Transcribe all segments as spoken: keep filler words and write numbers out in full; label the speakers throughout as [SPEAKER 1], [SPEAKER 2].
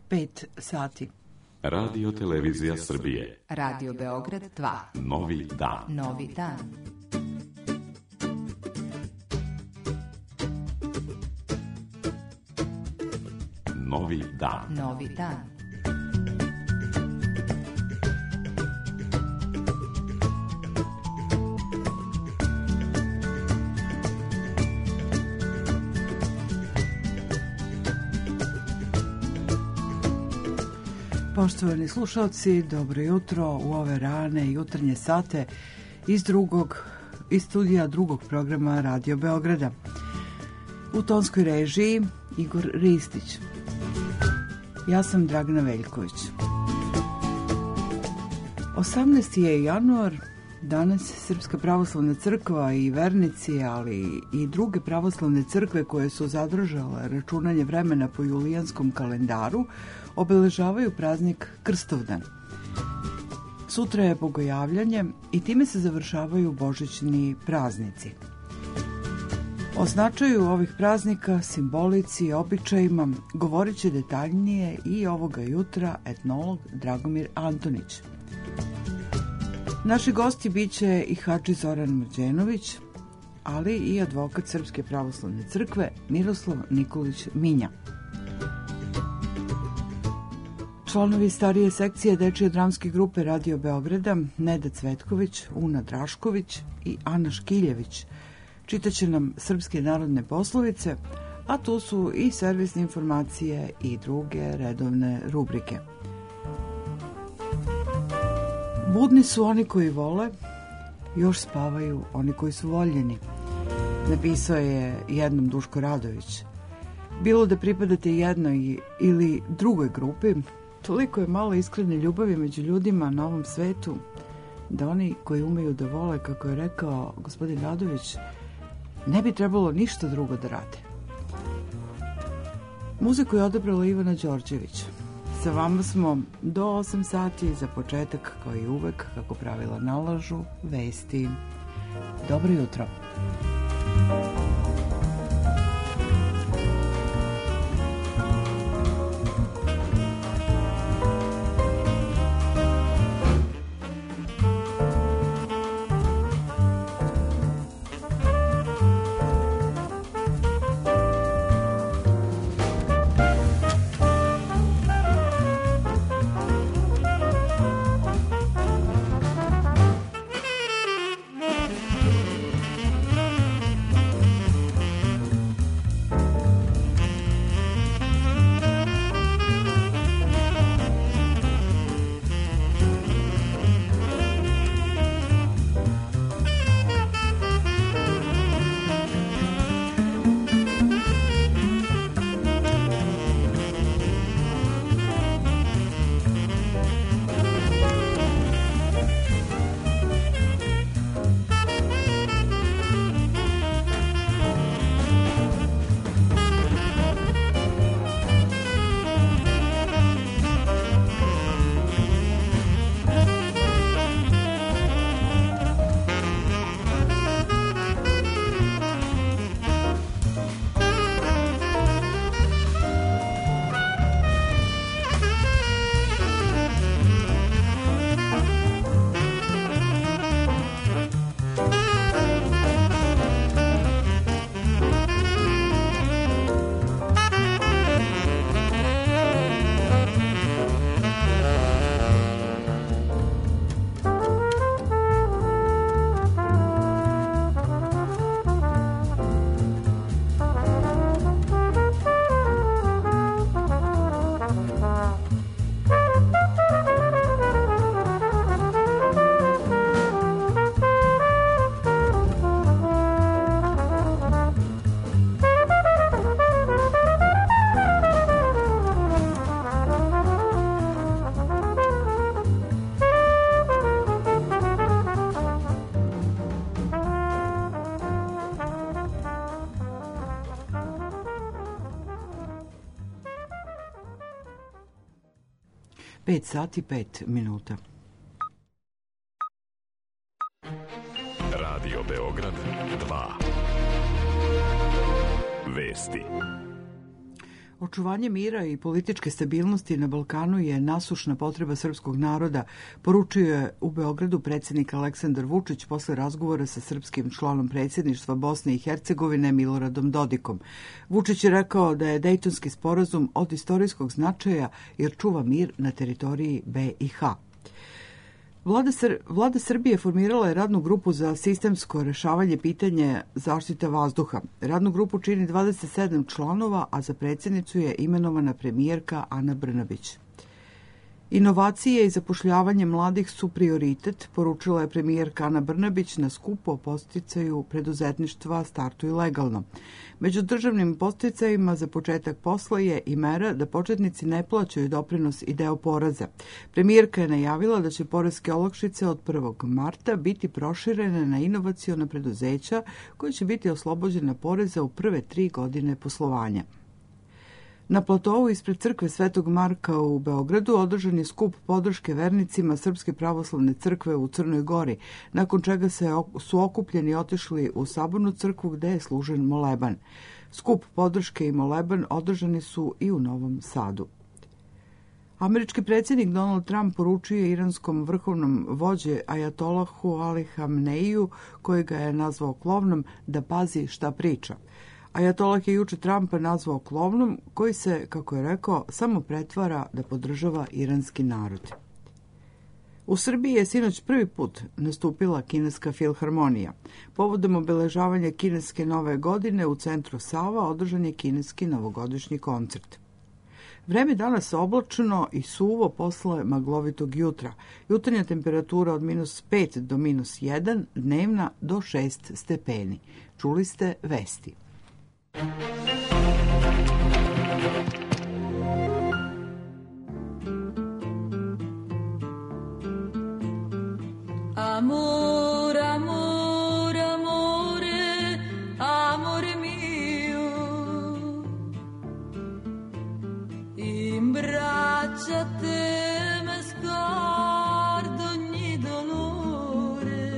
[SPEAKER 1] pet sati.
[SPEAKER 2] Radio Televizija Srbije.
[SPEAKER 3] Radio Beograd dva.
[SPEAKER 2] Novi dan.
[SPEAKER 3] Novi dan.
[SPEAKER 2] Novi dan.
[SPEAKER 3] Novi dan.
[SPEAKER 1] Poštovani slušalci, dobro jutro u ove rane jutarnje sate iz drugog, iz studija drugog programa Radio Beograda. U tonskoj režiji Igor Ristić. Ja sam Dragana Veljković. osamnaesti je januar, danas Srpska pravoslavna crkva i vernici, ali i druge pravoslavne crkve koje su zadržale računanje vremena po julijanskom kalendaru, obeležavaju praznik Krstovdan. Sutra je Bogojavljanje i time se završavaju božićni praznici. O značaju ovih praznika, simbolici i običajima govorit će detaljnije i ovoga jutra etnolog Dragomir Antonić. Naši gosti bit će i hadži Zoran Mrđenović, ali i advokat Srpske pravoslavne crkve Miroslav Nikolić Minja. Članovi starije sekcije Dečije dramske grupe Radio Beograda Neda Cvetković, Una Drašković i Ana Škiljević čitaće nam srpske narodne poslovice, a tu su i servisne informacije i druge redovne rubrike. Budni su oni koji vole, još spavaju oni koji su voljeni, napisao je jednom Duško Radović. Bilo da pripadate jednoj ili drugoj grupi, toliko je malo iskrene ljubavi među ljudima na ovom svetu, da oni koji umeju da vole, kako je rekao gospodin Radović, ne bi trebalo ništa drugo da rade. Muziku je odabrala Ivana Đorđević. Sa vama smo do osam sati, za početak, kao i uvek, kako pravila nalažu, vesti. Dobro jutro. pet sati pet minuta.
[SPEAKER 2] Radio Beograd dva. Vesti.
[SPEAKER 1] Očuvanje mira i političke stabilnosti na Balkanu je nasušna potreba srpskog naroda, poručio je u Beogradu predsjednik Aleksandar Vučić posle razgovora sa srpskim članom predsjedništva Bosne i Hercegovine Miloradom Dodikom. Vučić je rekao da je Dejtonski sporazum od istorijskog značaja jer čuva mir na teritoriji be i ha. Vlada, Sr- Vlada Srbije formirala je radnu grupu za sistemsko rešavanje pitanja zaštite vazduha. Radnu grupu čini dvadeset sedam članova, a za predsjednicu je imenovana premijerka Ana Brnabić. Inovacije i zapošljavanje mladih su prioritet, poručila je premijerka Ana Brnabić na skupu o podsticaju preduzetništva Startuj legalno. Među državnim podsticajima za početak posla je i mera da početnici ne plaćaju doprinos i deo poreza. Premijerka je najavila da će poreske olakšice od prvog marta biti proširene na inovaciona preduzeća koje će biti oslobođena poreza u prve tri godine poslovanja. Na platovu ispred crkve Svetog Marka u Beogradu održan je skup podrške vernicima Srpske pravoslavne crkve u Crnoj Gori, nakon čega se su okupljeni otišli u Sabornu crkvu gde je služen moleban. Skup podrške i moleban održani su i u Novom Sadu. Američki predsjednik Donald Trump poručio je iranskom vrhovnom vođe Ajatolahu Ali Hamneiju, kojega je nazvao klovnom, da pazi šta priča. Ajatolah je juče Trumpa nazvao klovnom, koji se, kako je rekao, samo pretvara da podržava iranski narod. U Srbiji je sinoć prvi put nastupila kineska filharmonija. Povodom obeležavanja kineske nove godine u centru Sava održan je kineski novogodišnji koncert. Vreme danas oblačno i suvo posle maglovitog jutra. Jutarnja temperatura od minus pet do minus jedan, dnevna do šest stepeni. Čuli ste vesti.
[SPEAKER 4] Amor, amor, amore, amore mio, in braccia te me scordo ogni dolore,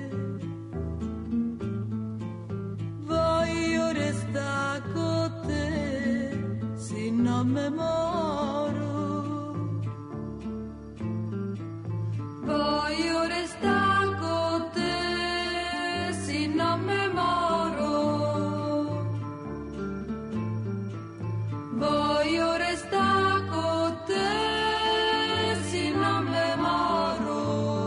[SPEAKER 4] voglio restare con te, se non me moro, voglio restare con te, se non me moro, voglio restare con te, se non me moro,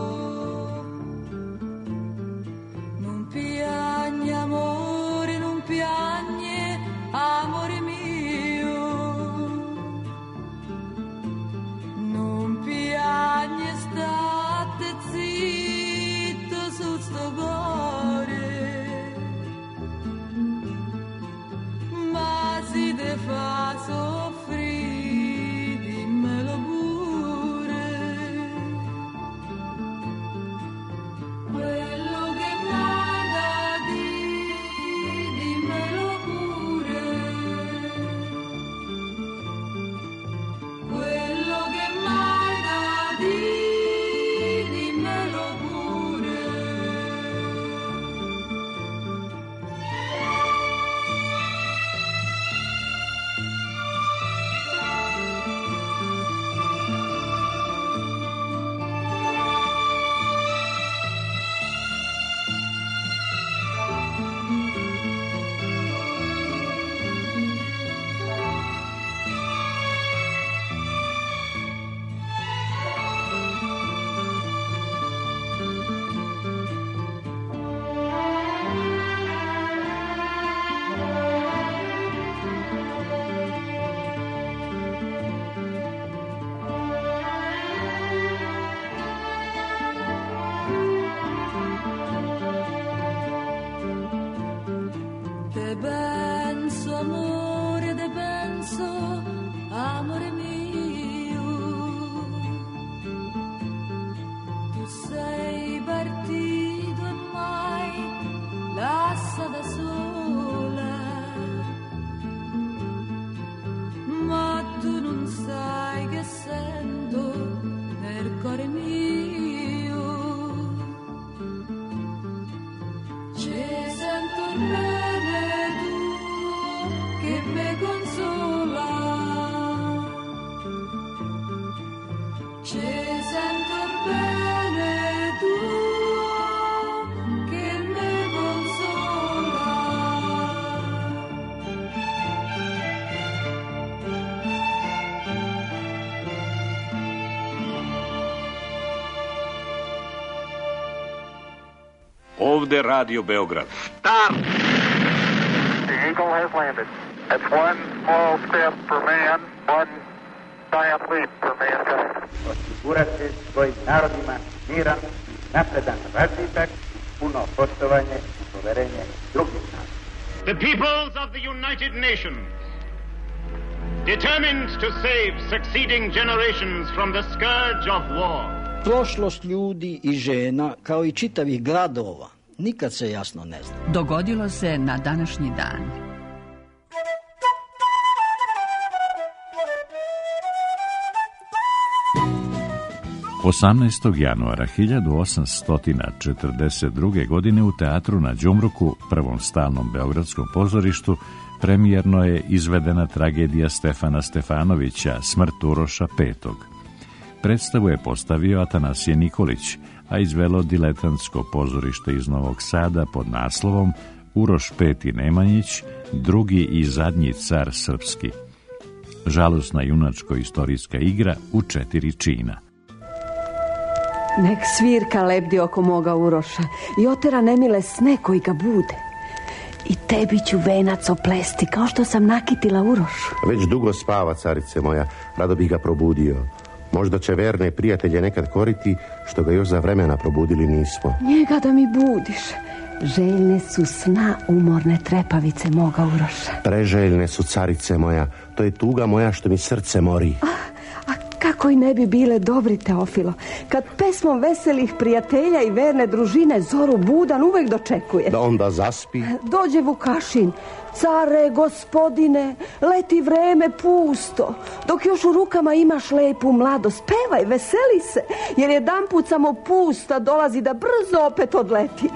[SPEAKER 4] non piagne amore, non piagne amore mio, Ci sento bene tuo che me consola.
[SPEAKER 5] Ovde Radio Beograd.
[SPEAKER 6] Stop! The Eagle has landed. That's one small step for man, one giant leap for mankind.
[SPEAKER 7] Osigurati svojim narodima miran, napredan razvitak, puno poštovanje i poverenje drugih naroda.
[SPEAKER 8] The peoples of the United Nations, determined to save succeeding generations from the scourge of war.
[SPEAKER 9] Prošlost ljudi i žena, kao i čitavih gradova, nikad se jasno ne zna.
[SPEAKER 3] Dogodilo se na današnji dan.
[SPEAKER 10] osamnaestog januara hiljadu osamsto četrdeset druge. godine u teatru na Đumruku, prvom stalnom beogradskom pozorištu, premijerno je izvedena tragedija Stefana Stefanovića Smrt Uroša petog. Predstavu je postavio Atanasije Nikolić, a izvelo diletantsko pozorište iz Novog Sada pod naslovom Uroš peti Nemanjić, drugi i zadnji car srpski. Žalosna junačko-istorijska igra u četiri čina.
[SPEAKER 11] Nek svirka lebdi oko moga Uroša i otera nemile sne koji ga bude. I tebi ću venac oplesti kao što sam nakitila Urošu.
[SPEAKER 12] Već dugo spava, carice moja, rado bi ga probudio. Možda će verne prijatelje nekad koriti što ga još za vremena probudili nismo.
[SPEAKER 11] Njega da mi budiš. Željne su sna umorne trepavice moga Uroša.
[SPEAKER 12] Preželjne su, carice moja, to je tuga moja što mi srce mori.
[SPEAKER 11] A, a kako i ne bi bile dobri, Teofilo, kad pesmom veselih prijatelja i verne družine zoru budan uvek dočekuje.
[SPEAKER 12] Da onda zaspi.
[SPEAKER 11] Dođe Vukašin. Care, gospodine, leti vreme pusto. Dok još u rukama imaš lepu mladost, pevaj, veseli se, jer jedan put samo pusta dolazi da brzo opet odleti.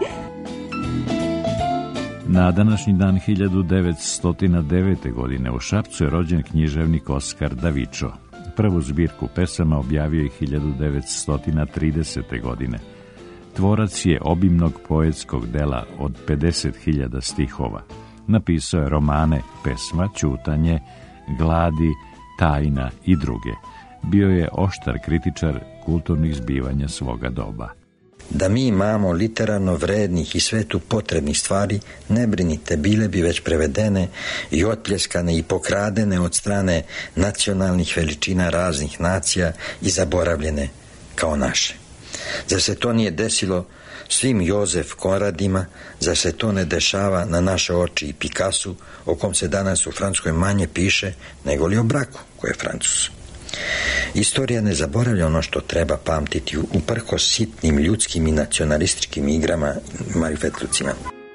[SPEAKER 10] Na današnji dan hiljadu devetsto devete. godine u Šapcu je rođen književnik Oskar Davičo. Prvu zbirku pesama objavio je hiljadu devetsto tridesete. godine. Tvorac je obimnog poetskog dela od pedeset hiljada stihova. Napisao je romane Pesma, Ćutanje, Gladi, Tajna i druge. Bio je oštar kritičar kulturnih zbivanja svoga doba.
[SPEAKER 13] Da mi imamo literarno vrednih i svetu potrebnih stvari, ne brinite, bile bi već prevedene i otpljeskane i pokradene od strane nacionalnih veličina raznih nacija i zaboravljene kao naše. Zar se to nije desilo svim Jozef Konradima, zar se to ne dešava na naše oči i Picassu, o kom se danas u Francuskoj manje piše nego li o Braku, koji je Francus. Istorija ne zaboravlja ono što treba pamtiti uprkos sitnim ljudskim i nacionalističkim igrama i marifetlucima.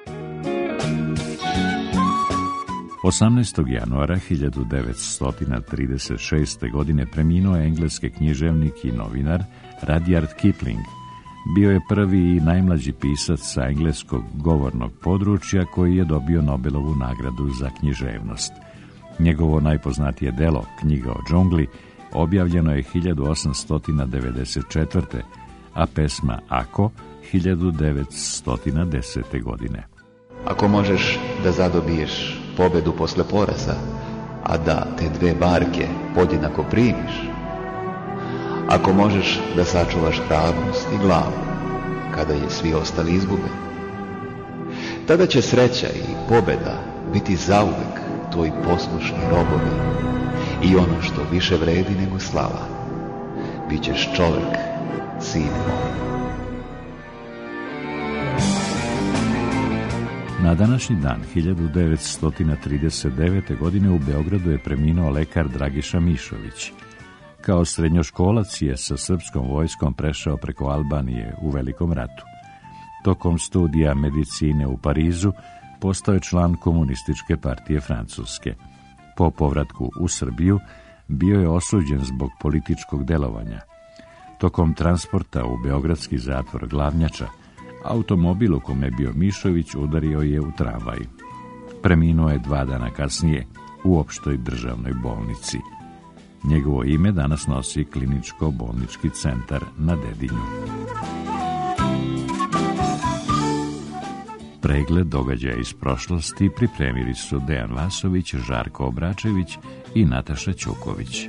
[SPEAKER 10] osamnaestog januara hiljadu devetsto trideset šeste. godine preminuo je engleski književnik i novinar Rudyard Kipling. Bio je prvi i najmlađi pisac sa engleskog govornog područja koji je dobio Nobelovu nagradu za književnost. Njegovo najpoznatije delo, Knjiga o džungli, objavljeno je hiljadu osamsto devedeset četvrte. a pesma Ako hiljadu devetsto desete. godine.
[SPEAKER 14] Ako možeš da zadobiješ pobedu posle poraza, a da te dve barke podjednako primiš, ako možeš da sačuvaš hrabrost i glavu kada je svi ostali izgube, tada će sreća i pobeda biti zauvek tvoji poslušni robovi i ono što više vredi nego slava, bit ćeš čovek, sine moj.
[SPEAKER 10] Na današnji dan hiljadu devetsto trideset devete. godine u Beogradu je preminuo lekar Dragiša Mišović. Kao srednjoškolac je sa srpskom vojskom prešao preko Albanije u Velikom ratu. Tokom studija medicine u Parizu postao je član Komunističke partije Francuske. Po povratku u Srbiju bio je osuđen zbog političkog delovanja. Tokom transporta u beogradski zatvor Glavnjača, automobil u kome je bio Mišović udario je u tramvaj. Preminuo je dva dana kasnije u opštoj državnoj bolnici. Njegovo ime danas nosi kliničko-bolnički centar na Dedinju. Pregled događaja iz prošlosti pripremili su Dejan Vasović, Žarko Obračević i Nataša Ćuković.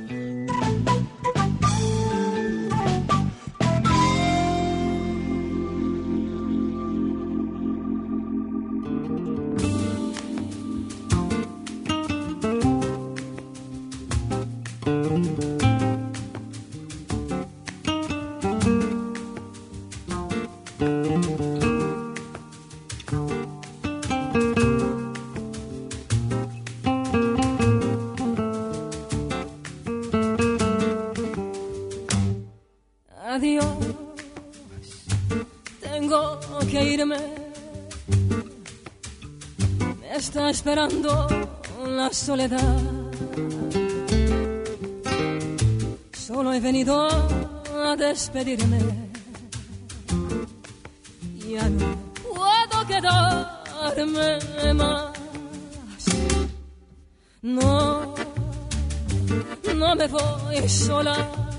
[SPEAKER 15] Esperando la soledad, solo he venido a despedirme, ya no puedo quedarme más, no, no me voy sola,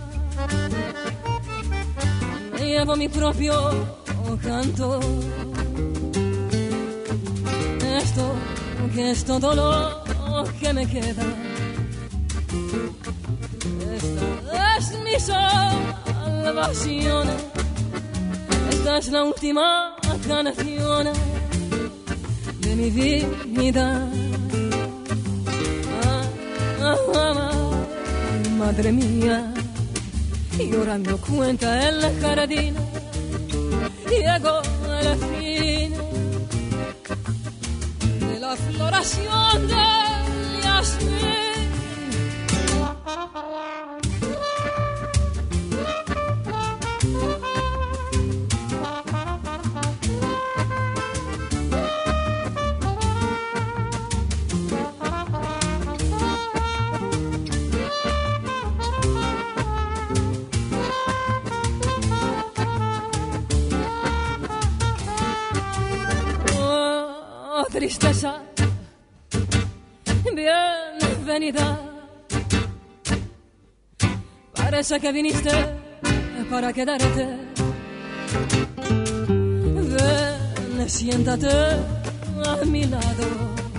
[SPEAKER 15] me llevo mi propio canto, esto que es todo lo que me queda. Esta es mi salvación, esta es la última canción de mi vida. Ah, ah, ah, madre mía, llorando cuenta en la jardín, llegó el fin. La floración del jazmín. Oh, tristeza, bienvenida. Parece que viniste para quedarte. Ven, siéntate a mi lado.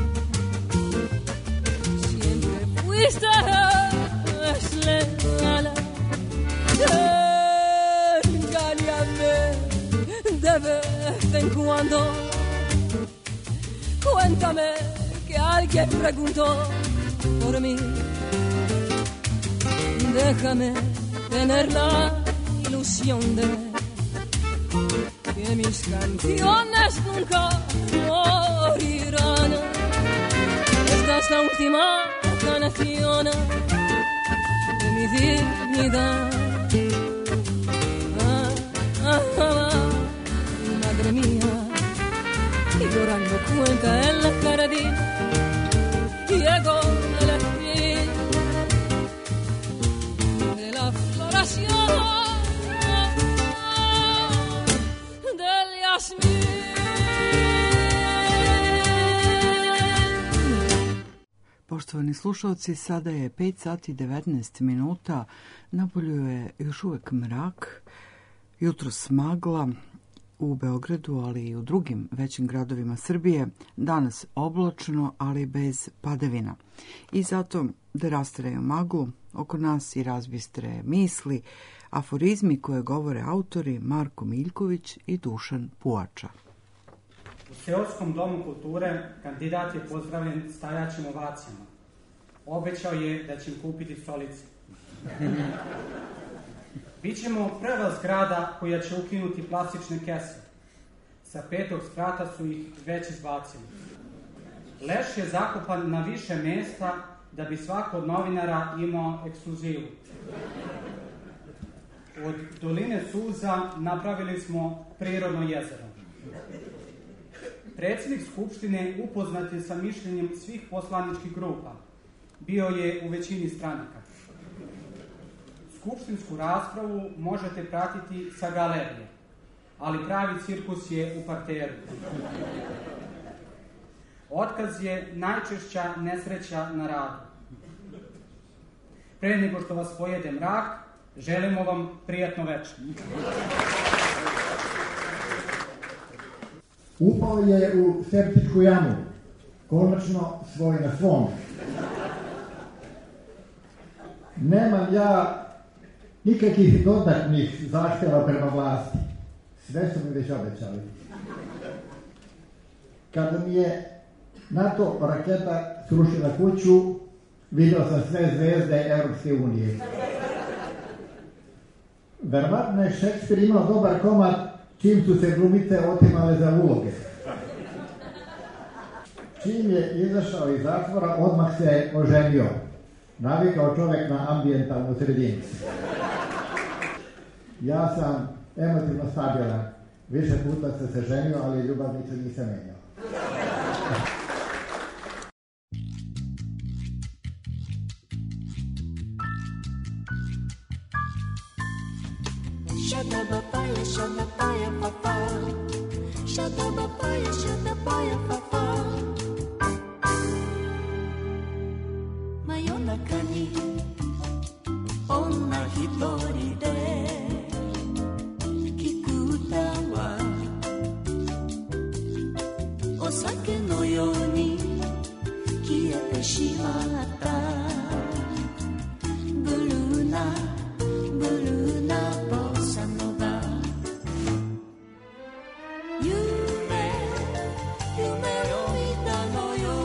[SPEAKER 15] Siempre fuiste leal. Engáñame de vez en cuando. Cuéntame que alguien preguntó por mí. Déjame tener la ilusión de que mis canciones nunca morirán. Esta es la última canción de mi dignidad. Ah, ah, ah, madre mía, y llorando cuenta en la jardín, llegó el fin de la floración del jazmín.
[SPEAKER 1] Poštovani slušalci, sada je pet sati devetnaest minuta, napolju je još uvek mrak, jutros magla, u Beogradu, ali i u drugim većim gradovima Srbije, danas oblačno, ali bez padavina. I zato da rastreju maglu oko nas i razbistre misli, aforizmi koje govore autori Marko Miljković i Dušan Puača.
[SPEAKER 16] U Seoskom domu kulture kandidat je pozdravljen stajaćim ovacijama. Obećao je da će im kupiti stolice. Bićemo prva zgrada koja će ukinuti plastične kese. Sa petog sprata su ih već izbacili. Leš je zakopan na više mesta da bi svako od novinara imao ekskluzivu. Od doline suza napravili smo prirodno jezero. Predsjednik Skupštine upoznat je sa mišljenjem svih poslaničkih grupa. Bio je u većini stranaka. Skupštinsku raspravu možete pratiti sa galerije, ali pravi cirkus je u parteru. Otkaz je najčešća nesreća na radu. pre nego što vas pojede mrak, želimo vam prijatno večer.
[SPEAKER 17] Upao je u septičku jamu, konačno svoj na svom. Nemam ja nikakvih dodatnih zahtjeva prema vlasti. Sve su mi već obećali. Kada mi je NATO raketa srušila kuću, vidio sam sve zvezde Europske unije. Verovatno je Šekspir imao dobar komad čim su se glumice otimale za uloge. Čim je izašao iz zatvora, odmah se oženio. Navikao čovjek na ambijentalnu sredinu. Ja sam emotivno stabilan. Više puta sam se ženio, ali ljubavnicu nisam menjao.
[SPEAKER 4] Shada papaya, shada papaya, papa. Shada papaya, shada papaya, papa. Mayonaka ni onna hitori de kiku uta wa osake no yoni kiete shimatta. Blue na, blue na bossa nova. Yume, yume o mita no yo.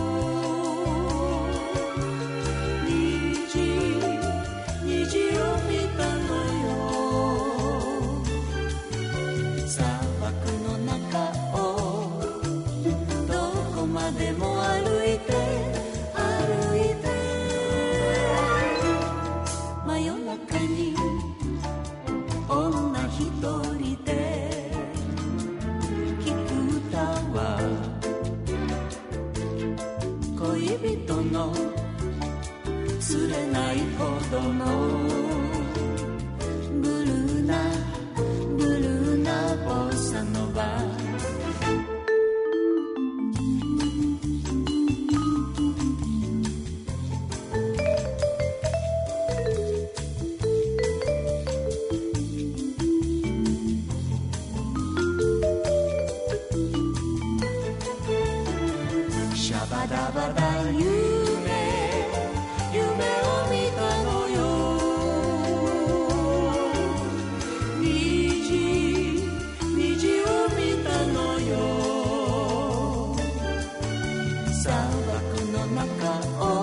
[SPEAKER 4] Niji, niji o mita no yo. Sabaku no naka o doko made mo aruite, aruite. Mayonaka ni onna hitori de kiku uta wa koibito no tsurenai hodo no blue na, blue na bossa nova. Shabadabada yume, yume o mita no yo. Niji, niji o mita no yo. Sabaku no naka o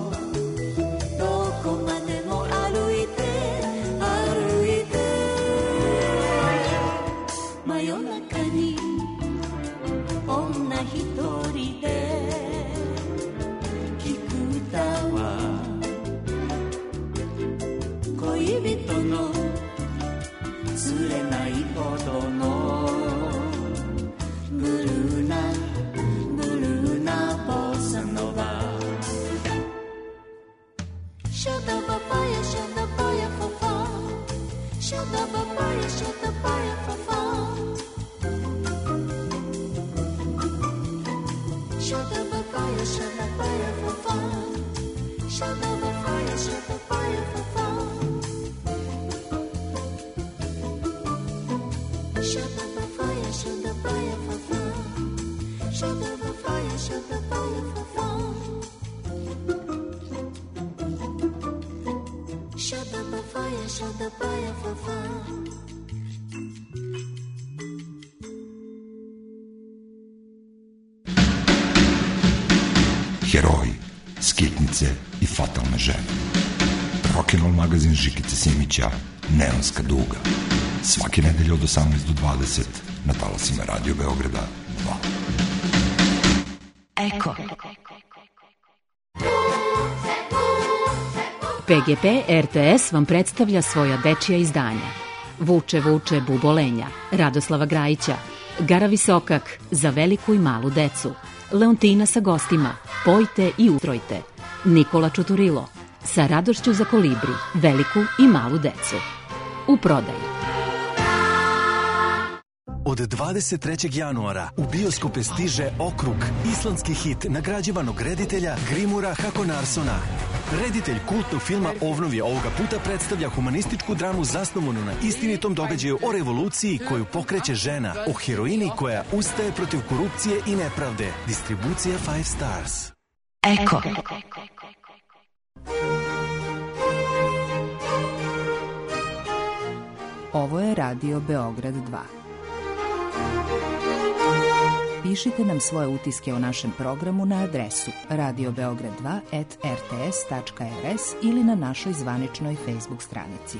[SPEAKER 4] doko made mo aruite, aruite. Mayonaka ni onna hitori de kiku uta wa koibito no tsurenai hodo no blue na, blue na bossa nova. Shada papaya, shada papaya, fa-fa. Shada papaya, shada papaya, fa-fa. Shada papaya, shada papaya, fa-fa. Shada papaya, shada papaya, fa-fa. Shada papaya, shada papaya, fa-fa. Shada papaya, shada papaya, fa-fa. Shada papaya, shada papaya, fa-fa.
[SPEAKER 18] Heroji, skitnice i fatalne žene. Rock'n'roll magazin Žikice Simića, Neonska duga. Svake nedelje od osamnaest do dvadeset na talasima Radio Beograda dva.
[SPEAKER 3] Eko. P G P R T S vam predstavlja svoja dečija izdanja. Vuče, vuče, bubolenja, Radoslava Grajića, Gara Visokak, za veliku i malu decu, Leontina sa gostima, Pojte i ustrojte, Nikola Čuturilo, sa radošću za kolibri, veliku i malu decu. U prodaju.
[SPEAKER 19] Od dvadeset trećeg januara u bioskope stiže Okrug, islandski hit nagrađivanog reditelja Grimura Hakonarsona. Reditelj kultnog filma Ovnovje ovoga puta predstavlja humanističku dramu zasnovanu na istinitom događaju o revoluciji koju pokreće žena, o heroini koja ustaje protiv korupcije i nepravde. Distribucija Five Stars.
[SPEAKER 3] Eko. Ovo je Radio Beograd dva. Pišite nam svoje utiske o našem programu na adresu radio beograd dva at r t s tačka r s ili na našoj zvaničnoj Facebook stranici.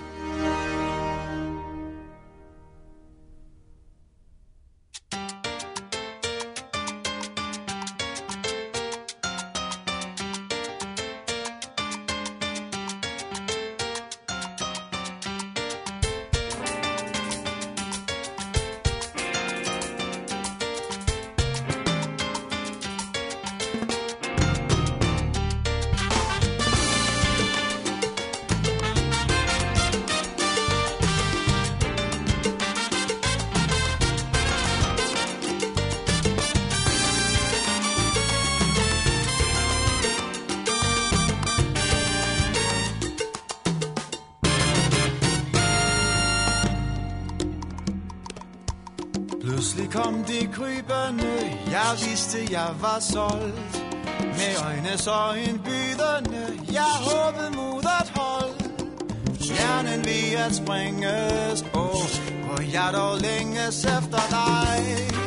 [SPEAKER 20] Pludselig kom de krybende, jeg vidste jeg var solgt. Med øjne så indbydende, jeg håbede mod at holde. Hjernen ved at springes, åh, oh, hvor jeg dog længes efter dig.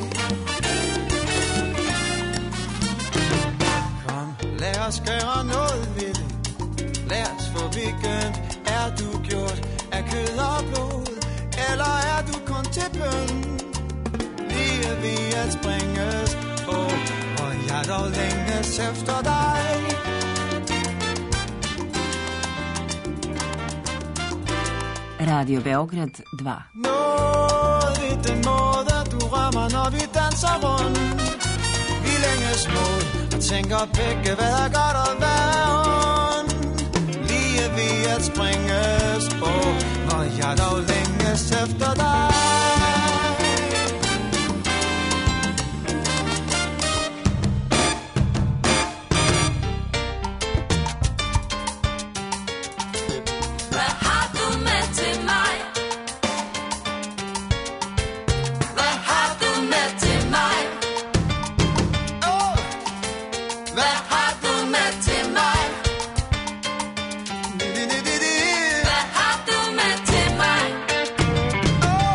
[SPEAKER 20] Kom, lad os gøre noget ved det. Lad os få begyndt. Er du gjort af kød og blod, eller er du kun til bøn? Lige ved at springes, åh, oh, hvor jeg dog længes efter dig.
[SPEAKER 3] Radio Beograd dva.
[SPEAKER 20] Noget ved den måde, du rammer, når vi danser rundt. Vi længes mod og tænker begge, hvad er godt og hvad er ondt. Lige ved at springes, åh, oh, hvor jeg dog længes efter dig.
[SPEAKER 4] Oh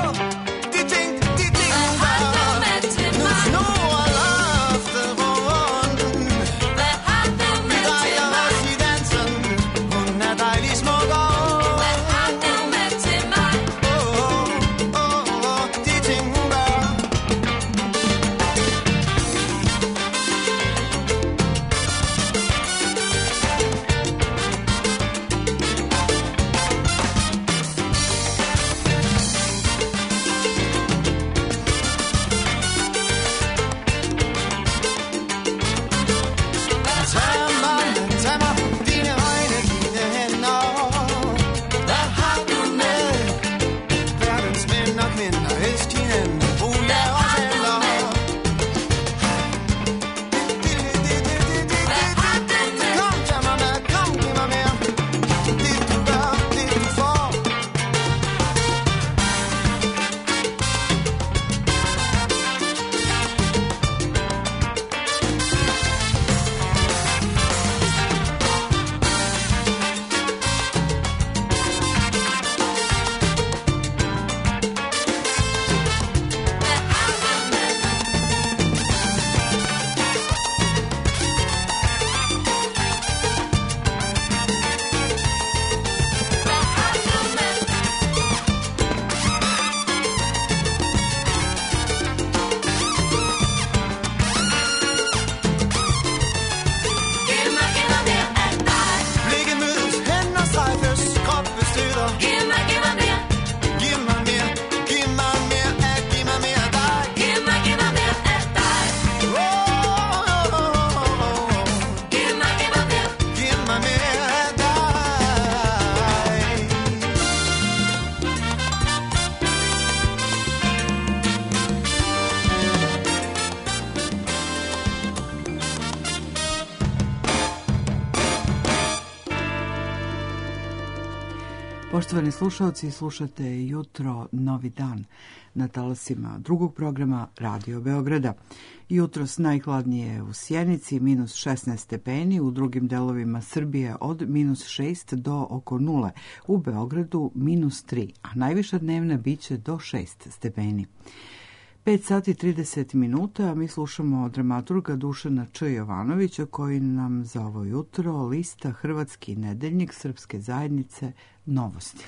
[SPEAKER 1] Poštovani slušalci, slušate Jutro, novi dan na talasima drugog programa Radio Beograda. Jutros najhladnije u Sjenici, minus šesnaest stepeni, u drugim delovima Srbije od minus šest do oko nule, u Beogradu minus tri, a najviša dnevna biće do šest stepeni. pet sati trideset minuta, a mi slušamo dramaturga Dušana Č. Jovanovića koji nam za ovo jutro lista Hrvatski nedeljnik Srpske zajednice Novosti.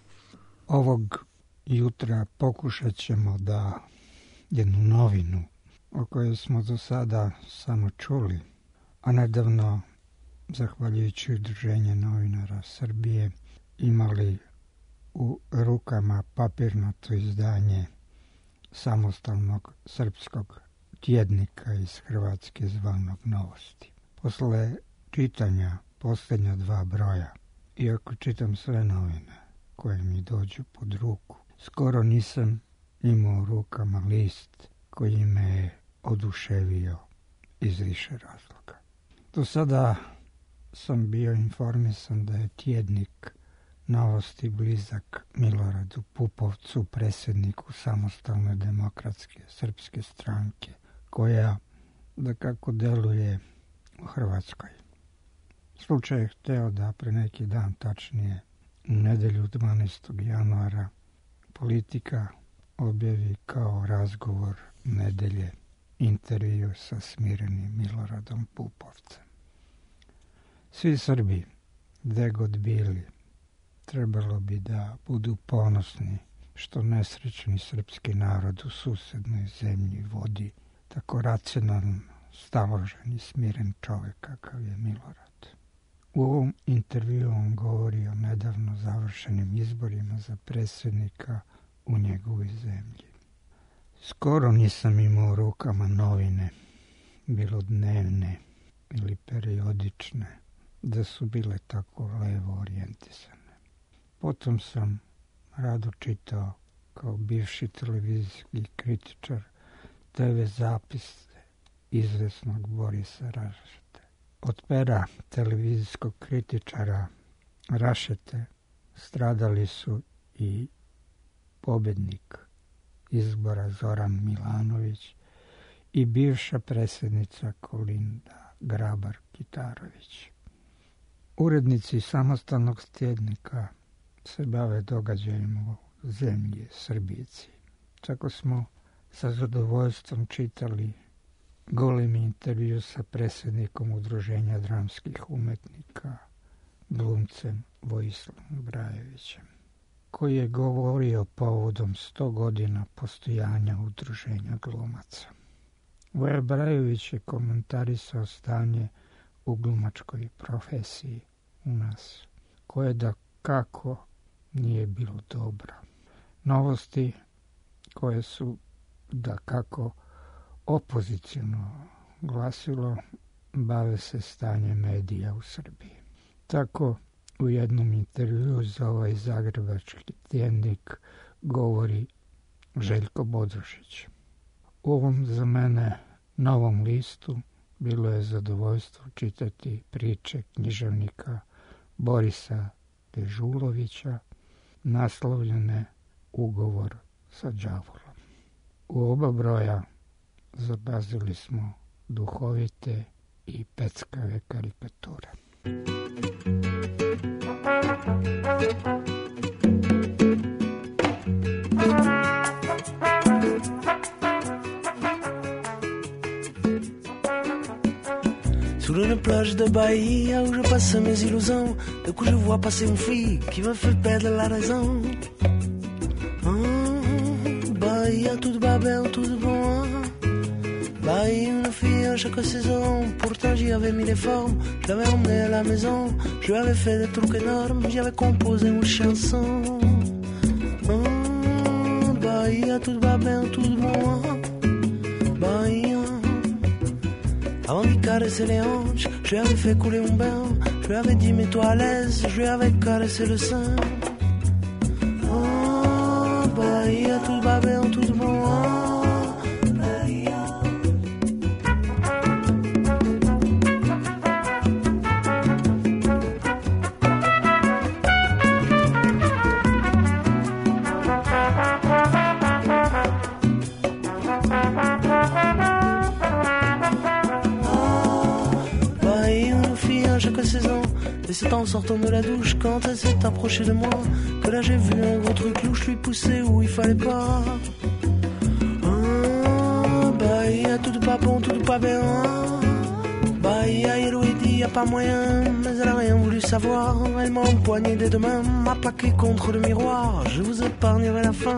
[SPEAKER 21] Ovog jutra pokušat ćemo da jednu novinu o kojoj smo do sada samo čuli, a nedavno, zahvaljujući Udruženju novinara Srbije, imali u rukama papirnato izdanje samostalnog srpskog tjednika iz Hrvatske zvanog Novosti. Posle čitanja posljednja dva broja, iako čitam sve novine koje mi dođu pod ruku, skoro nisam imao u rukama list koji me je oduševio iz više razloga. Do sada sam bio informisan da je tjednik Novosti blizak Miloradu Pupovcu, predsjedniku Samostalne demokratske srpske stranke, koja da kako deluje u Hrvatskoj. Slučaj je hteo da pre neki dan, tačnije u nedelju dvanaestog januara, Politika objavi kao razgovor nedelje intervju sa smirenim Miloradom Pupovcem. Svi Srbi, gde god bili, trebalo bi da budu ponosni što nesrećni srpski narod u susednoj zemlji vodi tako racionalan, staložen i smiren čovjek kakav je Milorad. U ovom intervju on govori o nedavno završenim izborima za predsjednika u njegovoj zemlji. Skoro nisam imao u rukama novine, bilo dnevne ili periodične, da su bile tako levo orijentisane. Potom sam rado čitao kao bivši televizijski kritičar te ve zapise izvesnog Borisa Rašete. Od pera televizijskog kritičara Rašete stradali su i pobednik izbora Zoran Milanović i bivša predsjednica Kolinda Grabar-Kitarović. Urednici samostalnog tjednika se bave događajima u zemlji Srbici. Tako smo sa zadovoljstvom čitali golemi intervju sa predsjednikom Udruženja dramskih umetnika, glumcem Vojislavom Brajevićem, koji je govorio povodom sto godina postojanja Udruženja glumaca. Voja Brajević je komentarisao stanje u glumačkoj profesiji u nas, koje da kako nije bilo dobro. Novosti koje su da kako opoziciono glasilo bave se stanjem medija u Srbiji. Tako u jednom intervjuu za ovaj zagrebački tjednik govori Željko Bodrošić. U ovom za mene novom listu bilo je zadovoljstvo čitati priče književnika Borisa Dežulovića naslovljene Ugovor sa đavolom. U oba broja zapazili smo duhovite i peckave karikature.
[SPEAKER 22] Sur une plage de Bahia où je passe mes illusions, d'un coup je vois passer une fille qui me fait perdre la raison. Oh, Bahia, tout va bien, tout bon. Bahia, une fille à chaque saison, pourtant j'y avais mis les formes, je l'avais emmenée à la maison, je lui avais fait des trucs énormes, j'y avais composé une chanson. Oh, Bahia, tout va bien, tout bon. Bahia. Avant d'y caresser les hanches, je lui avais fait couler un bain. Je lui avais dit mets-toi à l'aise, je lui avais caressé le sein. Oh, Bahia, tout va bien, tout bon. Bahia. sortant de la douche quand elle s'est approchée de moi. Que là j'ai vu un gros truc louche lui pousser où il fallait pas. Ah, bah y a tout pas bon, tout pas bien. Bah y a Héloïse dit y a pas moyen, mais elle a rien voulu savoir. Elle m'a empoigné des deux mains, m'a plaqué contre le miroir. Je vous épargnerai la fin.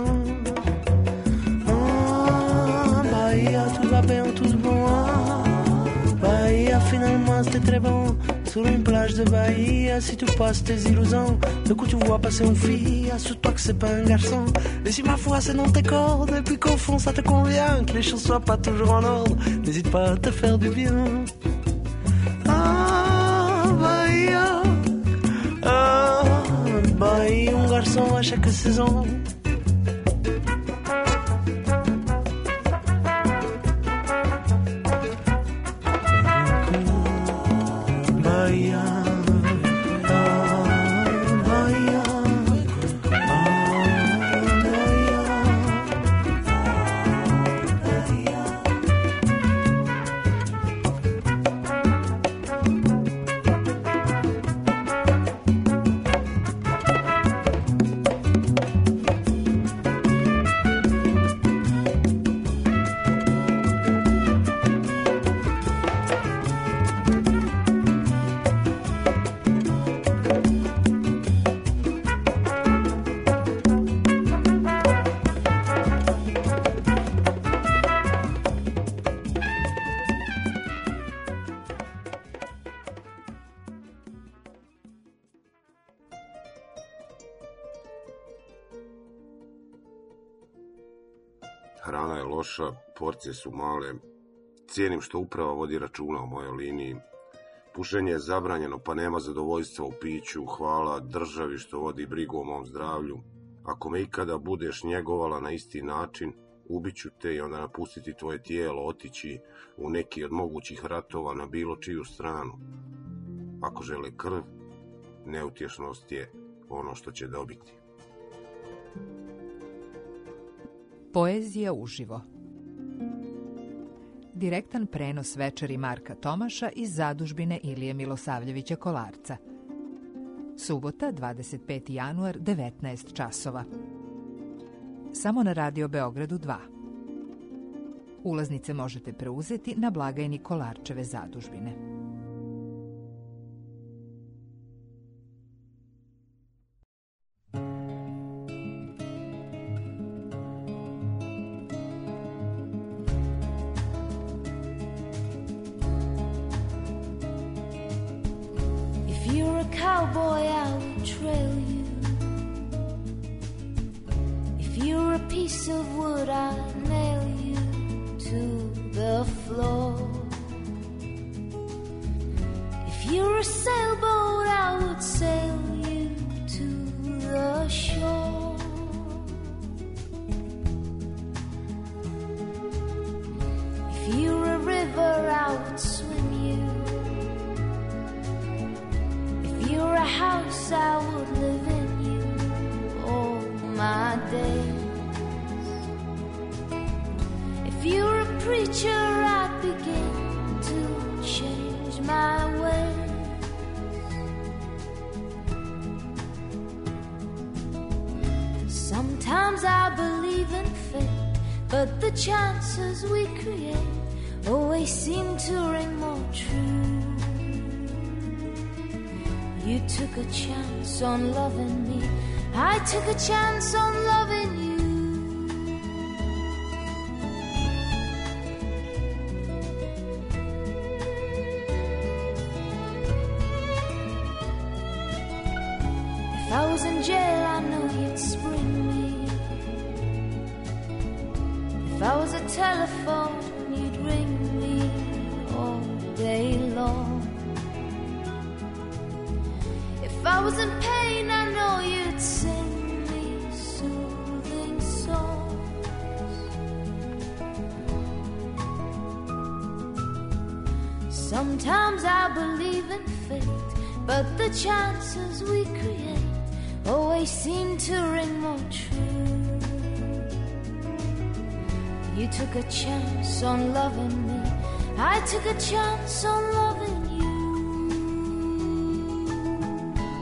[SPEAKER 22] Ah, bah y a tout va bien, tout bon. Bahia, finalement c'était très bon. Sur une plage de Bahia, si tu passes tes illusions, de coup tu vois passer une fille, assure-toi que c'est pas un garçon. Et si ma foi c'est dans tes cordes, et puis qu'au fond ça te convient, que les choses soient pas toujours en ordre, n'hésite pas à te faire du bien. Ah, Bahia, ah, Bahia, un garçon à chaque saison.
[SPEAKER 2] Hrana je loša, porcije su male. Cijenim što uprava vodi računa o mojoj liniji. Pušenje je zabranjeno, pa nema zadovoljstva u piću. Hvala državi što vodi brigu o mom zdravlju. Ako me ikada budeš njegovala na isti način, ubiću te i onda napustiti tvoje tijelo, otići u neki od mogućih ratova na bilo čiju stranu. Ako žele krv, neutješnost je ono što će dobiti.
[SPEAKER 5] Poezija uživo. Direktan prenos večeri Marka Tomaša iz zadužbine Ilije Milosavljevića Kolarca. Subota, dvadeset peti januar, devetnaest časova. Samo na Radio Beogradu dva. Ulaznice možete preuzeti na blagajni Kolarčeve zadužbine.
[SPEAKER 4] Cowboy, I would trail you. If you're a piece of wood, I'd nail you to the floor. If you're a sailboat, I would sail you to the shore. If you're a river, I would swim you. If you're a house, I would live in you all my days. If you're a preacher, I'd begin to change my ways. Sometimes I believe in fate, but the chances we create always seem to ring more true. You took a chance on loving me, I took a chance on loving you. If I was in jail, I know you'd spring me. If I was a telephone, you'd ring me all day long. If I was in pain, I know you'd sing me soothing songs. Sometimes I believe in fate, but the chances we create always seem to ring more true. You took a chance on loving me, I took a chance on loving you.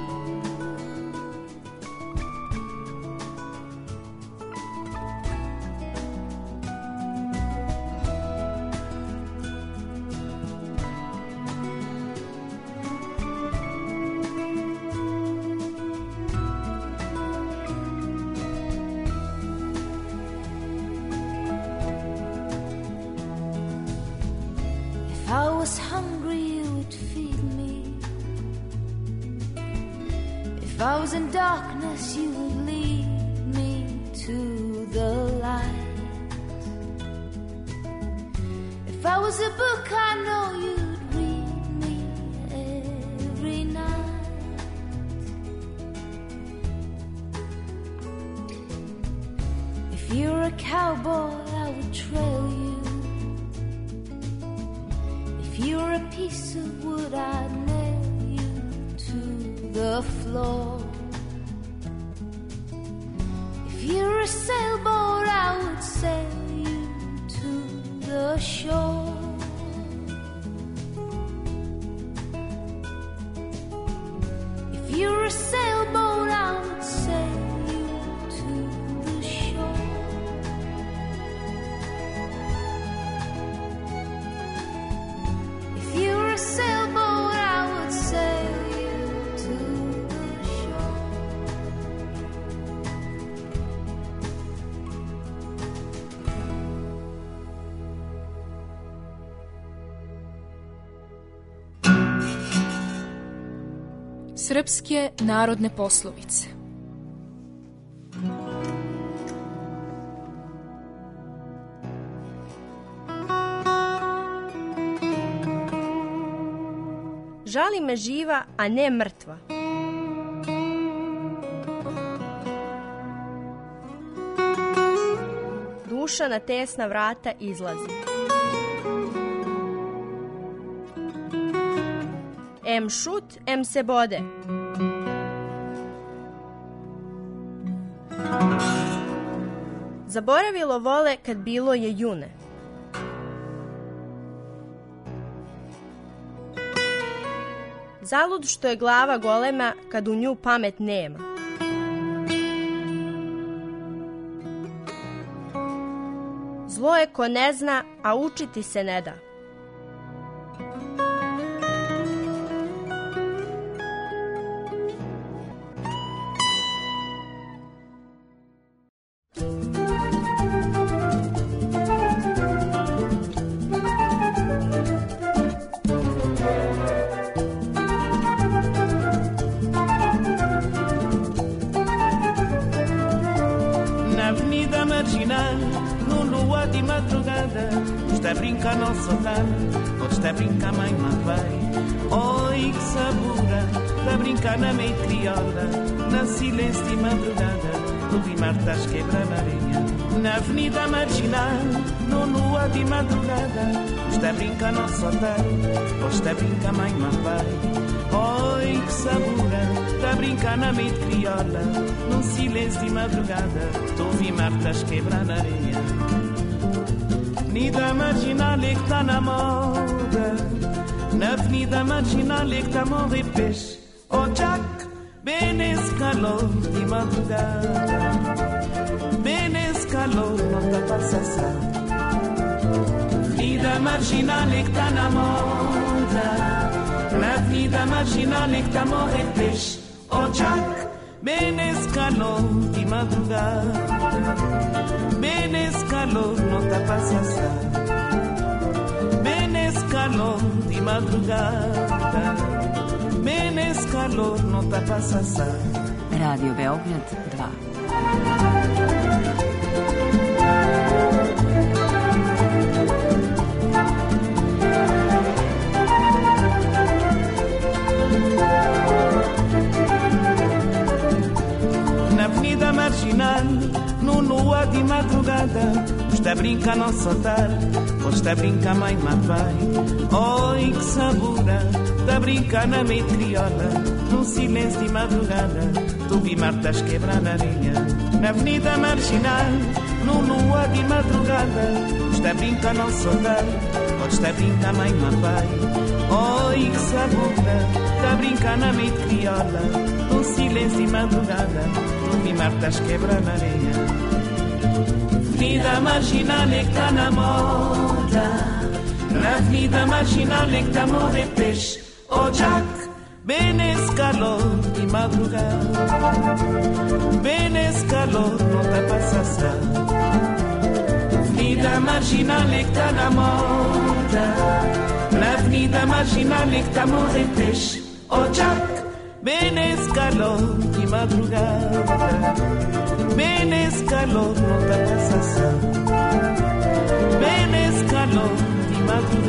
[SPEAKER 4] was a book I know you'd read me every night. If you're a cowboy, I would trail you. If you're a piece of wood, I'd nail you to the floor. If you're a sailboat, I would sail you to the shore. If you're a sailboat, I would sail you to the shore. If you're a sailboat, I would sail you to the shore.
[SPEAKER 6] Srpske narodne poslovice.
[SPEAKER 7] Žali me živa, a ne mrtva. Duša na tesna vrata izlazi. Em šut, em se bode. Zaboravilo vole kad bilo je june. Zalud što je glava golema kad u nju pamet nema. Zlo je ko ne zna, a učiti se ne da.
[SPEAKER 23] Brinca no soltar, podes até brincar mãe vai. Oi que sabura, da brincar na meia criolla, na silêncio de madrugada, no rimar das quebra na areia. Na avenida marginal, no lua de madrugada, podes até brincar no soltar, podes até brincar mãe vai. Oi que sabura, da brincar na meia criolla, no silêncio de madrugada, no rimar das quebra na areia. Avenida marginal é que tá na moda, na avenida marginal é que tá a morrer peixe. Oh Jack, bem nesse calor de madrugada, bem nesse calor não dá pra cessar. Avenida marginal é que tá na moda, na avenida marginal é que tá a morrer peixe. Oh Jack, bem nesse calor de madrugada, bem nesse calor não dá pra cessar. Bem nesse calor de madrugada, bem nesse calor não dá pra cessar.
[SPEAKER 3] Radio Beograd dva.
[SPEAKER 23] Na avenida marginal, no lua de madrugada, está brinca não soltar, pois está brinca mãe vai. Oi que sabura, está brinca na meia criolla, num silêncio de madrugada, tu vi martas quebrar na areia. Na avenida marginal, no lua de madrugada, está brinca não soltar, pois está brinca mãe vai. Oi que sabura, está brinca na meia criolla, num silêncio de madrugada, tu vi martas quebrar na areia. Avenida marginal é que tá na moda, na avenida marginal é que tá a morrer peixe. Oh Jack, bem nesse calor de madrugada, bem nesse calor não dá pra cessar. Avenida marginal é que tá na moda, na avenida marginal é que tá a morrer peixe. Oh Jack, bem nesse calor de madrugada, bem nesse calor não dá pra cessar. Bem nesse calor de madrugada.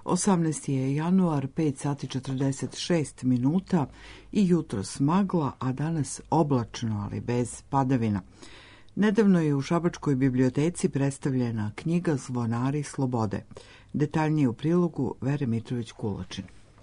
[SPEAKER 1] osamnaesti je januar, pet sati četrdeset šest minuta i jutros magla, a danas oblačno, ali bez padavina. Nedavno je u Šabačkoj biblioteci predstavljena knjiga Zvonari slobode. Detaljnije u prilogu Vere Mitrović-Kulačin.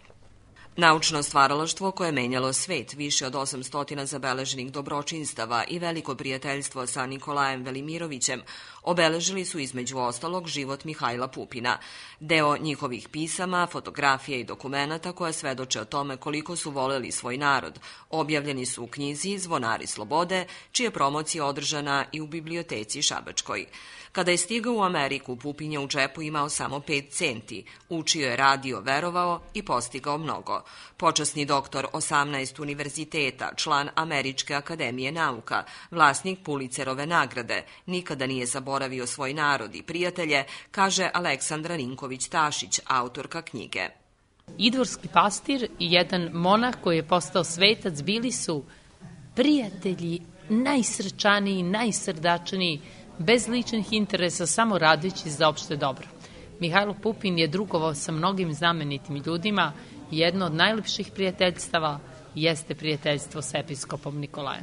[SPEAKER 8] Naučno stvaralaštvo koje je menjalo svet, više od osamsto zabeleženih dobročinstava i veliko prijateljstvo sa Nikolajem Velimirovićem obeležili su između ostalog život Mihajla Pupina. Deo njihovih pisama, fotografija i dokumenata koja svedoče o tome koliko su voleli svoj narod, objavljeni su u knjizi Zvonari slobode, čija promocija je održana i u biblioteci Šabačkoj. Kada je stigao u Ameriku, Pupin je u džepu imao samo pet centi, učio je, radio, verovao i postigao mnogo. Počasni doktor osamnaest univerziteta, član Američke akademije nauka, vlasnik Pulicerove nagrade, nikada nije zaboravio svoj narod i prijatelje, kaže Aleksandra Ninković-Tašić, autorka knjige.
[SPEAKER 9] Idvorski pastir i jedan monah koji je postao svetac bili su prijatelji najsrčaniji, najsrdačniji, bez ličnih interesa, samo radeći za opšte dobro. Mihajlo Pupin je drugovao sa mnogim znamenitim ljudima i jedno od najlepših prijateljstava jeste prijateljstvo s episkopom Nikolajem.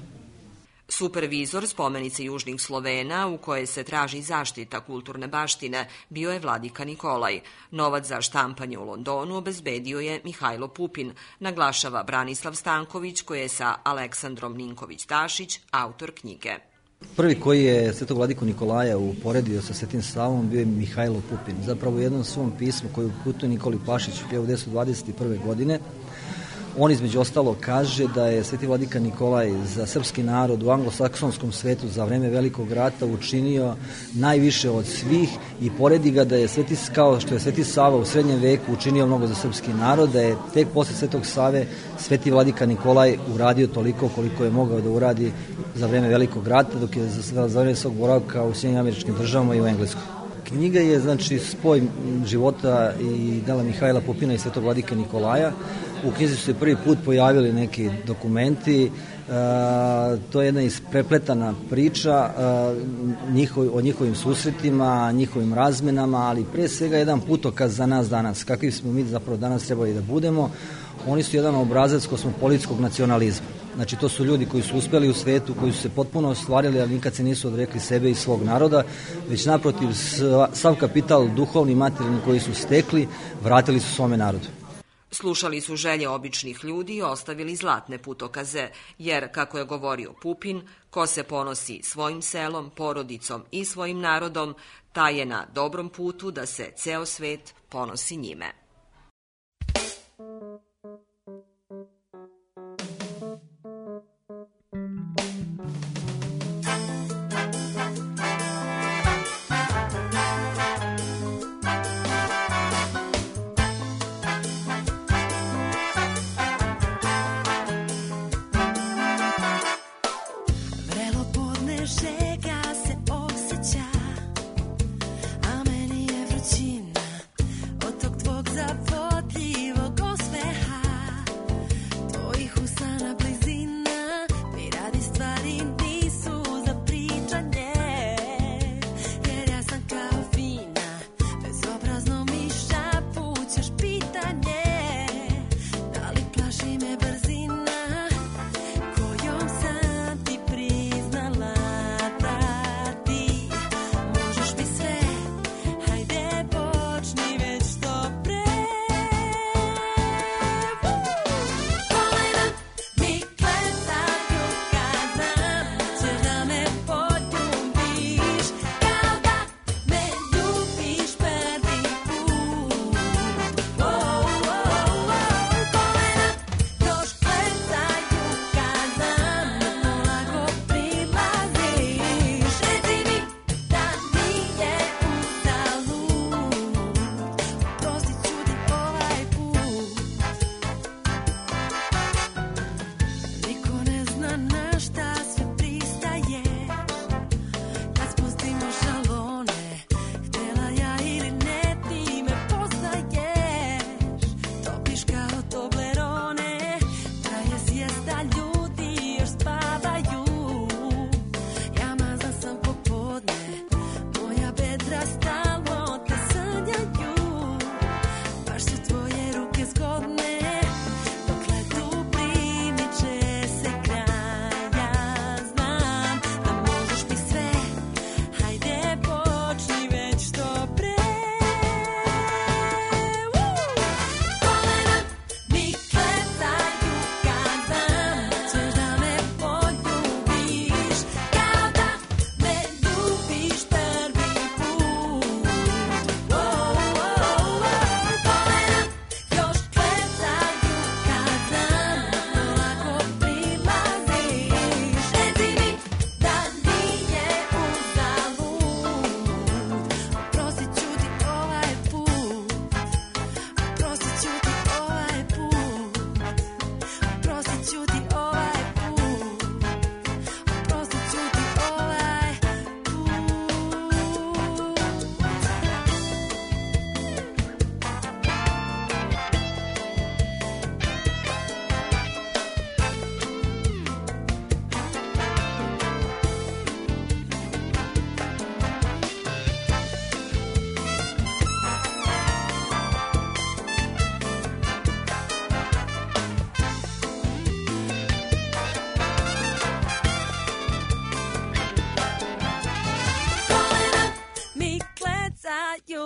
[SPEAKER 8] Supervizor spomenice Južnih Slovena, u kojoj se traži zaštita kulturne baštine, bio je vladika Nikolaj. Novac za štampanje u Londonu obezbedio je Mihajlo Pupin, naglašava Branislav Stanković, koji je sa Aleksandrom Ninković-Tašić, autor knjige.
[SPEAKER 12] Prvi koji je svetog vladiku Nikolaja uporedio sa Svetim Savom bio je Mihajlo Pupin. Zapravo u jednom svom pismu koji uputio Nikoli Pašiću hiljadu devetsto dvadeset prve. godine, on između ostalo kaže da je sveti vladika Nikolaj za srpski narod u anglosaksonskom svetu za vreme Velikog rata učinio najviše od svih i poredi ga da je sveti, kao što je Sveti Sava u srednjem veku učinio mnogo za srpski narod, da je tek posle Svetog Save sveti vladika Nikolaj uradio toliko koliko je mogao da uradi za vreme Velikog rata, dok je za vreme svog boravka u Sjedinjenim Američkim Državama i u Engleskoj. Knjiga je znači spoj života i dela Mihajla Pupina i svetog vladike Nikolaja. U knjizi su se prvi put pojavili neki dokumenti, e, to je jedna isprepletana priča e, njihov, o njihovim susretima, njihovim razmenama, ali pre svega jedan putokaz za nas danas, kakvi smo mi zapravo danas trebali da budemo. Oni su jedan obrazac kosmopolitskog nacionalizma. Znači, to su ljudi koji su uspeli u svetu, koji su se potpuno ostvarili, ali nikad se nisu odrekli sebe i svog naroda, već naprotiv sav kapital, duhovni i materijalni koji su stekli, vratili su svome narodu.
[SPEAKER 8] Slušali su želje običnih ljudi i ostavili zlatne putokaze, jer, kako je govorio Pupin, ko se ponosi svojim selom, porodicom i svojim narodom, taj je na dobrom putu da se ceo svet ponosi njime.
[SPEAKER 22] Od tog tvog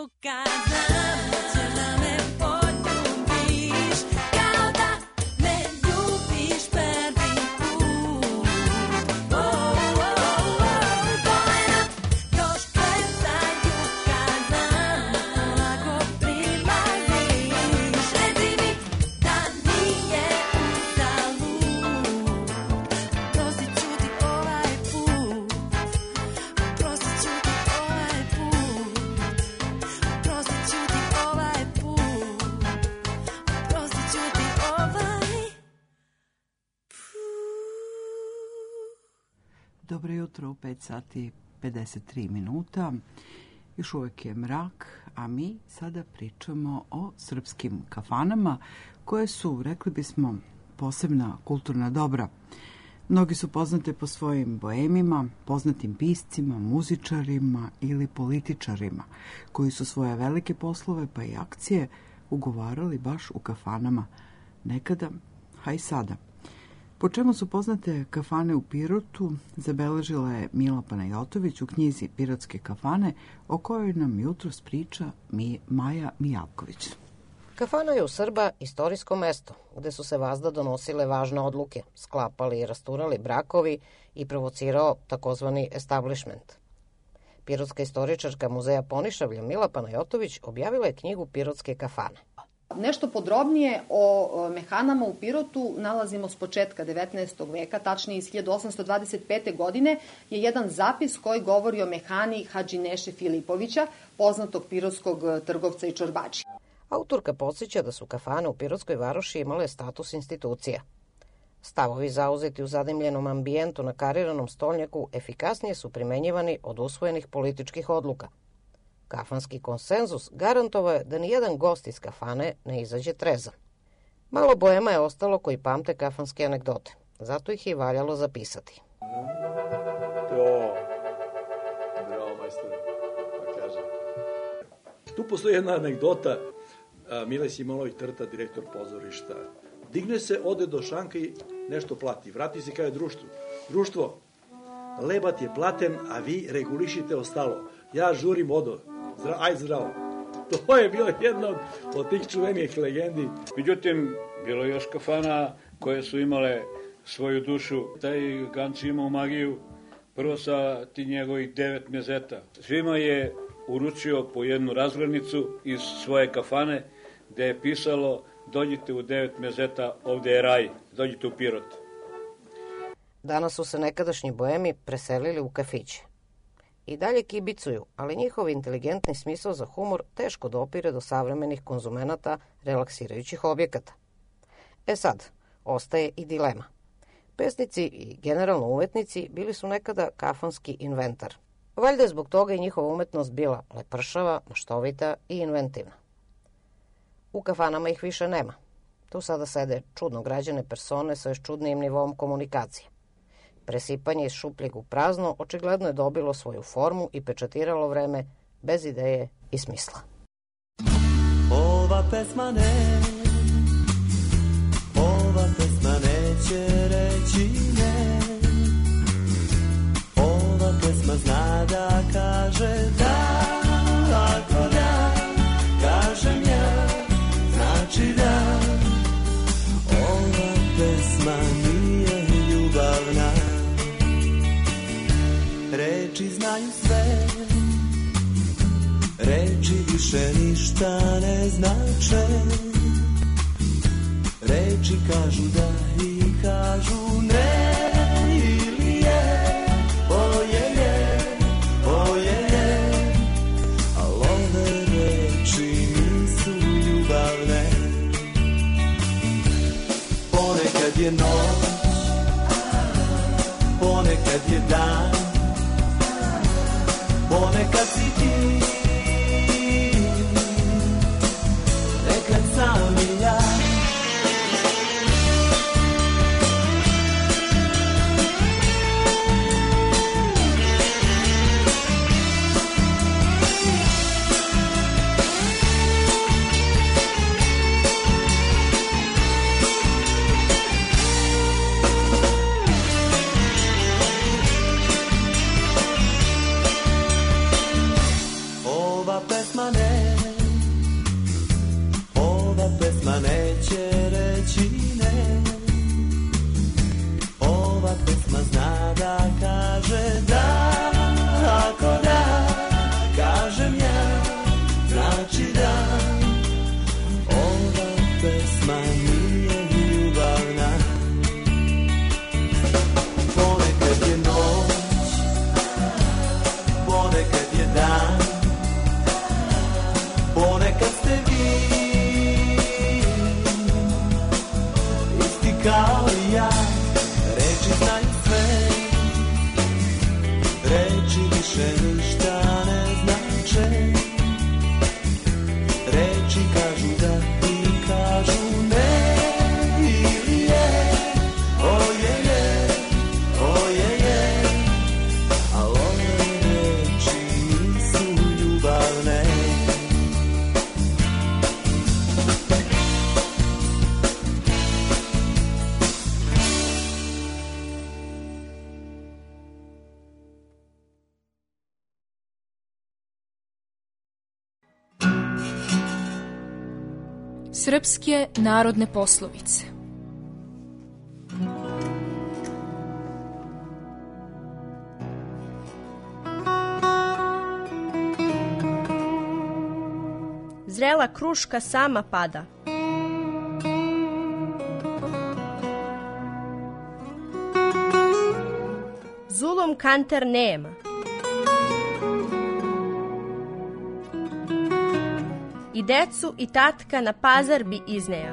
[SPEAKER 15] Kad znam da ćeš da me poljubiš, kao da me ljubiš prvi put. Oh, oh, oh, polena još klecaju kad znam da polako prilaziš. Reci mi da nije uzalud, oprostit ću ti ovaj put, oprostit ću ti ovaj put, oprostit ću ti ovaj put, oprostit ću ti ovaj put.
[SPEAKER 1] Dobro jutro, u pet sati pedeset tri minuta. Još uvek je mrak, a mi sada pričamo o srpskim kafanama koje su, rekli bismo, posebna kulturna dobra. Mnogi su poznate po svojim boemima, poznatim piscima, muzičarima ili političarima koji su svoje velike poslove pa i akcije ugovarali baš u kafanama. Nekada, a i sada. Po čemu su poznate kafane u Pirotu, zabeležila je Mila Panajotović u knjizi Pirotske kafane, o kojoj nam jutros priča Mi, Maja Mijalković.
[SPEAKER 11] Kafana je u Srba istorijsko mesto, gde su se vazda donosile važne odluke, sklapali i rasturali brakovi i provocirao takozvani establishment. Pirotska istoričarka muzeja Ponišavlja Mila Panajotović objavila je knjigu Pirotske kafane.
[SPEAKER 13] Nešto podrobnije o mehanama u Pirotu nalazimo s početka devetnaestog veka, tačnije iz hiljadu osamsto dvadeset pete. godine, je jedan zapis koji govori o mehani Hadži Neše Filipovića, poznatog pirotskog trgovca i čorbači.
[SPEAKER 11] Autorka podsjeća da su kafane u Pirotskoj varoši imale status institucija. Stavovi zauzeti u zadimljenom ambijentu na kariranom stolnjaku efikasnije su primenjivani od usvojenih političkih odluka. Kafanski konsenzus garantovao je da nijedan gost iz kafane ne izađe trezan. Malo boema je ostalo koji pamte kafanske anegdote, zato ih je valjalo zapisati.
[SPEAKER 14] To, bravo majstore, pa kaže. Tu postoji jedna anegdota, Mile Simonović Trta, direktor pozorišta. Digne se, ode do šanka i nešto plati. Vrati se kaže društvu. Društvo, lebat je platen, a vi regulišite ostalo. Ja žurim odo. Zdravo, aj zdravo. To je bilo jedna od tih čuvenih legendi.
[SPEAKER 24] Međutim, bilo je još kafana koje su imale svoju dušu. Taj Ganci imao magiju, prvo sa ti njegovih devet mezeta. Svima je uručio po jednu razglednicu iz svoje kafane, gde je pisalo: dođite u devet mezeta, ovde je raj, dođite u Pirot.
[SPEAKER 11] Danas su se nekadašnji boemi preselili u kafiće. I dalje kibicuju, ali njihov inteligentni smisao za humor teško dopire do savremenih konzumenata relaksirajućih objekata. E sad, ostaje i dilema. Pesnici i generalno umetnici bili su nekada kafanski inventar. Valjda je zbog toga i njihova umetnost bila lepršava, maštovita i inventivna. U kafanama ih više nema. Tu sada sede čudno građane persone sa još čudnijim nivom komunikacije. Presipanje iz šupljeg u prazno očigledno je dobilo svoju formu i pečatiralo vreme bez ideje i smisla.
[SPEAKER 22] Ova pesma ne, ova pesma neće reći ne. Ova pesma zna da kaže da, ako da, kažem ja, znači da. Ova pesma nije ljubavna, reči znaju sve, reči više ništa ne znače. Reči kažu da i kažu ne, ili je, oje je, oje je. Al ove reči nisu ljubavne. Ponekad je noć, ponekad je dan, ponekad si ti, nekad sam i ja. neće reći ne. Ova pesma zna da kaže da, ako da, kažem ja, znači da. Ova pesma nije ljubavna. Ponekad je noć, ponekad je dan, ponekad ste vi isti kao i ja. Reči znaju sve, reči više ništa ne znače. Reči kažu da i kažu ne. Ili je, oje je, oje je, a ove reči nisu ljubavne.
[SPEAKER 6] Srpske narodne poslovice.
[SPEAKER 7] Zrela kruška sama pada. Zulum kanter nema. I decu i tatka na pazar bi izneo.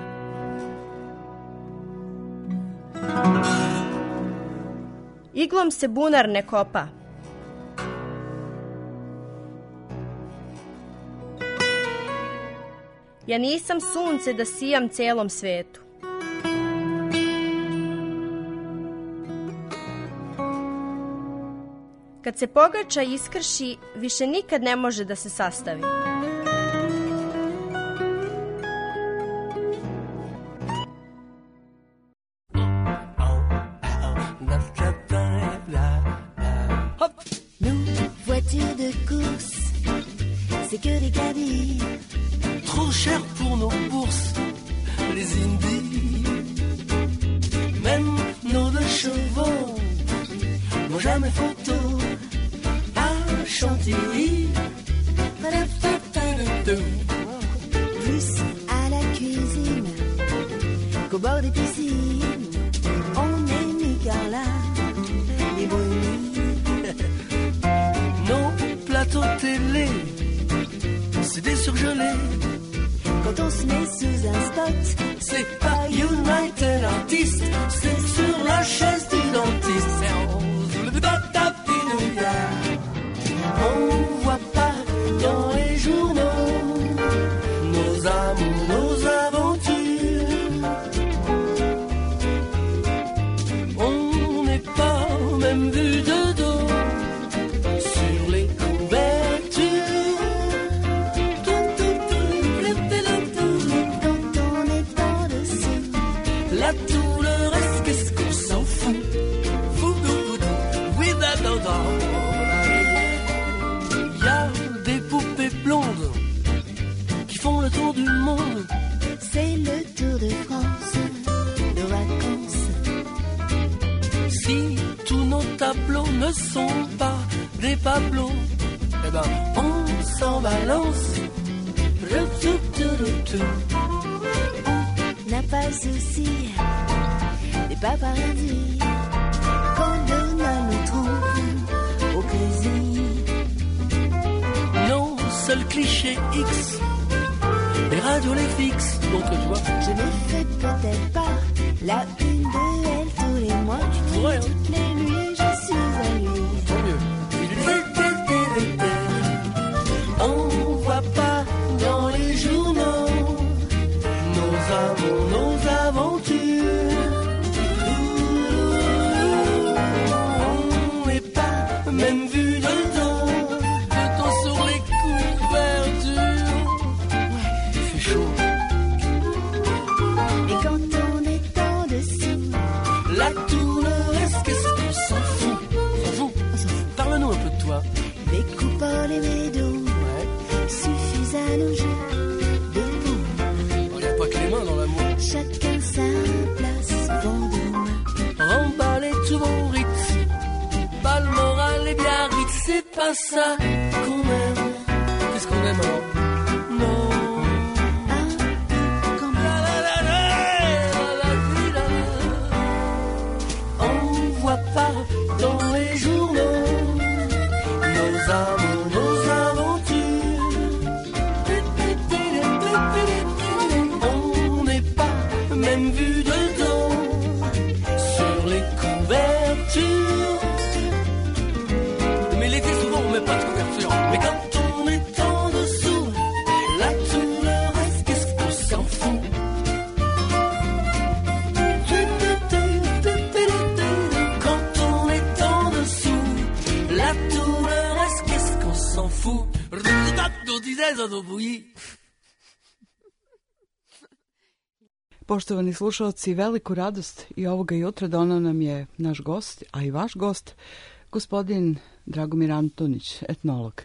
[SPEAKER 7] Iglom se bunar ne kopa. Ja nisam sunce da sijam celom svetu. Kad se pogača iskrši, više nikad ne može da se sastavi.
[SPEAKER 22] Voiture de course, c'est que des caddies. Trop cher pour nos bourses, les indies. Même nos deux chevaux n'ont jamais photo à Chantilly. Plus à la cuisine qu'au bord des piscines, on est mis car là, les bruits. Nos plateaux télé, c'est des surgelés. Quand on se met sous un spot, c'est pas United Artists, c'est sur la chaise du dentiste. C'est en le tapis. On voit pas dans les journaux nos amours, nos aventures. On n'est pas même vu de dos sur les couvertures. Quand on est en dessous, là tout le reste, qu'est-ce qu'on s'en fout? Foudoudou, without doubt. Y a des poupées blondes qui font le tour du monde. C'est le Tour de France de vacances. Si tous nos tableaux ne sont pas des Pablo, eh ben on s'en balance. On n'a pas le souci des paparazzis qu'on donne à nous trouver au plaisir. Nos seuls clichés X, les radios les fixes. Donc tu vois, je ne fais peut-être pas la une de elle tous les mois. Tu pourrais, hein. Toutes les nuits, je suis à lui. Tant mieux. On voit pas dans les journaux nos amours, nos aventures. On n'est pas même vu dedans, peut-on sur les couvertures. Ouais, il fait chaud. Et quand on est en dessous,
[SPEAKER 4] chacun sa place pour demain.
[SPEAKER 22] Remballez tous vos rites, Balmoral et Biarritz, c'est pas ça qu'on aime. Qu'est-ce qu'on aime alors? Non. Pas dans les journaux nos amours, nos aventures. On n'est pas même vu dedans sur les couvertures. Mais l'été souvent on met pas de couverture. Mais quand on est en dessous, là tout le reste, qu'est-ce qu'on s'en fout? S'en fout.
[SPEAKER 1] Poštovani slušalci, veliku radost i ovoga jutra donao nam je naš gost, a i vaš gost, gospodin Dragomir Antonić, etnolog.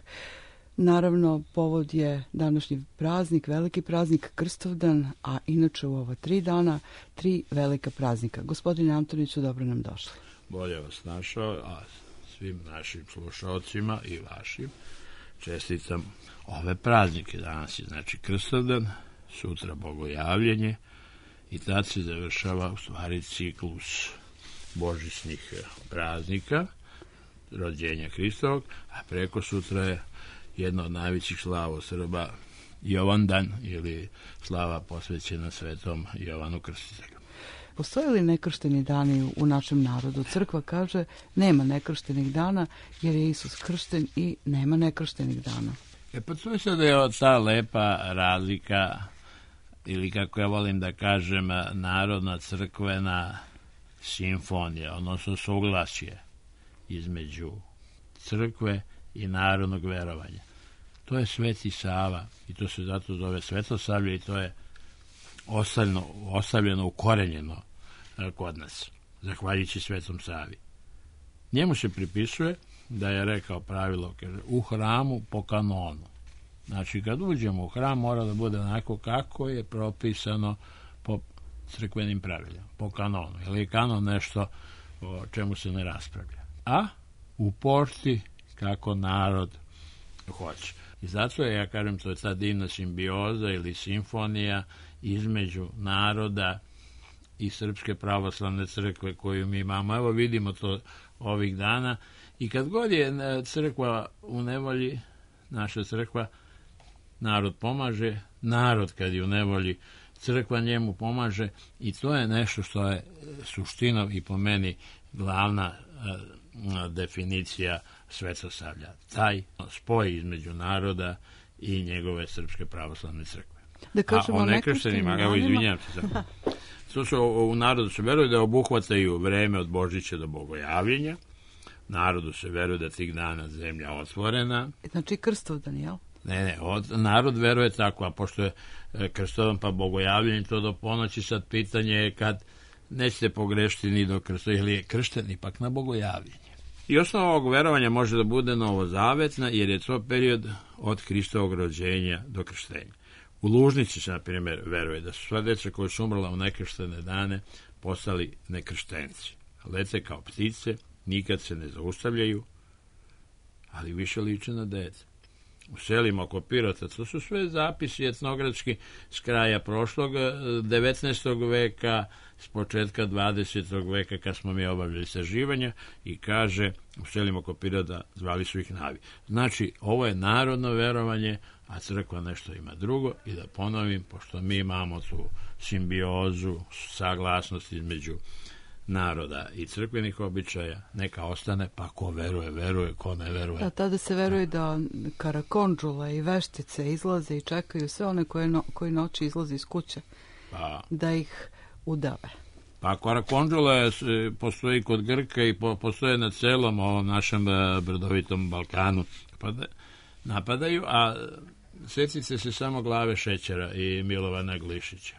[SPEAKER 1] Naravno, povod je današnji praznik, veliki praznik Krstovdan, a inače u ova tri dana, tri velika praznika. Gospodine Antoniću, dobro nam došli.
[SPEAKER 10] Bolje vas našao, a svim našim slušalcima i vašim čestitam ove praznike. Danas je znači Krstovdan, sutra Bogojavljenje i tad se završava u stvari ciklus božićnih praznika, rođenja Hristovog, a preko sutra je jedna od najvećih slava Srba, Jovandan, ili slava posvećena svetom Jovanu Krstitelju.
[SPEAKER 1] Postoje li nekršteni dani u našem narodu? Crkva kaže nema nekrštenih dana jer je Isus kršten i nema nekrštenih dana.
[SPEAKER 10] E pa to je sada je ta lepa razlika, ili kako ja volim da kažem, narodna crkvena simfonija, odnosno suglasje između crkve i narodnog verovanja. To je Sveti Sava i to se zato zove Svetosavlje i to je ostavljeno, ostavljeno ukorenjeno kod nas, zahvaljujući Svetom Savi. Njemu se pripisuje da je rekao pravilo u hramu po kanonu. Znači, kad uđemo u hram, mora da bude onako kako je propisano po crkvenim pravilima, po kanonu. Ili je kanon nešto o čemu se ne raspravlja. A u porti kako narod hoće. I zato je, ja kažem, to je ta divna simbioza ili simfonija između naroda i Srpske pravoslavne crkve koju mi imamo. Evo vidimo to ovih dana. I kad god je crkva u nevolji, naša crkva, narod pomaže, narod kad je u nevolji, crkva njemu pomaže i to je nešto što je suština i po meni glavna uh, definicija Svetosavlja. Taj spoj između naroda i njegove Srpske pravoslavne crkve.
[SPEAKER 1] Da kažemo
[SPEAKER 10] A o nekrštenima, evo izvinjam se samo. To su u narodu se veruje da obuhvataju vreme od Božića do Bogojavljenja. Narodu se veruje da tih dana zemlja otvorena.
[SPEAKER 1] Znači Krstovdan, jel?
[SPEAKER 10] Ne, ne, od, narod veruje tako, a pošto je Krstovdan pa Bogojavljenje, to do ponoći sad pitanje je kad nećete pogrešiti ni do Krstovdan, ili je kršten ipak na Bogojavljenje. I osnova ovog verovanja može da bude novozavetna, jer je to period od Hristovog rođenja do krštenja. U Lužnici se, na primjer, veruje da su sva deca koja su umrla u nekrštene dane postali nekrštenci. Lete kao ptice, nikad se ne zaustavljaju, ali više liče na dete. U selima oko Pirota, to su sve zapisi etnografski s kraja prošlog devetnaestog veka, s početka dvadesetog veka, kad smo mi obavljali istraživanja, i kaže, u selima oko Pirota zvali su ih Navi. Znači, ovo je narodno verovanje, a crkva nešto ima drugo, i da ponovim, pošto mi imamo tu simbiozu, saglasnost između naroda i crkvenih običaja, neka ostane, pa ko veruje, veruje, ko ne veruje.
[SPEAKER 1] Da, tada se veruje da karakondžula i veštice izlaze i čekaju sve one koje, no, koji noći izlaze iz kuće, pa, da ih udave.
[SPEAKER 10] Pa karakondžula postoji kod Grka i po, postoje na celom ovom našem brdovitom Balkanu. Pa da napadaju, a setite se samo glave Šećera i Milovana Glišića.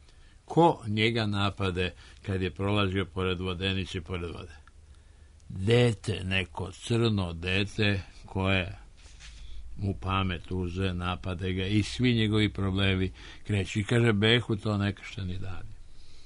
[SPEAKER 10] Ko njega napade kad je prolazio pored vodenice i pored vode? Dete, neko crno dete koje mu pamet uze, napade ga i svi njegovi problemi kreću. I kaže, behu to nekršteni dani.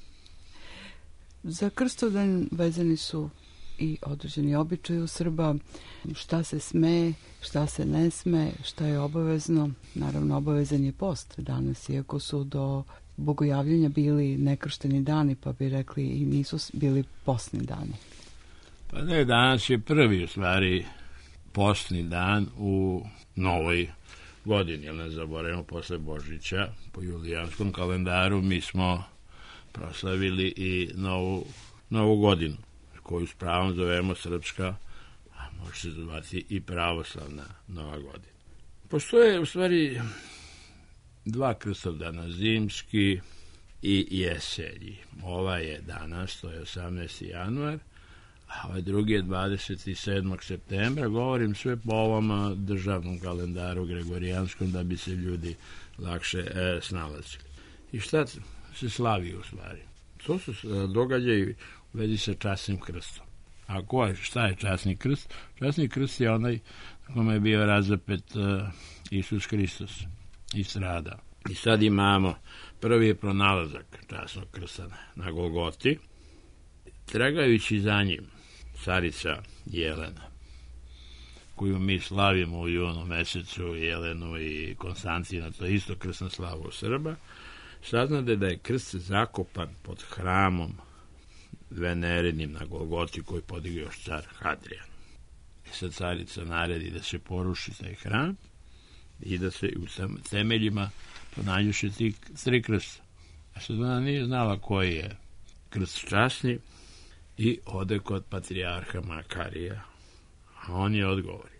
[SPEAKER 1] Za Krstovdan vezani su i određeni običaji u Srba, šta se sme, šta se ne sme, šta je obavezno. Naravno, obavezan je post danas, iako su do bogojavljenja bili nekršteni dani, pa bi rekli i nisu bili postni dani.
[SPEAKER 10] Pa ne, danas je prvi u stvari postni dan u novoj godini, jer ne zaboravimo, posle Božića po julijanskom kalendaru mi smo proslavili i novu, novu godinu, koju s pravom zovemo srpska, a može se zvati i pravoslavna nova godina. Postoje u stvari dva Krstovdana, zimski i jesenji. Ova je danas, to je osamnaesti januar, a ovaj drugi je dvadeset sedmog septembra. Govorim sve po ovom državnom kalendaru gregorijanskom da bi se ljudi lakše e, snalazili. I šta se slavi u stvari? To su događaji u vezi sa časnim krstom. A ko je, šta je časni krst? Časni krst je onaj kome je bio razapet uh, Isus Hristos i strada. I sad imamo, prvi je pronalazak časnog krsta na Golgoti. Tragajući za njim, carica Jelena, koju mi slavimo u junu mesecu, Jelenu i Konstantina, to je isto krsna slava u Srba, saznade da je krst zakopan pod hramom Venerinim na Golgoti koji podigao još car Hadrian. I sad carica naredi da se poruši taj hram i da se u temeljima pronađuše ti tri krsta. A sad ona nije znala koji je krst časni i ode kod patrijarha Makarija. A on je odgovorio.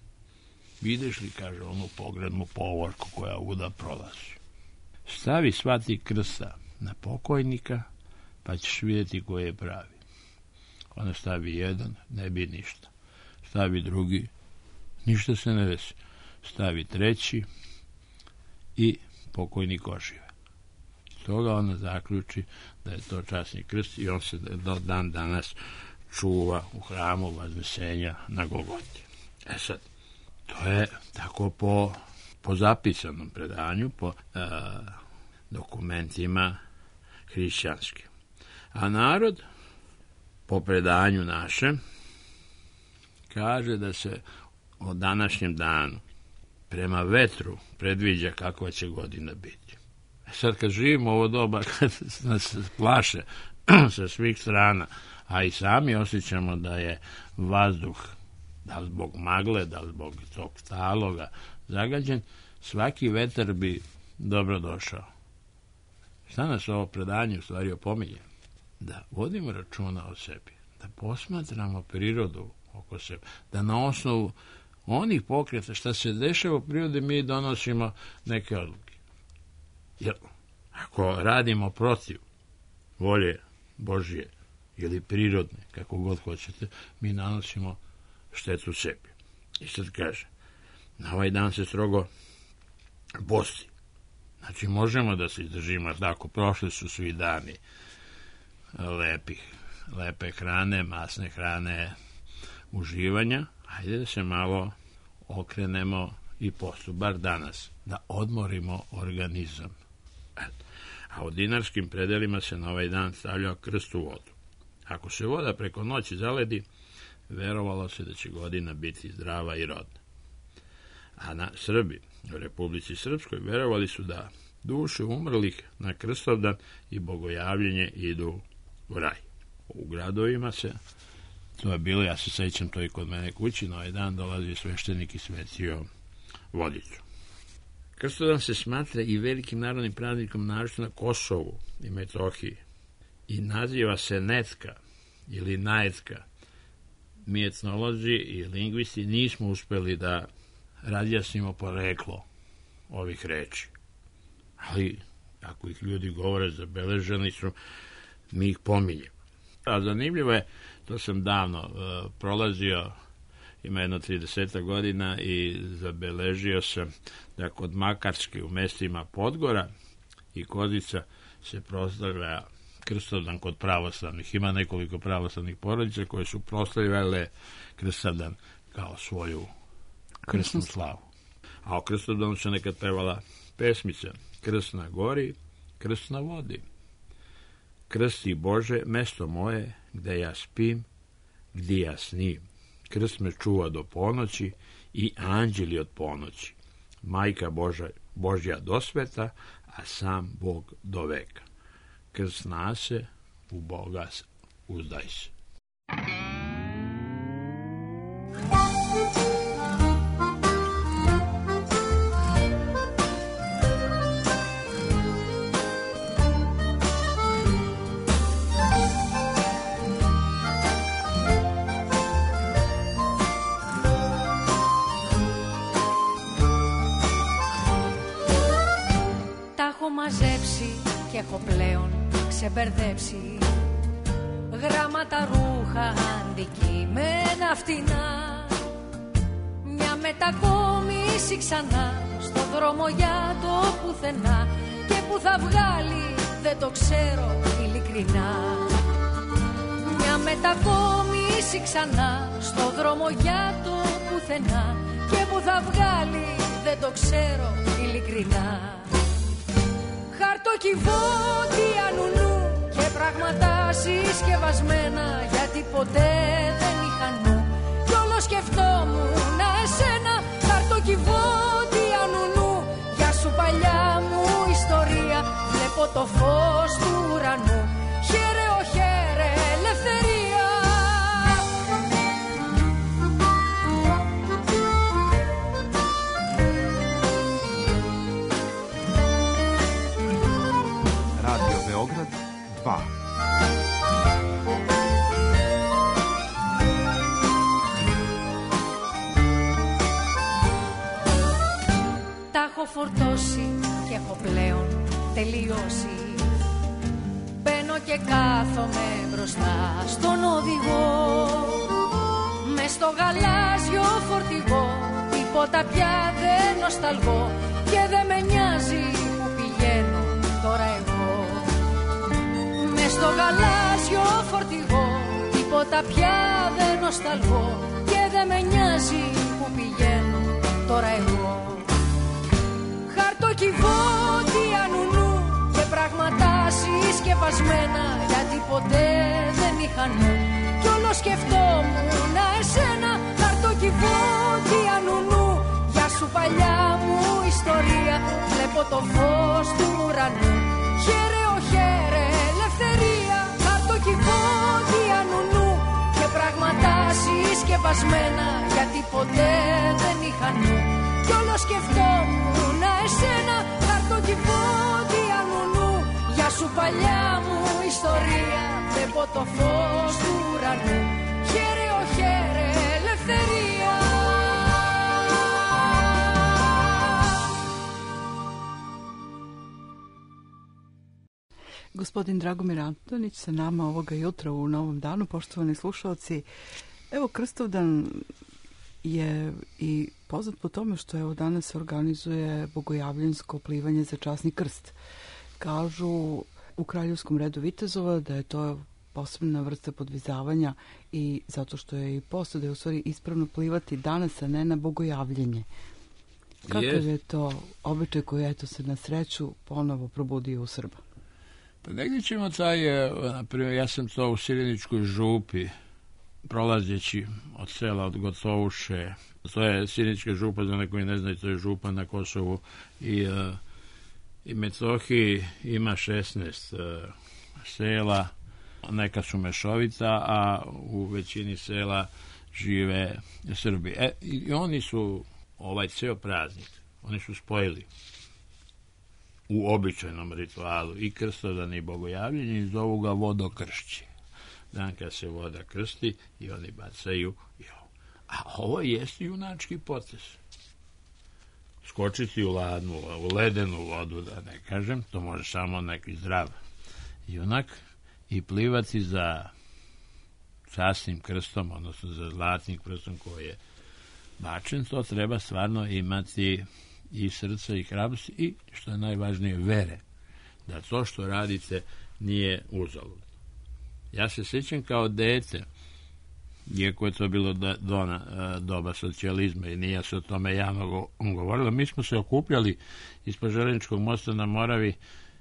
[SPEAKER 10] Vidiš li, kaže, onu pogrednu povorku koja uda prolazi. Stavi sva ti krsta na pokojnika, pa ćeš vidjeti koji je pravi. Ona stavi jedan, ne bi ništa. Stavi drugi, ništa se ne desi. Stavi treći i pokojnik ožive. Toga ona zaključi da je to časni krst i on se do dan danas čuva u hramu Vaznesenja na Golgoti. E sad, to je tako po, po zapisanom predanju, po a, dokumentima hrišćanskim. A narod, po predanju našem, kaže da se o današnjem danu prema vetru predviđa kakva će godina biti. Sad kad živimo ovo doba, kad nas plaše sa svih strana, a i sami osjećamo da je vazduh, da li zbog magle, da li zbog tog taloga zagađen, svaki vetar bi dobro došao. Šta nas ovo predanje u stvari opominje? Da vodimo računa o sebi, da posmatramo prirodu oko sebe, da na osnovu onih pokreta šta se dešava u prirodi mi donosimo neke odluke. Jer ako radimo protiv volje Božije ili prirodne, kako god hoćete, mi nanosimo štetu sebi. I sad kaže, na ovaj dan se strogo posti. Znači, možemo da se izdržimo tako, prošli su svi dani lepih, lepe hrane, masne hrane, uživanja, hajde da se malo okrenemo i postu, bar danas, da odmorimo organizam. A u dinarskim predelima se na ovaj dan stavljao krst u vodu. Ako se voda preko noći zaledi, verovalo se da će godina biti zdrava i rodna. A na Srbi, u Republici Srpskoj, verovali su da duše umrlih na Krstovdan i bogojavljenje idu u raj. U gradovima se, to je bilo, ja se sećam to i kod mene kući, na ovaj dan dolazi sveštenik i svetio vodicu. Krstovdan se smatra i velikim narodnim praznikom naročito na Kosovu i Metohiji i naziva se netka ili naetka. Mi etnolozi i lingvisti nismo uspeli da razjasnimo poreklo ovih reči. Ali, ako ih ljudi govore, zabeleženi su, mi ih pominjemo. A zanimljivo je, to sam davno uh, prolazio, ima jedno trideset godina i zabeležio sam da kod Makarske u mestima Podgora i Kozica se proslavlja Krstovdan kod pravoslavnih. Ima nekoliko pravoslavnih porodica koje su proslavljale Krstovdan kao svoju krsnu slavu. A o Krstodanu se nekad pevala pesmica: krst na gori, krst na vodi. Krsti Bože, mesto moje, gde ja spim, gde ja snim. Krst me čuva do ponoći i anđeli od ponoći. Majka Boža, Božja do sveta, a sam Bog do veka. Krst nase, u Boga uzdaj se.
[SPEAKER 16] Μαζέψει και έχω πλέον ξεμπερδέψει γράμματα, ρούχα, αντικείμενα φτηνά. Μια μετακόμιση ξανά στο δρόμο για το πουθενά, και που θα βγάλει δεν το ξέρω ειλικρινά. Μια μετακόμιση ξανά στο δρόμο για το πουθενά, και που θα βγάλει δεν το ξέρω ειλικρινά. Χαρτοκιβώτια νουνού και πράγματα συσκευασμένα, γιατί ποτέ δεν είχα νου κι όλο σκεφτόμουν εσένα. Χαρτοκιβώτια νουνού, γεια σου παλιά μου ιστορία, βλέπω το φως του ουρανού, χαίρε ο χαίρε ελευθερία.
[SPEAKER 17] Beograd dva.
[SPEAKER 16] Τα έχω φορτώσει και έχω πλέον τελειώσει. Μπαίνω και κάθομαι μπροστά στον οδηγό, μες στο γαλάζιο φορτηγό, τίποτα πια δεν νοσταλγώ και δεν με νοιάζει που πηγαίνω τώρα εγώ. Στο γαλάζιο φορτηγό, τίποτα πια δεν νοσταλγώ και δεν με νοιάζει που πηγαίνω τώρα εγώ. Χαρτοκιβώτια νουνού και πράγματα συσκευασμένα, γιατί ποτέ δεν είχα νου κι όλο σκεφτόμουν εσένα. Χαρτοκιβώτια νουνού, γεια σου παλιά μου ιστορία, βλέπω το φως του ουρανού, χαίρε ο χαίρε ελευθερία. Χαρτοκιβώτια νουνού και πράγματα συσκευασμένα, γιατί ποτέ δεν είχα νου κι όλο σκεφτόμουν εσένα. Χαρτοκιβώτια νουνού, γεια σου παλιά μου ιστορία, βλέπω το φως του ουρανού, χαίρε ο χαίρε ελευθερία.
[SPEAKER 1] Gospodin Dragomir Antonić sa nama ovoga jutra u Novom danu. Poštovani slušalci, evo Krstovdan je i poznat po tome što evo danas organizuje bogojavljansko plivanje za časni krst. Kažu u kraljevskom redu vitezova da je to posebna vrsta podvizavanja i zato što je i posto da je u stvari ispravno plivati danas, a ne na bogojavljenje. Kakav je to običaj koji eto se na sreću ponovo probudio u Srba?
[SPEAKER 10] Pa negdje ćemo taj, na primjer, ja sam to u Sireničkoj župi, prolazeći od sela, od Gotovuše, to je Sirenička župa, za neko ne znaju, to je župa na Kosovu i, i Metohiji, ima šesnaest sela, neka su mešovita, a u većini sela žive Srbi. E, i oni su ovaj ceo praznik, oni su spojili u običajnom ritualu i Krstovdan i bogojavljenje i zovu ga vodokršće. Dan kad se voda krsti i oni bacaju i ovo. A ovo jeste junački potez. Skočiti u ladnu, u ledenu vodu, da ne kažem, to može samo neki zdrav junak, i plivati za časnim krstom, odnosno za zlatnim krstom koji je bačen, to treba stvarno imati i srca i hrabrosti i, što je najvažnije, vere da to što radite nije uzalud. Ja se sjećam kao dete, iako je to bilo do, do, doba socijalizma i nije se o tome javno govorilo, mi smo se okupljali ispod Željezničkog mosta na Moravi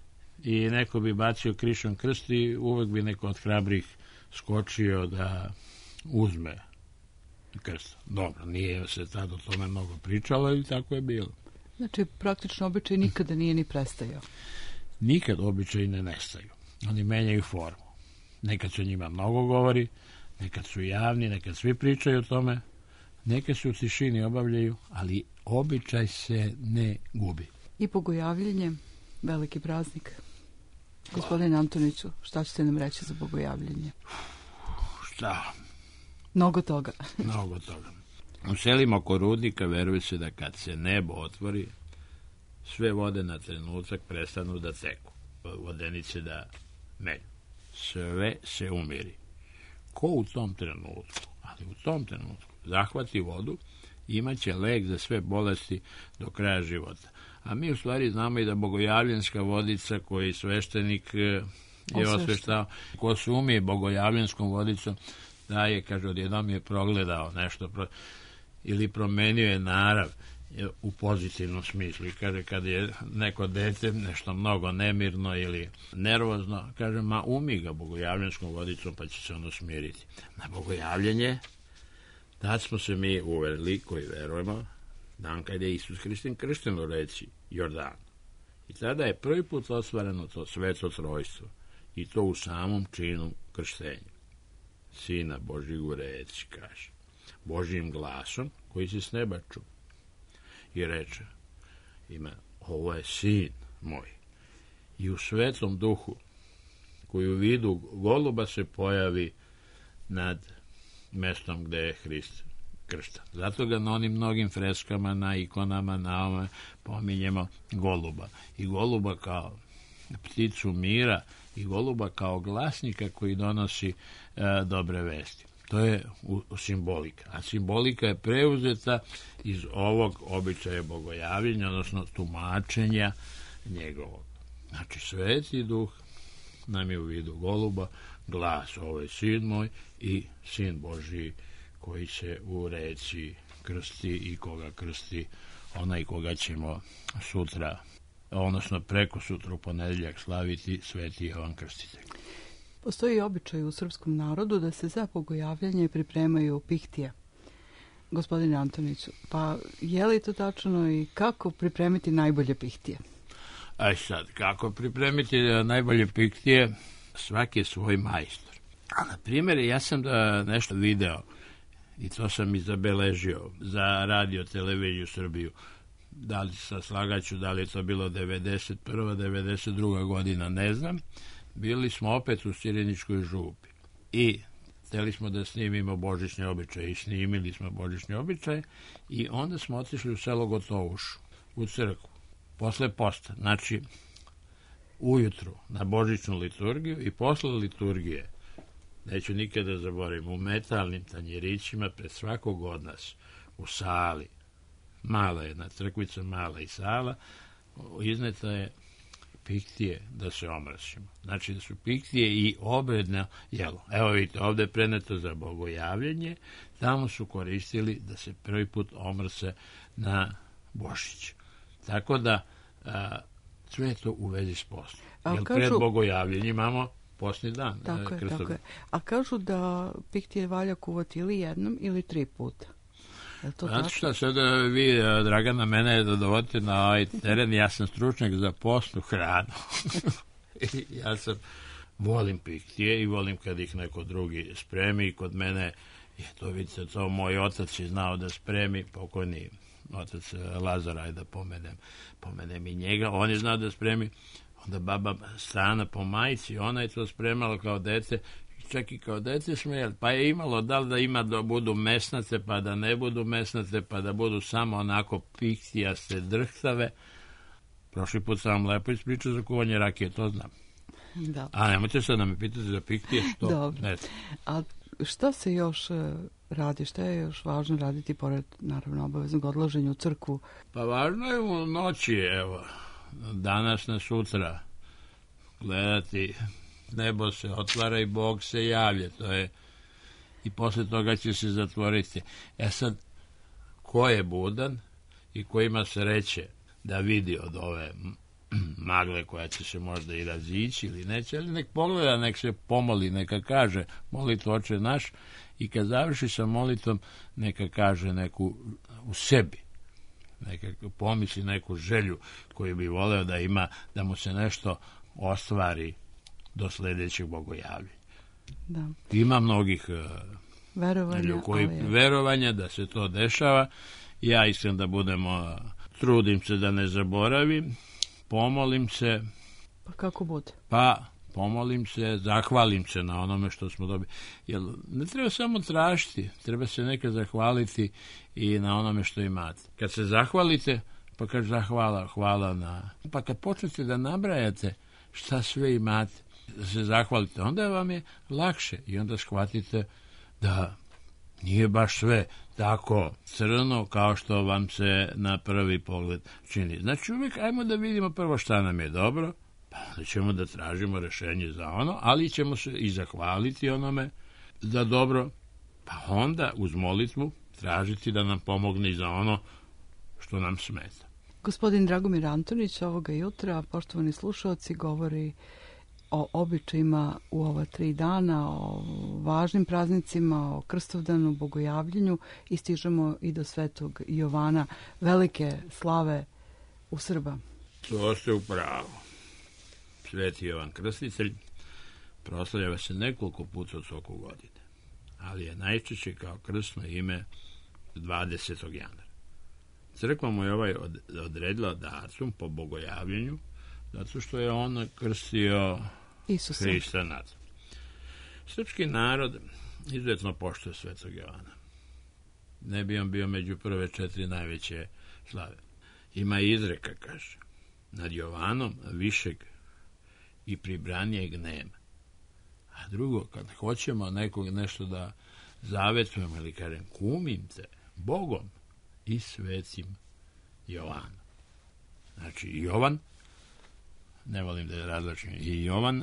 [SPEAKER 10] i neko bi bacio krišom krst i uvek bi neko od hrabrih skočio da uzme krst. Dobro, nije se tad o tome mnogo pričalo i tako je bilo.
[SPEAKER 1] Znači, praktično običaj nikada nije ni prestajao.
[SPEAKER 10] Nikad običaj ne nestaju. Oni menjaju formu. Nekad se o njima mnogo govori, nekad su javni, nekad svi pričaju o tome, neke se u tišini obavljaju, ali običaj se ne gubi.
[SPEAKER 1] I bogojavljenje, veliki praznik. Gospodine Antoniću, šta ćete nam reći za bogojavljenje?
[SPEAKER 10] Šta?
[SPEAKER 1] Mnogo toga.
[SPEAKER 10] Mnogo toga. U selima oko rudnika veruje se da kad se nebo otvori, sve vode na trenutak prestanu da teku. Vodenice da melju. Sve se umiri. Ko u tom trenutku, ali u tom trenutku, zahvati vodu, imaće lek za sve bolesti do kraja života. A mi u stvari znamo i da bogojavljenska vodica koji sveštenik je osveštao, ko se umije bogojavljenskom vodicom, da je, kaže, odjednom je progledao nešto pro, ili promenio je narav u pozitivnom smislu. I kaže, kad je neko dete nešto mnogo nemirno ili nervozno, kaže, ma umi ga bogojavljenskom vodicom pa će se ono smiriti. Na bogojavljenje, tad smo se mi uverili, koji verujemo, dan kad je Isus Hristin kršten u reci Jordan. I tada je prvi put ostvareno to sveto trojstvo. I to u samom činu krštenja. Sina Božjeg u reci, kaže, Božjim glasom koji se s neba ču. I reče, ima, ovo je sin moj. I u svetom duhu, koji u vidu goluba se pojavi nad mestom gde je Hrist kršten. Zato ga na onim mnogim freskama, na ikonama, na ome pominjemo goluba. I goluba kao pticu mira i goluba kao glasnika koji donosi e, dobre vesti. To je u, u simbolika. A simbolika je preuzeta iz ovog običaja bogojavljenja, odnosno tumačenja njegovog. Znači, Sveti Duh nam je u vidu goluba, glas, ovo je sin moj i sin Božji koji se u reci krsti i koga krsti onaj koga ćemo sutra, odnosno preko sutra u ponedeljak slaviti, Sveti Jovan Krstitelj.
[SPEAKER 1] Postoji običaj u srpskom narodu da se za bogojavljanje pripremaju pihtije. Gospodine Antoniću, pa je li to tačno i kako pripremiti najbolje pihtije?
[SPEAKER 10] Aj sad, kako pripremiti najbolje pihtije? Svaki je svoj majstor. A na primjer, ja sam da nešto video i to sam i zabeležio za radio televiziju Srbiju. Da li sa slagaću, da li je to bilo devedeset prva devedeset druga godina, ne znam. Bili smo opet u Sireničkoj župi i hteli smo da snimimo božićne običaje i snimili smo božićne običaje i onda smo otišli u selo Gotovušu, u crkvu, posle posta, znači ujutru na božićnu liturgiju i posle liturgije, neću nikada zaboravim, u metalnim tanjirićima pred svakog od nas, u sali, mala jedna crkvica, mala i sala, izneta je piktije da se omrsimo. Znači da su piktije i obredno jelo. Evo vidite, ovde je preneto za bogojavljenje, tamo su koristili da se prvi put omrse na Božić. Tako da a, sve to u vezi s postom. Jer kažu, pred bogojavljenjem imamo postni dan.
[SPEAKER 1] Tako je, tako je. A kažu da piktije valja kuvati ili jednom ili tri puta.
[SPEAKER 10] Znate šta, sada vi, Dragana, mene da dovodite na ovaj teren, ja sam stručnjak za postnu hranu. Ja sam, volim piktije i volim kad ih neko drugi spremi i kod mene je to, vidite, to moj otac je znao da spremi, pokojni otac Lazar, ajde da pomenem, pomenem i njega, on je znao da spremi, onda baba Stana po majici, ona je to spremala kao dete, čak i kao dete smo jeli, pa je imalo da li da ima da budu mesnate, pa da ne budu mesnate, pa da budu samo onako piktijaste drhtave. Prošli put sam vam lepo ispričao za kuvanje rakije, to znam.
[SPEAKER 1] Da.
[SPEAKER 10] A nemojte sad da me pitate za piktije, što?
[SPEAKER 1] Dobro.
[SPEAKER 10] Ne.
[SPEAKER 1] A šta se još radi, šta je još važno raditi pored, naravno, obaveznog odlaženja u crkvu?
[SPEAKER 10] Pa važno je u noći, evo, danas na sutra gledati, nebo se otvara i Bog se javlja. To je i posle toga će se zatvoriti. E sad, ko je budan i ko ima sreće da vidi od ove magle koja će se možda i razići ili neće, ali nek pogleda, nek se pomoli, neka kaže molitvu Oče naš i kad završi sa molitvom neka kaže neku u sebi, neka pomisli neku želju koju bi voleo da ima, da mu se nešto ostvari do sledećeg bogojavljenja.
[SPEAKER 1] Da.
[SPEAKER 10] Ima mnogih
[SPEAKER 1] verovanja,
[SPEAKER 10] koji,
[SPEAKER 1] ali je...
[SPEAKER 10] verovanja da se to dešava. Ja iskren da budemo, trudim se da ne zaboravim, pomolim se.
[SPEAKER 1] Pa kako bude?
[SPEAKER 10] Pa pomolim se, zahvalim se na onome što smo dobili. Jer ne treba samo tražiti, treba se nekad zahvaliti i na onome što imate. Kad se zahvalite, pa kaže zahvala, hvala na... Pa kad počnete da nabrajate šta sve imate, da se zahvalite, onda vam je lakše i onda shvatite da nije baš sve tako crno kao što vam se na prvi pogled čini. Znači uvijek ajmo da vidimo prvo šta nam je dobro, pa onda ćemo da tražimo rešenje za ono, ali ćemo se i zahvaliti onome za dobro, pa onda uz molitvu tražiti da nam pomogne i za ono što nam smeta.
[SPEAKER 1] Gospodin Dragomir Antonić ovoga jutra, poštovani slušalci, govori o običajima u ova tri dana, o važnim praznicima, o Krstovdanu, Bogojavljenju i stižemo i do Svetog Jovana, velike slave u Srba.
[SPEAKER 10] To ste upravo. Sveti Jovan Krstitelj proslavljava se nekoliko puta od toku godine, ali je najčešće kao krstno ime dvadesetog januara. Crkva mu je ovaj odredila datum po Bogojavljenju, zato što je on krstio Isusa. Hrista nad. Srpski narod izuzetno poštuje Svetog Jovana. Ne bi on bio među prve četiri najveće slave. Ima izreka, kaže, nad Jovanom višeg i pribranijeg nema. A drugo, kad hoćemo nekog nešto da zavetujemo ili kažem, kumim te Bogom i svetim Jovanom. Znači, Jovan, ne volim da je različim, i Jovan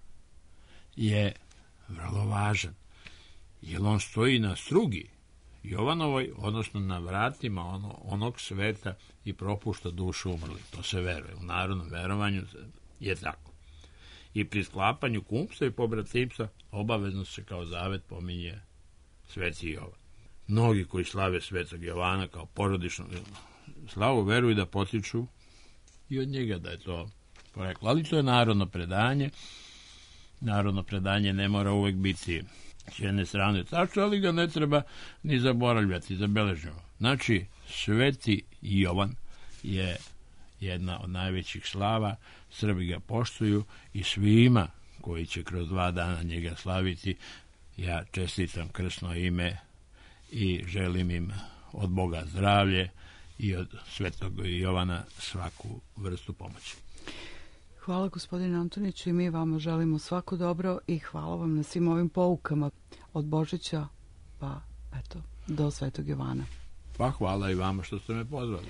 [SPEAKER 10] je vrlo važan, jer on stoji na strugi Jovanovoj, odnosno na vratima ono, onog sveta i propušta dušu umrlih. To se veruje. U narodnom verovanju je tako. I pri sklapanju kumstva i pobratimstva obavezno se kao zavet pominje sveti Jovan. Mnogi koji slave svetog Jovana kao porodičnu slavu veruju da potiču i od njega, da je to poreklo. Ali to je narodno predanje. Narodno predanje ne mora uvek biti s jedne strane tačno, ali ga ne treba ni zaboravljati, zabeležimo. Znači, sveti Jovan je jedna od najvećih slava, Srbi ga poštuju i svima koji će kroz dva dana njega slaviti, ja čestitam krstno ime i želim im od Boga zdravlje i od svetog Jovana svaku vrstu pomoći.
[SPEAKER 1] Hvala gospodine Antoniću i mi vama želimo svako dobro i hvala vam na svim ovim poukama od Božića pa eto do Svetog Jovana.
[SPEAKER 10] Pa hvala i vama što ste me pozvali.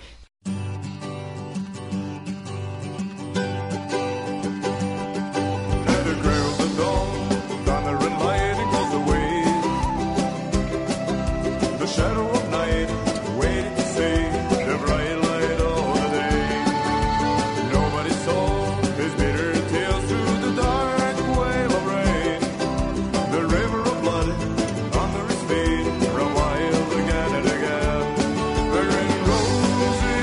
[SPEAKER 18] Roses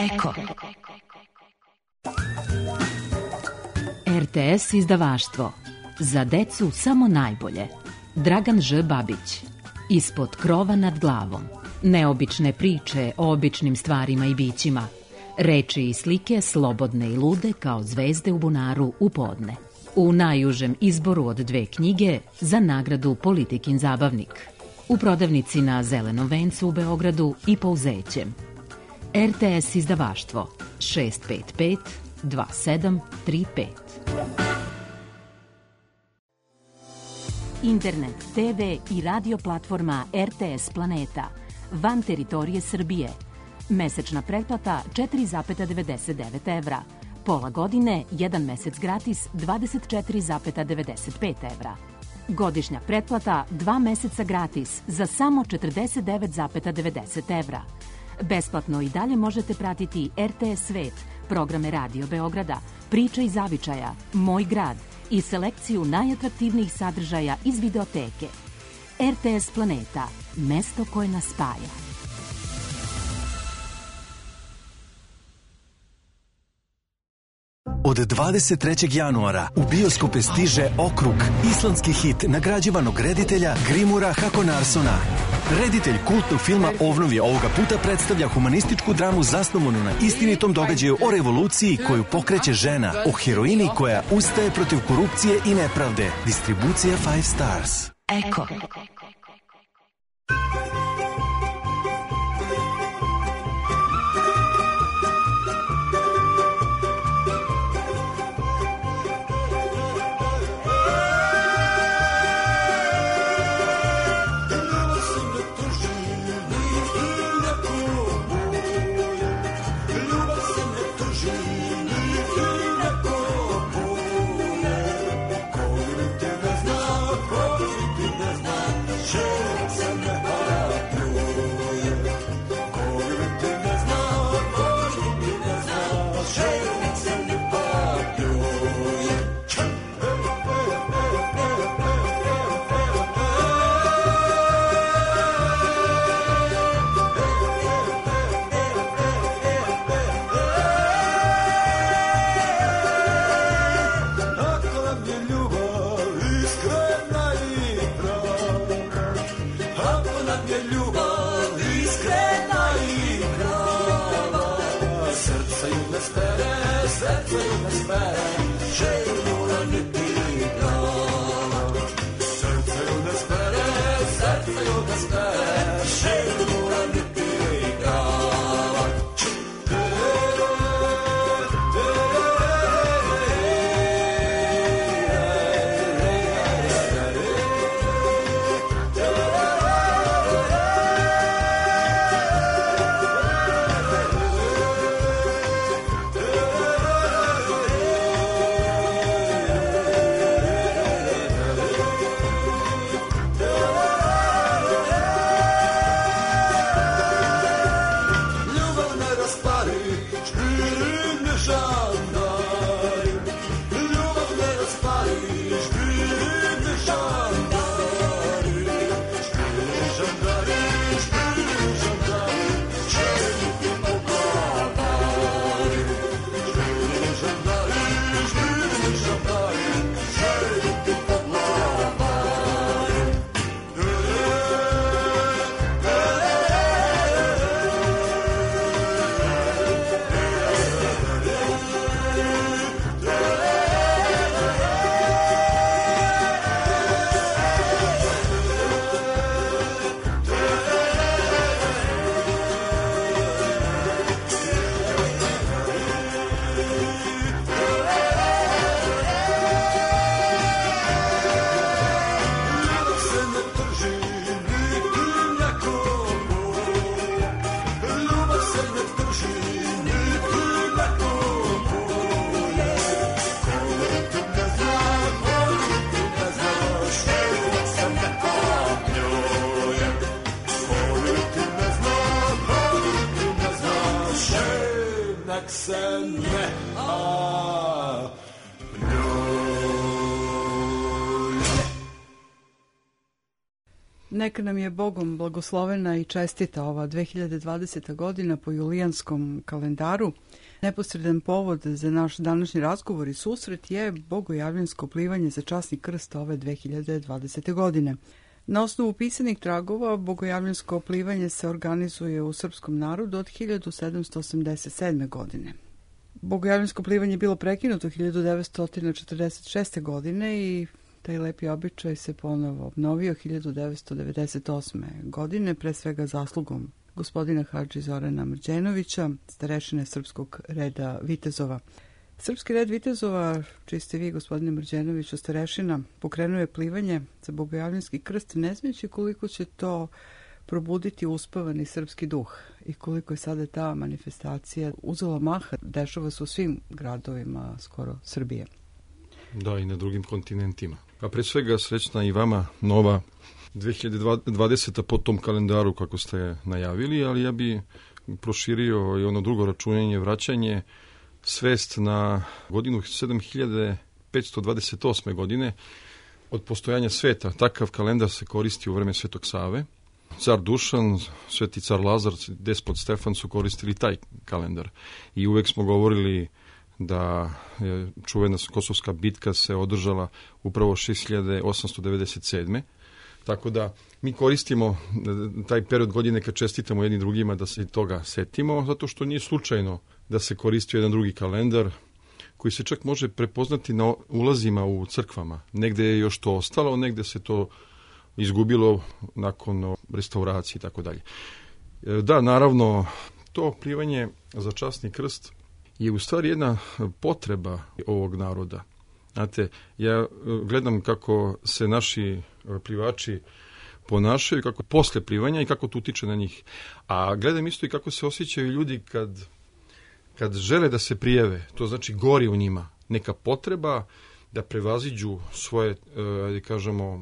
[SPEAKER 3] Eko. R T S izdavaštvo. Za decu samo najbolje. Dragan Ž. Babić. Ispod krova nad glavom. Neobične priče o običnim stvarima i bićima. Reči i slike slobodne i lude kao zvezde u bunaru u podne. U najužem izboru od dve knjige za nagradu Politikin zabavnik. U prodavnici na Zelenom vencu u Beogradu i Pouzećem. R T S izdavaštvo šest pet pet dva sedam tri pet. Internet, te ve i radio platforma R T S Planeta. Van teritorije Srbije. Mesečna pretplata četiri zarez devedeset devet evra. Pola godine, jedan mesec gratis dvadeset četiri zarez devedeset pet evra. Godišnja pretplata dva meseca gratis za samo četrdeset devet zarez devedeset evra. Besplatno i dalje možete pratiti R T S Svet, programe Radio Beograda, Priče iz zavičaja, Moj grad i selekciju najatraktivnijih sadržaja iz videoteke. R T S Planeta, mesto koje nas spaja.
[SPEAKER 18] Od dvadeset trećeg januara u bioskope stiže Okrug, islandski hit nagrađivanog reditelja Grimura Hakonarsona. Reditelj kultnog filma Ovnovje ovoga puta predstavlja humanističku dramu zasnovanu na istinitom događaju o revoluciji koju pokreće žena, o heroini koja ustaje protiv korupcije i nepravde. Distribucija Five Stars.
[SPEAKER 3] Eko.
[SPEAKER 1] Neka nam je Bogom blagoslovena i čestita ova dve hiljade dvadeseta godina po julijanskom kalendaru. Neposredan povod za naš današnji razgovor i susret je bogojavljansko plivanje za časni krst ove dve hiljade dvadesete godine. Na osnovu pisanih tragova, bogojavljansko plivanje se organizuje u srpskom narodu od hiljadu sedamsto osamdeset sedme. godine. Bogojavljansko plivanje je bilo prekinuto hiljadu devetsto četrdeset šeste. godine i taj lepi običaj se ponovo obnovio hiljadu devetsto devedeset osme. godine, pre svega zaslugom gospodina Hadži Zorana Mrđenovića, starešine Srpskog reda vitezova. Srpski red vitezova, čiji ste vi, gospodine Mrđenoviću, starešina, pokrenuo je plivanje za bogojavljanski krst, ne znajući koliko će to probuditi uspavani srpski duh i koliko je sada ta manifestacija uzela maha, dešava se u svim gradovima skoro Srbije.
[SPEAKER 2] Da, i na drugim kontinentima. A pre svega srećna i vama nova dve hiljade dvadeseta po tom kalendaru kako ste najavili, ali ja bi proširio i ono drugo računanje, vraćanje, svest na godinu sedam hiljada petsto dvadeset osme. godine od postojanja sveta. Takav kalendar se koristi u vreme Svetog Save. Car Dušan, sveti car Lazar, despot Stefan su koristili taj kalendar. I uvek smo govorili da je čuvena Kosovska bitka se održala upravo šest hiljada osamsto devedeset sedme. Tako da mi koristimo taj period godine kad čestitamo jedni drugima da se toga setimo, zato što nije slučajno da se koristi jedan drugi kalendar koji se čak može prepoznati na ulazima u crkvama. Negde je još to ostalo, negde se to izgubilo nakon restauracije i tako dalje. Da, naravno, to plivanje za časni krst je u stvari jedna potreba ovog naroda. Znate, ja gledam kako se naši plivači ponašaju, kako posle plivanja i kako to utiče na njih. A gledam isto i kako se osjećaju ljudi kad, kad žele da se prijave. To znači gori u njima neka potreba da prevaziđu svoje, da kažemo,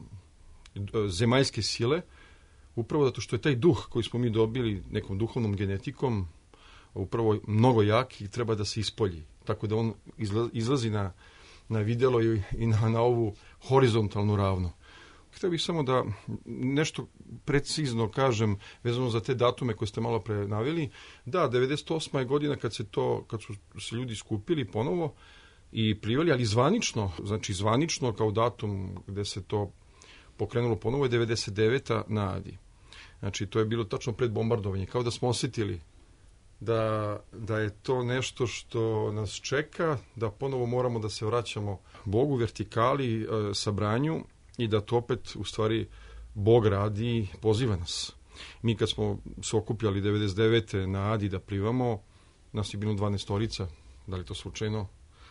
[SPEAKER 2] zemaljske sile, upravo zato što je taj duh koji smo mi dobili nekom duhovnom genetikom upravo mnogo jak i treba da se ispolji. Tako da on izlazi na, na videlo i, i na, na ovu horizontalnu ravnu. Htio bih samo da nešto precizno kažem vezano za te datume koje ste malo pre naveli. Da, devedeset osma je godina kad se to, kad su se ljudi skupili ponovo i plivali, ali zvanično, znači zvanično kao datum gde se to pokrenulo ponovo je devedeset deveta na Adi. Znači to je bilo tačno pred bombardovanje, kao da smo osjetili da, da je to nešto što nas čeka, da ponovo moramo da se vraćamo Bogu, vertikali, e, sabranju i da to opet u stvari Bog radi i poziva nas. Mi kad smo se okupljali devedeset devete na Adi da plivamo, nas je bilo dvanaestorica, da li to slučajno,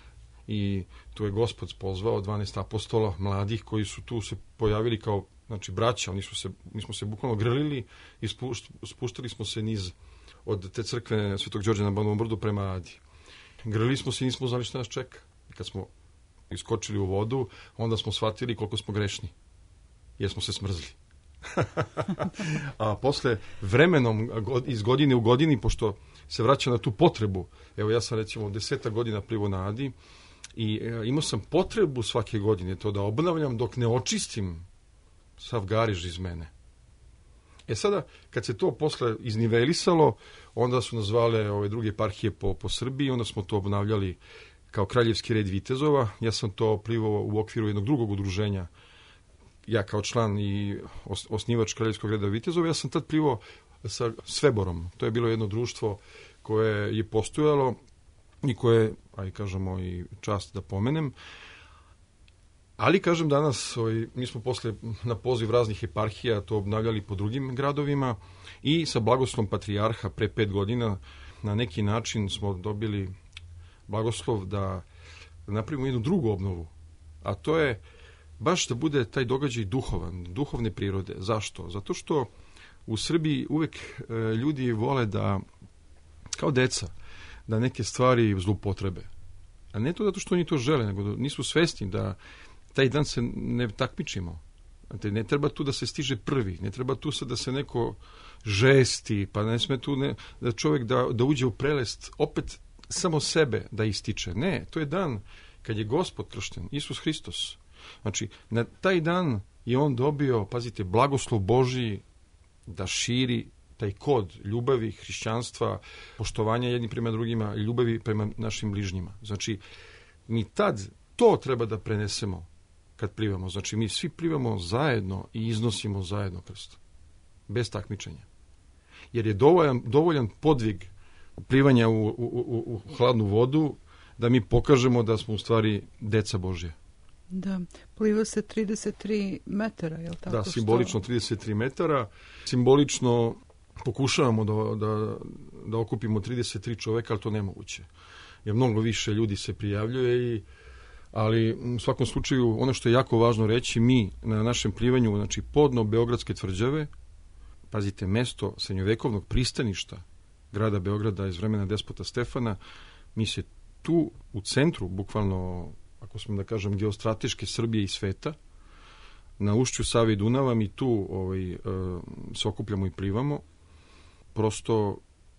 [SPEAKER 2] i tu je Gospod pozvao dvanaest apostola mladih koji su tu se pojavili kao, znači, braća. Oni su se, mi smo se bukvalno grlili i spuštali smo se niz od te crkve Svetog Đorđa na Banovom brdu prema Adi. Grlili smo se i nismo znali šta nas čeka. I kad smo iskočili u vodu, onda smo shvatili koliko smo grešni, jer smo se smrzli. A posle vremenom iz godine u godini, pošto se vraća na tu potrebu, evo ja sam recimo deseta godina plivao na Adi i imao sam potrebu svake godine to da obnavljam dok ne očistim sav gariž iz mene. E sada, kad se to posle iznivelisalo, onda su nas zvale ove druge eparhije po, po Srbiji, onda smo to obnavljali kao Kraljevski red vitezova. Ja sam to plivao u okviru jednog drugog udruženja, ja kao član i osnivač Kraljevskog reda vitezova. Ja sam tad plivao sa Sveborom. To je bilo jedno društvo koje je postojalo i koje, aj kažemo i čast da pomenem. Ali, kažem, danas ovaj, mi smo posle na poziv raznih eparhija to obnavljali po drugim gradovima i sa blagoslovom patrijarha pre pet godina na neki način smo dobili blagoslov da napravimo jednu drugu obnovu. A to je baš da bude taj događaj duhovan, duhovne prirode. Zašto? Zato što u Srbiji uvek e, ljudi vole da, kao deca, da neke stvari zloupotrebe. A ne to zato što oni to žele, nego da nisu svesni da taj dan se ne takmičimo. Ne treba tu da se stiže prvi, ne treba tu da se neko žesti, pa ne sme tu ne, da čovjek da, da uđe u prelest, opet samo sebe da ističe. Ne, to je dan kad je Gospod kršten, Isus Hristos. Znači, na taj dan i on dobio, pazite, blagoslov Božji da širi taj kod ljubavi, hrišćanstva, poštovanja jedni prema drugima, ljubavi prema našim bližnjima. Znači, mi tad to treba da prenesemo kad plivamo. Znači, mi svi plivamo zajedno i iznosimo zajedno krst. Bez takmičenja. Jer je dovoljan, dovoljan podvig plivanja u, u, u, u hladnu vodu da mi pokažemo da smo u stvari deca Božja.
[SPEAKER 1] Da, pliva se trideset tri metara, je li tako?
[SPEAKER 2] Da, simbolično što... trideset tri metara. Simbolično pokušavamo da, da, da okupimo trideset tri čoveka, ali to nemoguće. Jer mnogo više ljudi se prijavljuje, i, ali u svakom slučaju ono što je jako važno reći, mi na našem plivanju, znači podno Beogradske tvrđave, pazite, mesto srednjovekovnog pristaništa grada Beograda iz vremena despota Stefana, mi se tu u centru, bukvalno, ako smo da kažem, geostrateške Srbije i sveta, na ušću Save i Dunava, mi tu ovaj, se okupljamo i plivamo. Prosto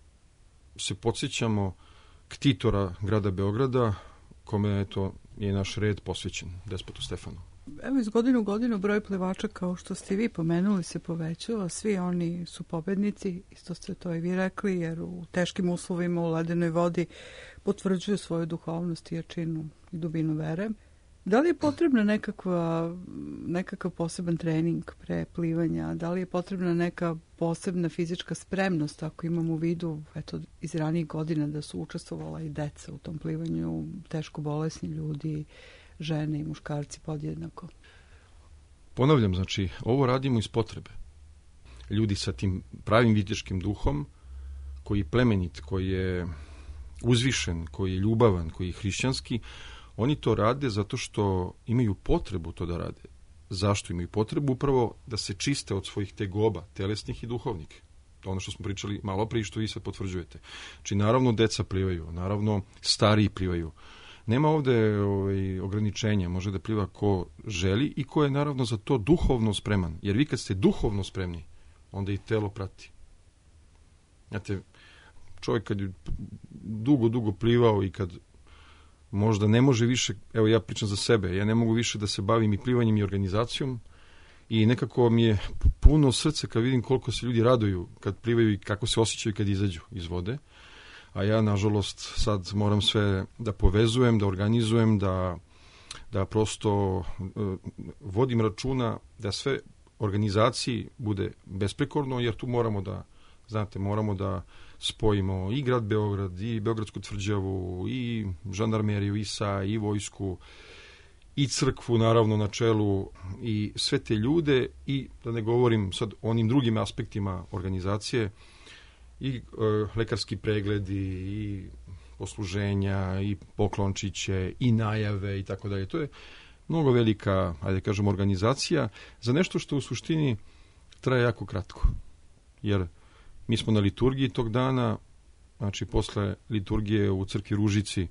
[SPEAKER 2] se podsjećamo ktitora grada Beograda, kome eto, je naš red posvećen, despotu Stefanu.
[SPEAKER 1] Evo, iz godine u godinu broj plivača, kao što ste vi pomenuli, se povećava. Svi oni su pobednici, isto ste to i vi rekli, jer u teškim uslovima u ledenoj vodi potvrđuju svoju duhovnost i jačinu i dubinu vere. Da li je potrebna nekakva, nekakav poseban trening pre plivanja? Da li je potrebna neka posebna fizička spremnost, ako imamo u vidu eto, iz ranijih godina da su učestvovala i deca u tom plivanju, teško bolesni ljudi, žene i muškarci podjednako?
[SPEAKER 2] Ponavljam, znači, ovo radimo iz potrebe. Ljudi sa tim pravim viteškim duhom, koji je plemenit, koji je uzvišen, koji je ljubavan, koji je hrišćanski, oni to rade zato što imaju potrebu to da rade. Zašto imaju potrebu? Upravo da se čiste od svojih tegoba, telesnih i duhovnih. To je ono što smo pričali malo prije, što vi sad potvrđujete. Znači, naravno, deca plivaju, naravno, stariji plivaju. Nema ovde ovaj, ograničenja, može da pliva ko želi i ko je naravno za to duhovno spreman. Jer vi kad ste duhovno spremni, onda i telo prati. Znate, čovjek kad je dugo, dugo plivao i kad možda ne može više, evo ja pričam za sebe, ja ne mogu više da se bavim i plivanjem i organizacijom, i nekako mi je puno srce kad vidim koliko se ljudi raduju kad plivaju i kako se osjećaju kad izađu iz vode. A ja, nažalost, sad moram sve da povezujem, da organizujem, da, da prosto uh, vodim računa da sve organizaciji bude besprekorno, jer tu moramo da, znate, moramo da spojimo i grad Beograd, i Beogradsku tvrđavu, i žandarmeriju, i S A, i vojsku, i crkvu, naravno, na čelu, i sve te ljude, i da ne govorim sad o onim drugim aspektima organizacije, i e, lekarski pregledi, i posluženja, i poklončiće, i najave, i tako dalje. To je mnogo velika, ajde kažem, organizacija za nešto što u suštini traje jako kratko. Jer mi smo na liturgiji tog dana, znači posle liturgije u crkvi Ružici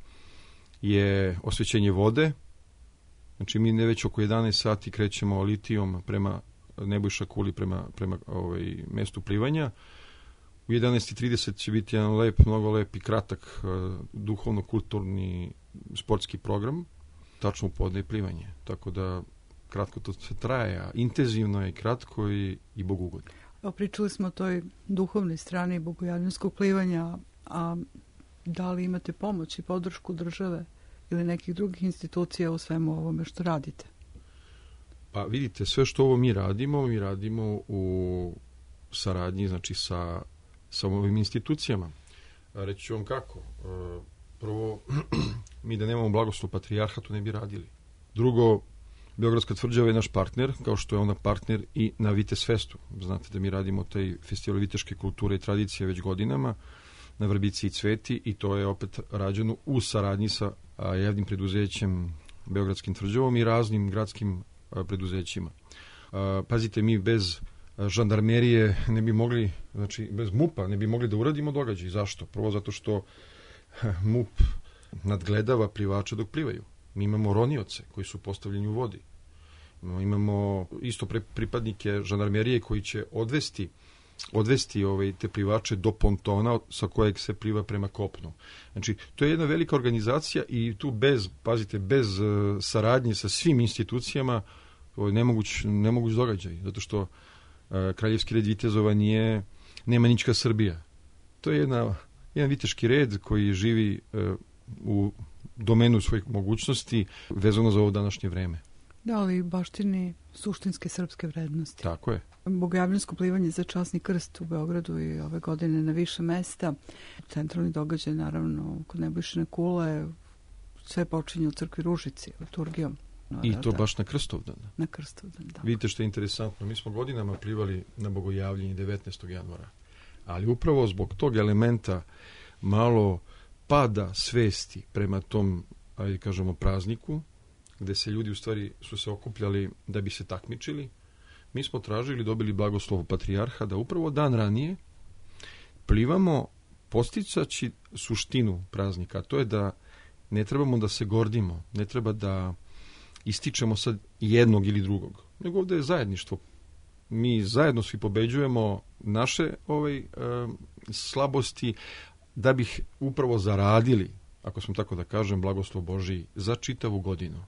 [SPEAKER 2] je osvećenje vode. Znači mi ne već oko jedanaest sati krećemo litijom prema Nebojša Kuli, prema, prema ovaj, mestu plivanja. U jedanaest i trideset će biti jedan lep, mnogo lep i kratak uh, duhovno-kulturni sportski program, tačno u podne i plivanje. Tako da kratko to se traje, a intenzivno je kratko i, i bogugodno.
[SPEAKER 1] Pričali smo o toj duhovnoj strani bogojavljanskog plivanja, a da li imate pomoć i podršku države ili nekih drugih institucija u svemu ovome što radite?
[SPEAKER 2] Pa vidite, sve što ovo mi radimo, mi radimo u saradnji, znači sa, sa ovim institucijama. Reći ću vam kako. Prvo, mi da nemamo blagoslov patrijarha, to ne bi radili. Drugo, Beogradska tvrđava je naš partner, kao što je ona partner i na Vites Festu. Znate da mi radimo taj festival viteške kulture i tradicije već godinama na Vrbici i Cveti, i to je opet rađeno u saradnji sa a, javnim preduzećem Beogradskim tvrđavom i raznim gradskim a, preduzećima. A, pazite, mi bez žandarmerije ne bi mogli, znači bez MUP-a ne bi mogli da uradimo događaj. Zašto? Prvo zato što MUP nadgledava plivače dok plivaju. Mi imamo ronioce koji su postavljeni u vodi. Imamo isto pripadnike žandarmerije koji će odvesti odvesti ovaj, te plivače do pontona sa kojeg se pliva prema kopnu. Znači, to je jedna velika organizacija i tu bez, pazite, bez uh, saradnje sa svim institucijama Ovo je nemoguć, nemoguć događaj, zato što uh, Kraljevski red vitezova nije Nemanjička Srbija. To je jedna, jedan viteški red koji živi uh, u domenu svojih mogućnosti vezano za ovo današnje vreme.
[SPEAKER 1] Da, ali baštini suštinske srpske vrednosti.
[SPEAKER 2] Tako je.
[SPEAKER 1] Bogojavljansko plivanje za časni krst u Beogradu i ove godine na više mesta. Centralni događaj, naravno, kod Nebojšine kule, sve počinje u crkvi Ružici, liturgijom.
[SPEAKER 2] I to baš na Krstovdan.
[SPEAKER 1] Na Krstovdan, da.
[SPEAKER 2] Vidite što je interesantno. Mi smo godinama plivali na Bogojavljenje devetnaestog januara. Ali upravo zbog tog elementa malo pada svesti prema tom, ajde kažemo, prazniku, gde se ljudi u stvari su se okupljali da bi se takmičili, mi smo tražili, dobili blagoslov patrijarha da upravo dan ranije plivamo posticaći suštinu praznika, a to je da ne trebamo da se gordimo, ne treba da ističemo sad jednog ili drugog, nego ovde je zajedništvo. Mi zajedno svi pobeđujemo naše ovaj, e, slabosti da bih upravo zaradili, ako smo tako da kažem, blagoslov Božiji za čitavu godinu.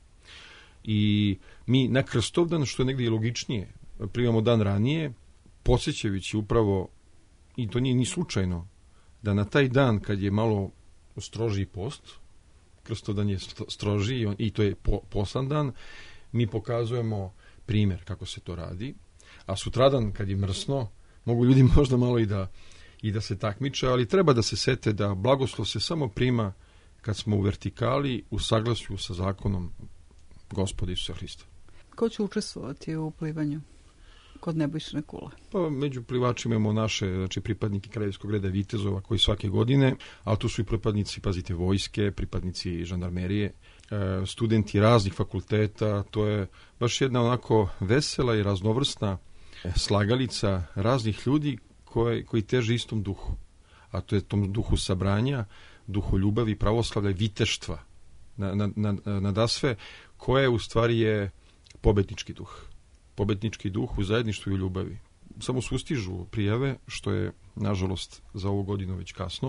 [SPEAKER 2] I mi na Krstovdan, što je negdje i logičnije, plivamo dan ranije, podsjećajući upravo, i to nije ni slučajno, da na taj dan kad je malo strožiji post, Krstovdan je strožiji i to je po, poslan dan, mi pokazujemo primjer kako se to radi, a sutradan kad je mrsno, mogu ljudi možda malo i da, i da se takmiče, ali treba da se sete da blagoslov se samo prima kad smo u vertikali u saglasju sa zakonom Gospoda Isusa Hrista.
[SPEAKER 1] Ko će učestvovati u plivanju kod Nebojšine kule?
[SPEAKER 2] Pa među plivačima imamo naše, znači, pripadnike Kraljevskog reda vitezova koji svake godine, ali tu su i pripadnici, pazite, vojske, pripadnici žandarmerije, e, studenti raznih fakulteta. To je baš jedna onako vesela i raznovrsna slagalica raznih ljudi koje, koji teže istom duhu. A to je tom duhu sabranja, duhu ljubavi, pravoslavlja i viteštva na, na, na, nadasve, koje u stvari je pobednički duh. Pobednički duh u zajedništvu i u ljubavi. Samo sustižu prijave, što je, nažalost, za ovu godinu već kasno,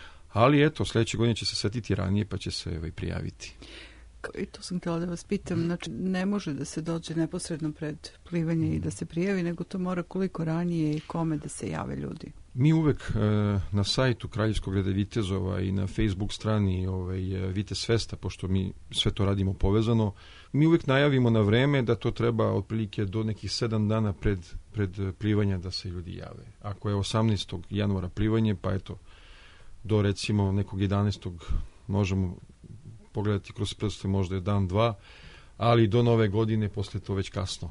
[SPEAKER 2] ali eto, sledeće godine će se setiti ranije, pa će se ovaj, prijaviti.
[SPEAKER 1] I to sam htjela da vas pitam, znači ne može da se dođe neposredno pred plivanje i da se prijavi, nego to mora koliko ranije i kome da se jave ljudi?
[SPEAKER 2] Mi uvek e, na sajtu Kraljevskog reda vitezova i na Facebook strani ovaj, Vitez Festa, pošto mi sve to radimo povezano, mi uvek najavimo na vreme da to treba otprilike do nekih sedam dana pred, pred plivanja da se ljudi jave. Ako je osamnaestog januara plivanje, pa eto, do recimo nekog jedanaestog možemo pogledati kroz prste, možda je dan, dva, ali do nove godine posle to već kasno.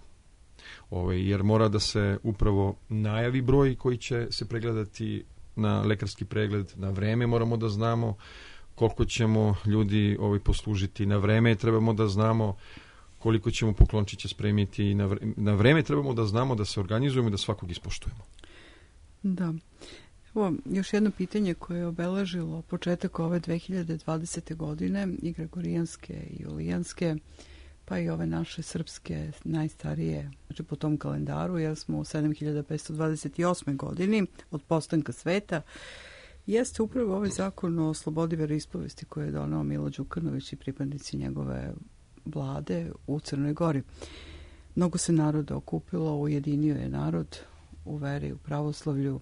[SPEAKER 2] Ove, jer mora da se upravo najavi broj koji će se pregledati na lekarski pregled, na vreme moramo da znamo koliko ćemo ljudi ovaj, poslužiti, na vreme trebamo da znamo koliko ćemo poklončića spremiti, na vreme, na vreme trebamo da znamo da se organizujemo i da svakog ispoštujemo.
[SPEAKER 1] Da. Evo, još jedno pitanje koje je obeležilo početak ove dve hiljade dvadesete godine, i gregorijanske i julijanske, pa i ove naše srpske najstarije, znači po tom kalendaru, jer smo u sedam hiljada petsto dvadeset osme godini od postanka sveta, jeste upravo ovaj zakon o slobodi veroispovesti koje je donao Milo Đukanović i pripadnici njegove vlade u Crnoj Gori. Mnogo se naroda okupilo, ujedinio je narod u veri, u pravoslavlju.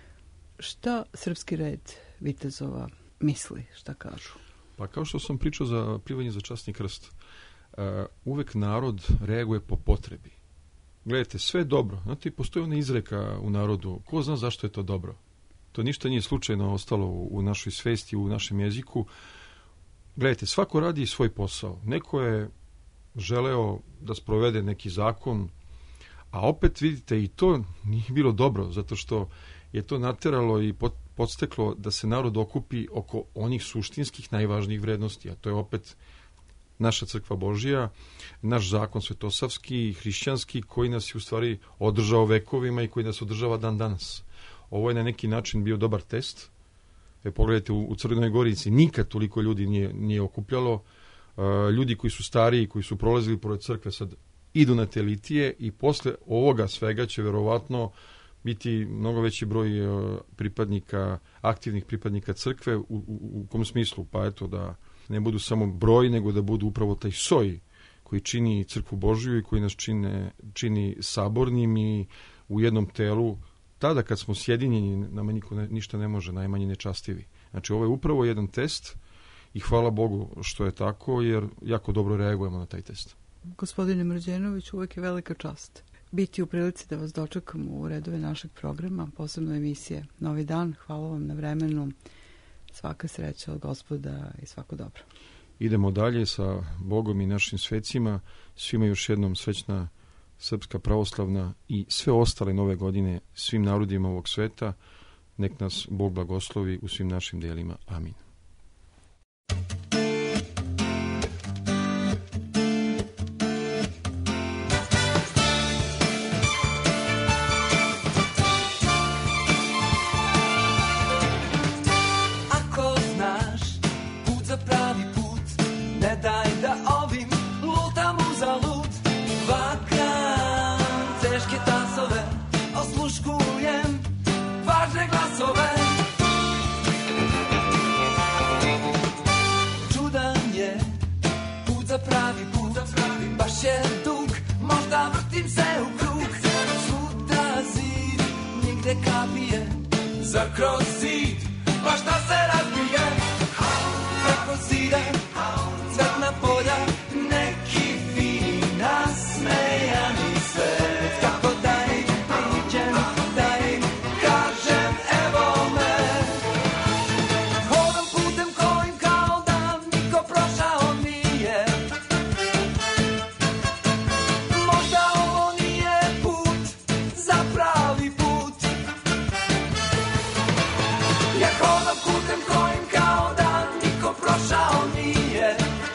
[SPEAKER 1] Šta srpski red vitezova misli, šta kažu?
[SPEAKER 2] Pa kao što sam pričao za plivanje za časni krst, Uh, uvek narod reaguje po potrebi. Gledajte, sve je dobro. Znate, postoji ona izreka u narodu, ko zna zašto je to dobro? To ništa nije slučajno ostalo u, u našoj svesti, u našem jeziku. Gledajte, svako radi svoj posao. Neko je želeo da sprovede neki zakon, a opet vidite i to nije bilo dobro, zato što je to nateralo i pot, podsteklo da se narod okupi oko onih suštinskih najvažnijih vrednosti, a to je opet naša crkva Božija, naš zakon svetosavski, hrišćanski, koji nas je u stvari održao vekovima i koji nas održava dan danas. Ovo je na neki način bio dobar test. E, pogledajte, u, u Crnoj Gorici nikad toliko ljudi nije, nije okupljalo. E, ljudi koji su stariji, koji su prolazili pored crkve, sad idu na te litije i posle ovoga svega će verovatno biti mnogo veći broj e, pripadnika, aktivnih pripadnika crkve, u, u, u kom smislu? Pa eto da ne budu samo broj, nego da budu upravo taj soj koji čini crkvu Božiju i koji nas čine, čini sabornim i u jednom telu. Tada kad smo sjedinjeni, nama niko ne, ništa ne može, najmanje nečastivi. Znači ovo je upravo jedan test i hvala Bogu što je tako, jer jako dobro reagujemo na taj test.
[SPEAKER 1] Gospodine Mrđenović, uvek je velika čast biti u prilici da vas dočekam u redove našeg programa, posebno emisije Novi dan. Hvala vam na vremenu, svaka sreća od Gospoda i svako dobro.
[SPEAKER 2] Idemo dalje sa Bogom i našim svecima. Svima još jednom srećna Srpska pravoslavna i sve ostale nove godine svim narodima ovog sveta. Nek nas Bog blagoslovi u svim našim delima. Amin.
[SPEAKER 5] Ako znaš put za pravi put, ne daj da ovim lutam uzalud. Vakam teške tasove, osluškujem važne glasove. Čudan je put za pravi put, baš je dug, možda vrtim se u krug. Svuda zid, nigde kapije, zar kroz zid baš da se razbije. Preko zida, cvetna polja, neki fini nasmejani svet. Kako da ih priđem, da im kažem evo me. Hodam putem kojim kao da niko prošao nije. Možda ovo nije put za pravi put. Ja hodam putem kojim kao da niko prošao nije.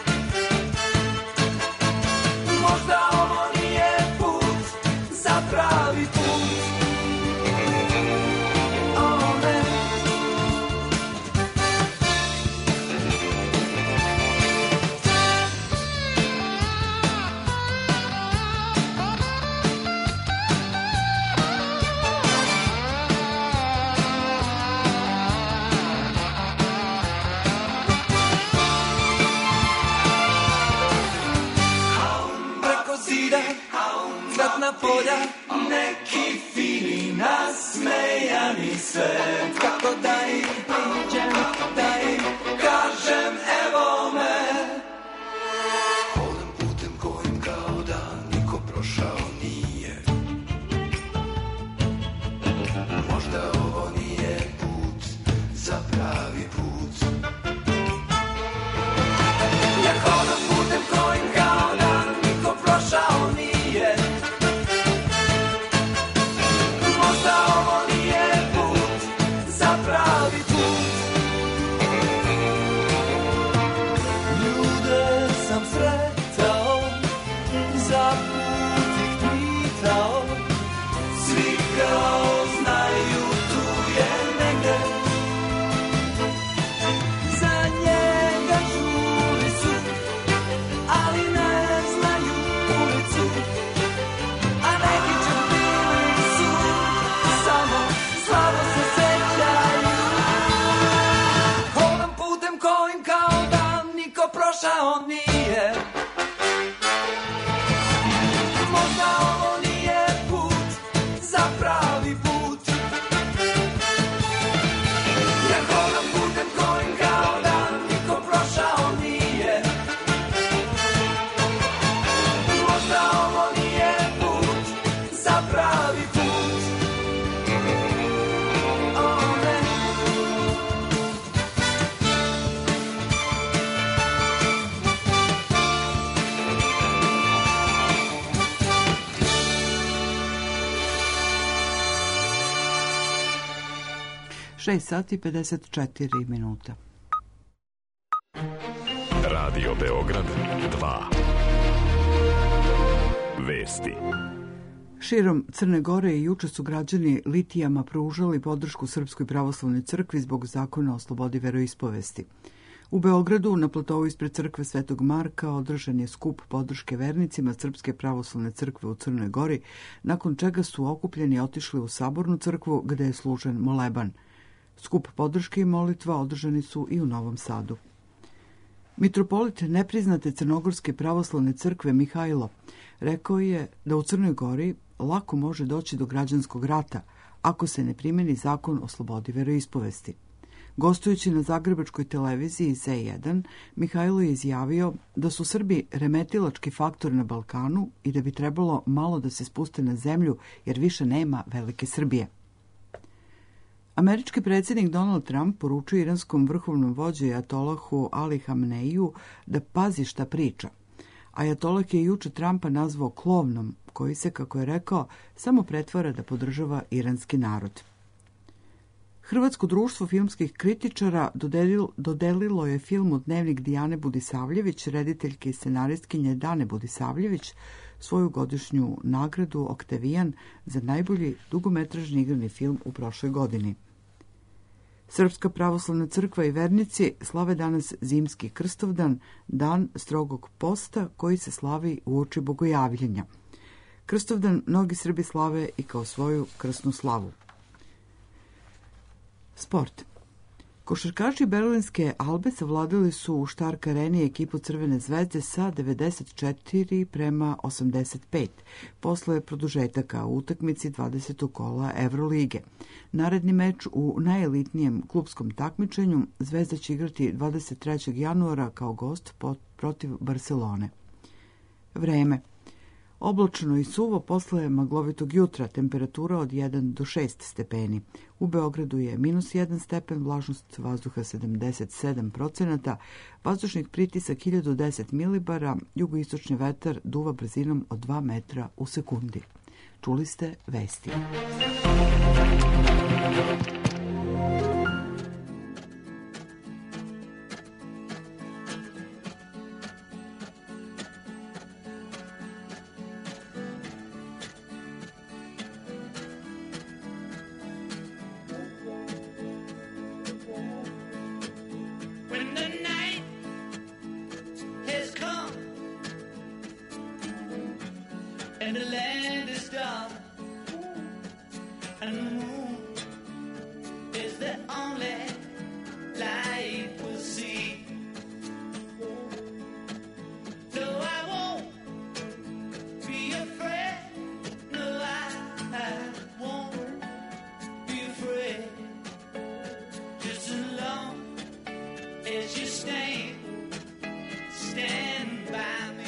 [SPEAKER 5] Možda ovo nije put za pravi put. O ne. Preko zida, cvetna polja, neki fini nasmejani svet. Kako da ih priđem, da im kažem evo me. Hodam putem kojim kao da niko prošao nije. Možda ovo nije put za pravi put. Ja hodam putem kojim kao da niko prošao nije. Možda ovo nije put za pravi put. Ljude sam sretao, za put ih pitao. Svi kao znaju tu je negde. Za njega čuli su, ali ne znaju ulicu. A neki čak bili su, samo slabo se sećaju. Hodam putem kojim kao da niko prošao nije. Možda ovo nije put za pravi put. Ja hodam putem kojim kao da niko prošao nije. Možda ovo nije put za pravi put. O ne.
[SPEAKER 1] šest sati i pedeset četiri minuta.
[SPEAKER 19] Radio Beograd dva. Vesti.
[SPEAKER 1] Širom Crne Gore i juče su građani litijama pružali podršku Srpskoj pravoslavnoj crkvi zbog zakona o slobodi veroispovesti. U Beogradu, na platovu ispred crkve Svetog Marka, održan je skup podrške vernicima Srpske pravoslavne crkve u Crnoj Gori, nakon čega su okupljeni otišli u Sabornu crkvu gde je služen moleban. Skup podrške i molitva održani su i u Novom Sadu. Mitropolit nepriznate Crnogorske pravoslavne crkve Mihajlo rekao je da u Crnoj Gori lako može doći do građanskog rata ako se ne primeni zakon o slobodi veroispovesti. Gostujući na zagrebačkoj televiziji Z jedan, Mihajlo je izjavio da su Srbi remetilački faktor na Balkanu i da bi trebalo malo da se spuste na zemlju jer više nema velike Srbije. Američki predsjednik Donald Trump poručuje iranskom vrhovnom vođi ajatolahu Ali Hameneiju da pazi šta priča. Ajatolah je juče Trumpa nazvao klovnom, koji se, kako je rekao, samo pretvara da podržava iranski narod. Hrvatsko društvo filmskih kritičara dodelilo, dodelilo je filmu Dnevnik Dijane Budisavljević, rediteljke i scenaristkinje Dane Budisavljević, svoju godišnju nagradu Oktavijan za najbolji dugometražni igrani film u prošloj godini. Srpska pravoslavna crkva i vernici slave danas zimski Krstovdan, dan strogog posta koji se slavi uoči bogojavljenja. Krstovdan mnogi Srbi slave i kao svoju krsnu slavu. Sport. Košarkaši berlinske Albe savladali su u Štark areni ekipu Crvene zvezde sa devedeset četiri prema osamdeset pet posle produžetaka u utakmici dvadesetog kola Evrolige. Naredni meč u najelitnijem klupskom takmičenju Zvezda će igrati dvadeset trećeg januara kao gost protiv Barcelone. Vreme. Oblačno i suvo posle maglovitog jutra, temperatura od jedan do šest stepeni. U Beogradu je minus jedan stepen, vlažnost vazduha sedamdeset sedam procenata, vazdušnih pritisak hiljadu deset milibara, jugoistočni vetar duva brzinom od dva metra u sekundi. Čuli ste vesti.
[SPEAKER 5] And the land is dark, and the moon is the only light we'll see. No, I won't be afraid. No, I, I won't be afraid. Just as long as you stand, stand by me.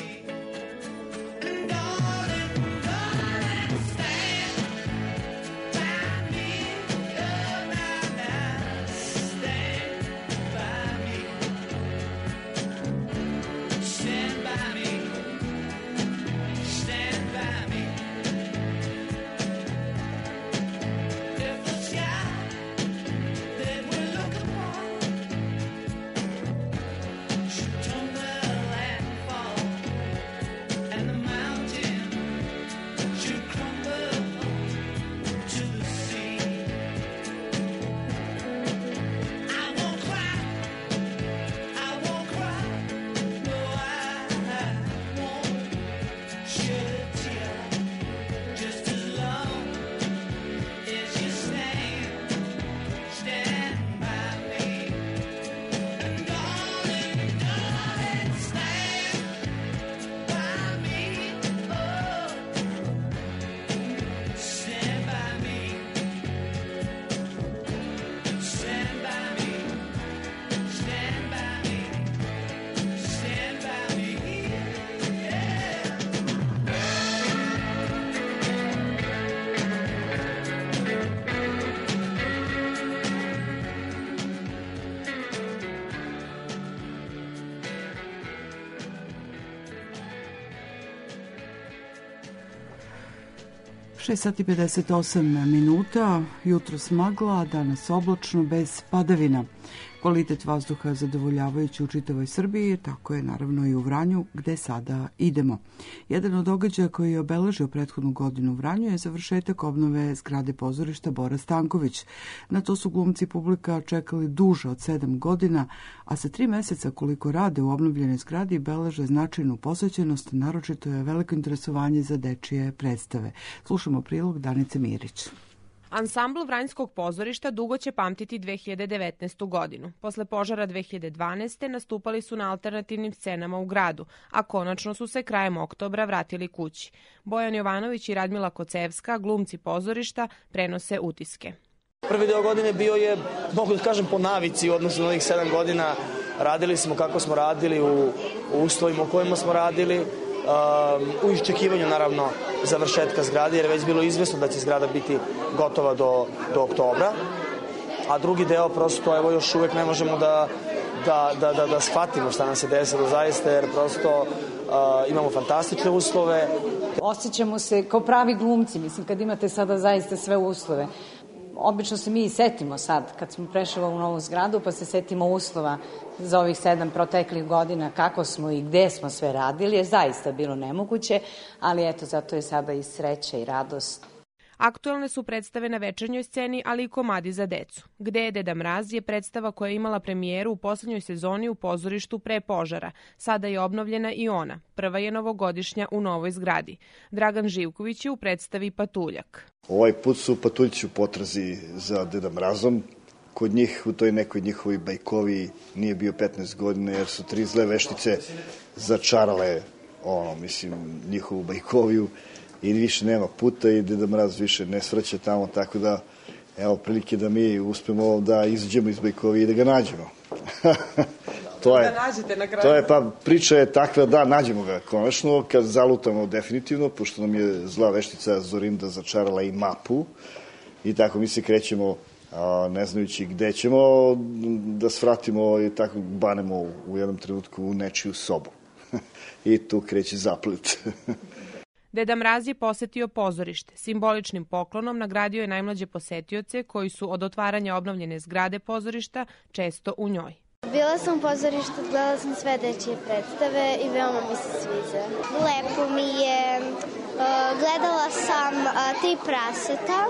[SPEAKER 1] šest sati pedeset osam minuta, jutro smagla, danas oblačno bez padavina. Kvalitet vazduha zadovoljavajući u čitavoj Srbiji, tako je naravno i u Vranju, gde sada idemo. Jedan od događaja koji je obeležio prethodnu godinu u Vranju je završetak obnove zgrade pozorišta Bora Stanković. Na to su glumci i publika čekali duže od sedam godina, a sa tri meseca koliko rade u obnovljenoj zgradi beleže značajnu posvećenost, naročito je veliko interesovanje za dečije predstave. Slušamo prilog Danice Mirić.
[SPEAKER 9] Ansambl Vranjskog pozorišta dugo će pamtiti dve hiljade devetnaestu godinu. Posle požara dve hiljade dvanaeste. nastupali su na alternativnim scenama u gradu, a konačno su se krajem oktobra vratili kući. Bojan Jovanović i Radmila Kocevska, glumci pozorišta, prenose utiske.
[SPEAKER 20] Prvi deo godine bio je, mogu da kažem, po navici u odnosu na ovih sedam godina. Radili smo kako smo radili, u, u uslovima u kojima smo radili, u iščekivanju naravno završetka zgrade, jer je već bilo izvesno da će zgrada biti gotova do, do oktobra, a drugi deo prosto evo još uvek ne možemo da, da, da, da, da shvatimo šta nam se desilo zaista, jer prosto uh, imamo fantastične uslove.
[SPEAKER 21] Osjećamo se kao pravi glumci, mislim, kad imate sada zaista sve uslove. Obično se mi i setimo sad, kad smo prešli u novu zgradu, pa se setimo uslova za ovih sedam proteklih godina, kako smo i gde smo sve radili, je zaista bilo nemoguće, ali eto, zato je sada i sreća i radost.
[SPEAKER 9] Aktuelne su predstave na večernjoj sceni, ali i komadi za decu. Gde je Deda Mraz je predstava koja je imala premijeru u poslednjoj sezoni u pozorištu pre požara. Sada je obnovljena i ona. Prva je novogodišnja u novoj zgradi. Dragan Živković je u predstavi Patuljak.
[SPEAKER 23] Ovaj put su patuljci u potrazi za Deda Mrazom. Kod njih, u toj nekoj njihovoj bajkovi, nije bio petnaest godina, jer su tri zle veštice začarale, ono, mislim, njihovu bajkoviju. I više nema puta i Deda Mraz više ne svraća tamo, tako da evo prilike da mi uspemo da izađemo iz bajkovi i da ga nađemo. to je,
[SPEAKER 9] da nađete na kraju.
[SPEAKER 23] To je, pa priča je takva da nađemo ga konačno, kad zalutamo definitivno, pošto nam je zla veštica Zorinda začarala i mapu i tako mi se krećemo a, ne znajući gde ćemo da svratimo i tako banemo u jednom trenutku u nečiju sobu. I tu kreće zaplet.
[SPEAKER 9] Deda Mraz je posetio pozorište. Simboličnim poklonom nagradio je najmlađe posetioce koji su od otvaranja obnovljene zgrade pozorišta često u njoj.
[SPEAKER 25] Bila sam u pozorištu, gledala sam sve dečije predstave i veoma mi se sviđa. Lepo mi je, gledala sam Tri praseta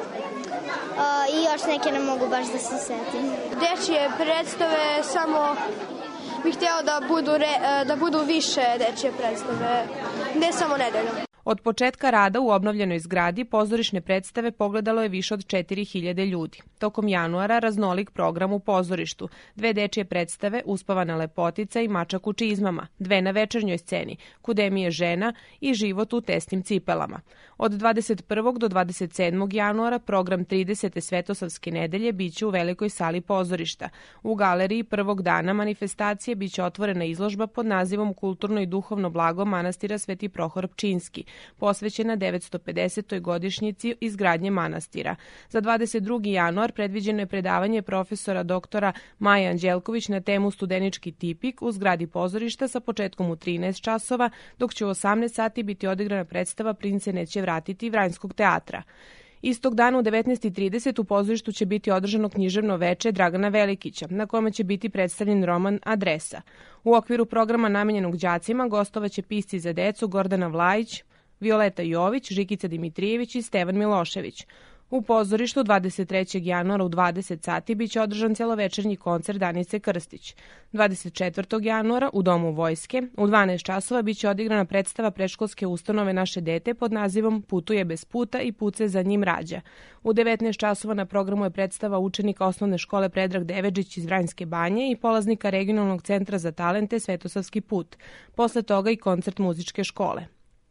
[SPEAKER 25] i još neke ne mogu baš da se setim.
[SPEAKER 26] Dečije predstave samo bih htjela da budu, da budu više dečije predstave, ne samo nedeljom.
[SPEAKER 9] Od početka rada u obnovljenoj zgradi pozorišne predstave pogledalo je više od četiri hiljade ljudi. Tokom januara raznolik program u pozorištu. Dve dečije predstave, Uspavana lepotica i Mačak u čizmama. Dve na večernjoj sceni, Kudemije žena i Život u tesnim cipelama. Od dvadeset prvog do dvadeset sedmog januara program tridesete Svetosavske nedelje biće u velikoj sali pozorišta. U galeriji prvog dana manifestacije biće otvorena izložba pod nazivom Kulturno i duhovno blago manastira Sveti Prohor Pčinjski, posvećena devetsto pedesetoj godišnjici izgradnje manastira. Za dvadeset drugi januar predviđeno je predavanje profesora doktora Maje Anđelković na temu Studenički tipik u zgradi pozorišta sa početkom u trinaest časova, dok će u osamnaest sati biti odigrana predstava Prince neće vratiti Vranjskog teatra. Istog dana u devetnaest i trideset u pozorištu će biti održano književno veče Dragana Velikića, na kome će biti predstavljen roman Adresa. U okviru programa namenjenog đacima gostovaće pisci za decu Gordana Vlajić, Violeta Jović, Žikica Dimitrijević i Stevan Milošević. U pozorištu dvadeset trećeg januara u dvadeset sati biće održan celovečernji koncert Danice Krstić. dvadeset četvrtog januara u Domu vojske u dvanaest časova biće odigrana predstava predškolske ustanove Naše dete pod nazivom Putuje bez puta i put se za njim rađa. U devetnaest časova na programu je predstava učenika osnovne škole Predrag Devedžić iz Vranjske banje i polaznika regionalnog centra za talente Svetosavski put. Posle toga i koncert muzičke škole.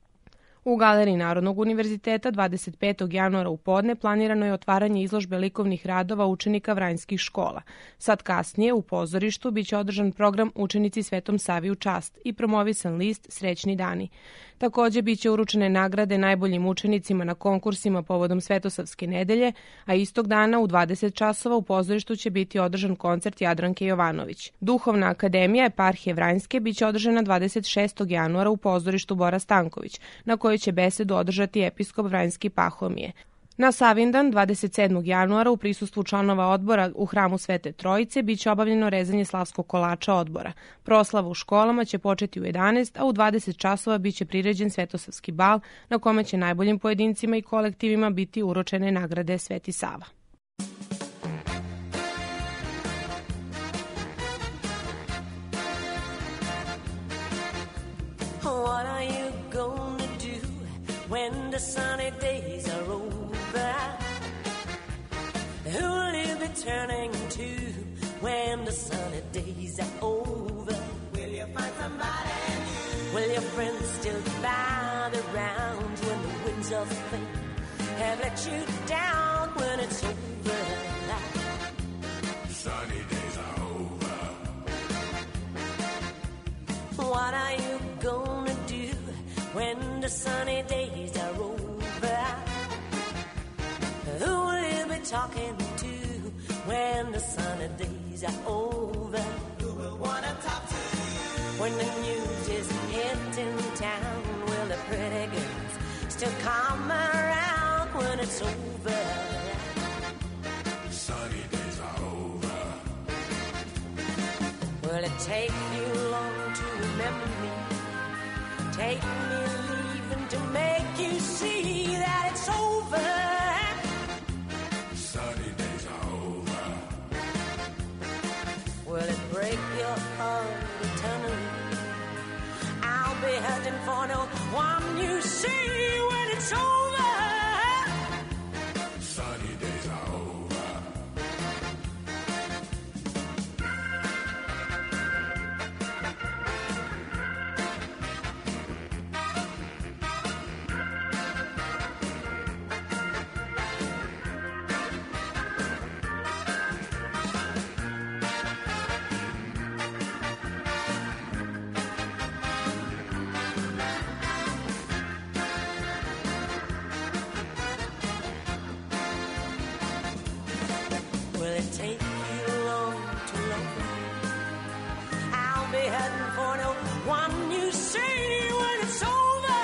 [SPEAKER 9] U Galeriji Narodnog univerziteta dvadeset petog januara u podne planirano je otvaranje izložbe likovnih radova učenika vranjskih škola. Sad kasnije u pozorištu biće održan program Učenici Svetom Savi u čast i promovisan list Srećni dani. Takođe biće uručene nagrade najboljim učenicima na konkursima povodom Svetosavske nedelje, a istog dana u dvadeset časova u pozorištu će biti održan koncert Jadranke Jovanović. Duhovna akademija Eparhije Vranjske biće održana dvadeset šestog januara u pozorištu Bora Stanković, na kojoj će besedu održati episkop Vranjski Pahomije. Na Savindan, dvadeset sedmog januara, u prisustvu članova odbora u hramu Svete Trojice biće obavljeno rezanje slavskog kolača odbora. Proslava u školama će početi u jedanaest, a u dvadeset časova biće priređen Svetosavski bal, na kome će najboljim pojedincima i kolektivima biti uručene nagrade Sveti Sava.
[SPEAKER 27] What are you gonna do when the sunny days are over?
[SPEAKER 8] turning to when the sunny days are over? Will you find somebody new? Will your friends still gather around when the winds of fate have let you down when it's over?
[SPEAKER 12] Sunny days are over.
[SPEAKER 8] What are you gonna do when the sunny days are over? Who will you be talking to when the sunny days are over?
[SPEAKER 12] Who will wanna talk to you
[SPEAKER 8] when the news is hitting town? Will the pretty girls still come around when it's over?
[SPEAKER 12] Sunny days are over.
[SPEAKER 8] Will it take you long to remember me? Take me leaving to make you see that it's over?
[SPEAKER 12] Sunny days are over.
[SPEAKER 8] Will it break your heart eternally? I'll be hurting for no one you see when it's over.
[SPEAKER 12] Sunny days are over.
[SPEAKER 8] Will it take you long to love me? I'll be heading for no one you see when it's over.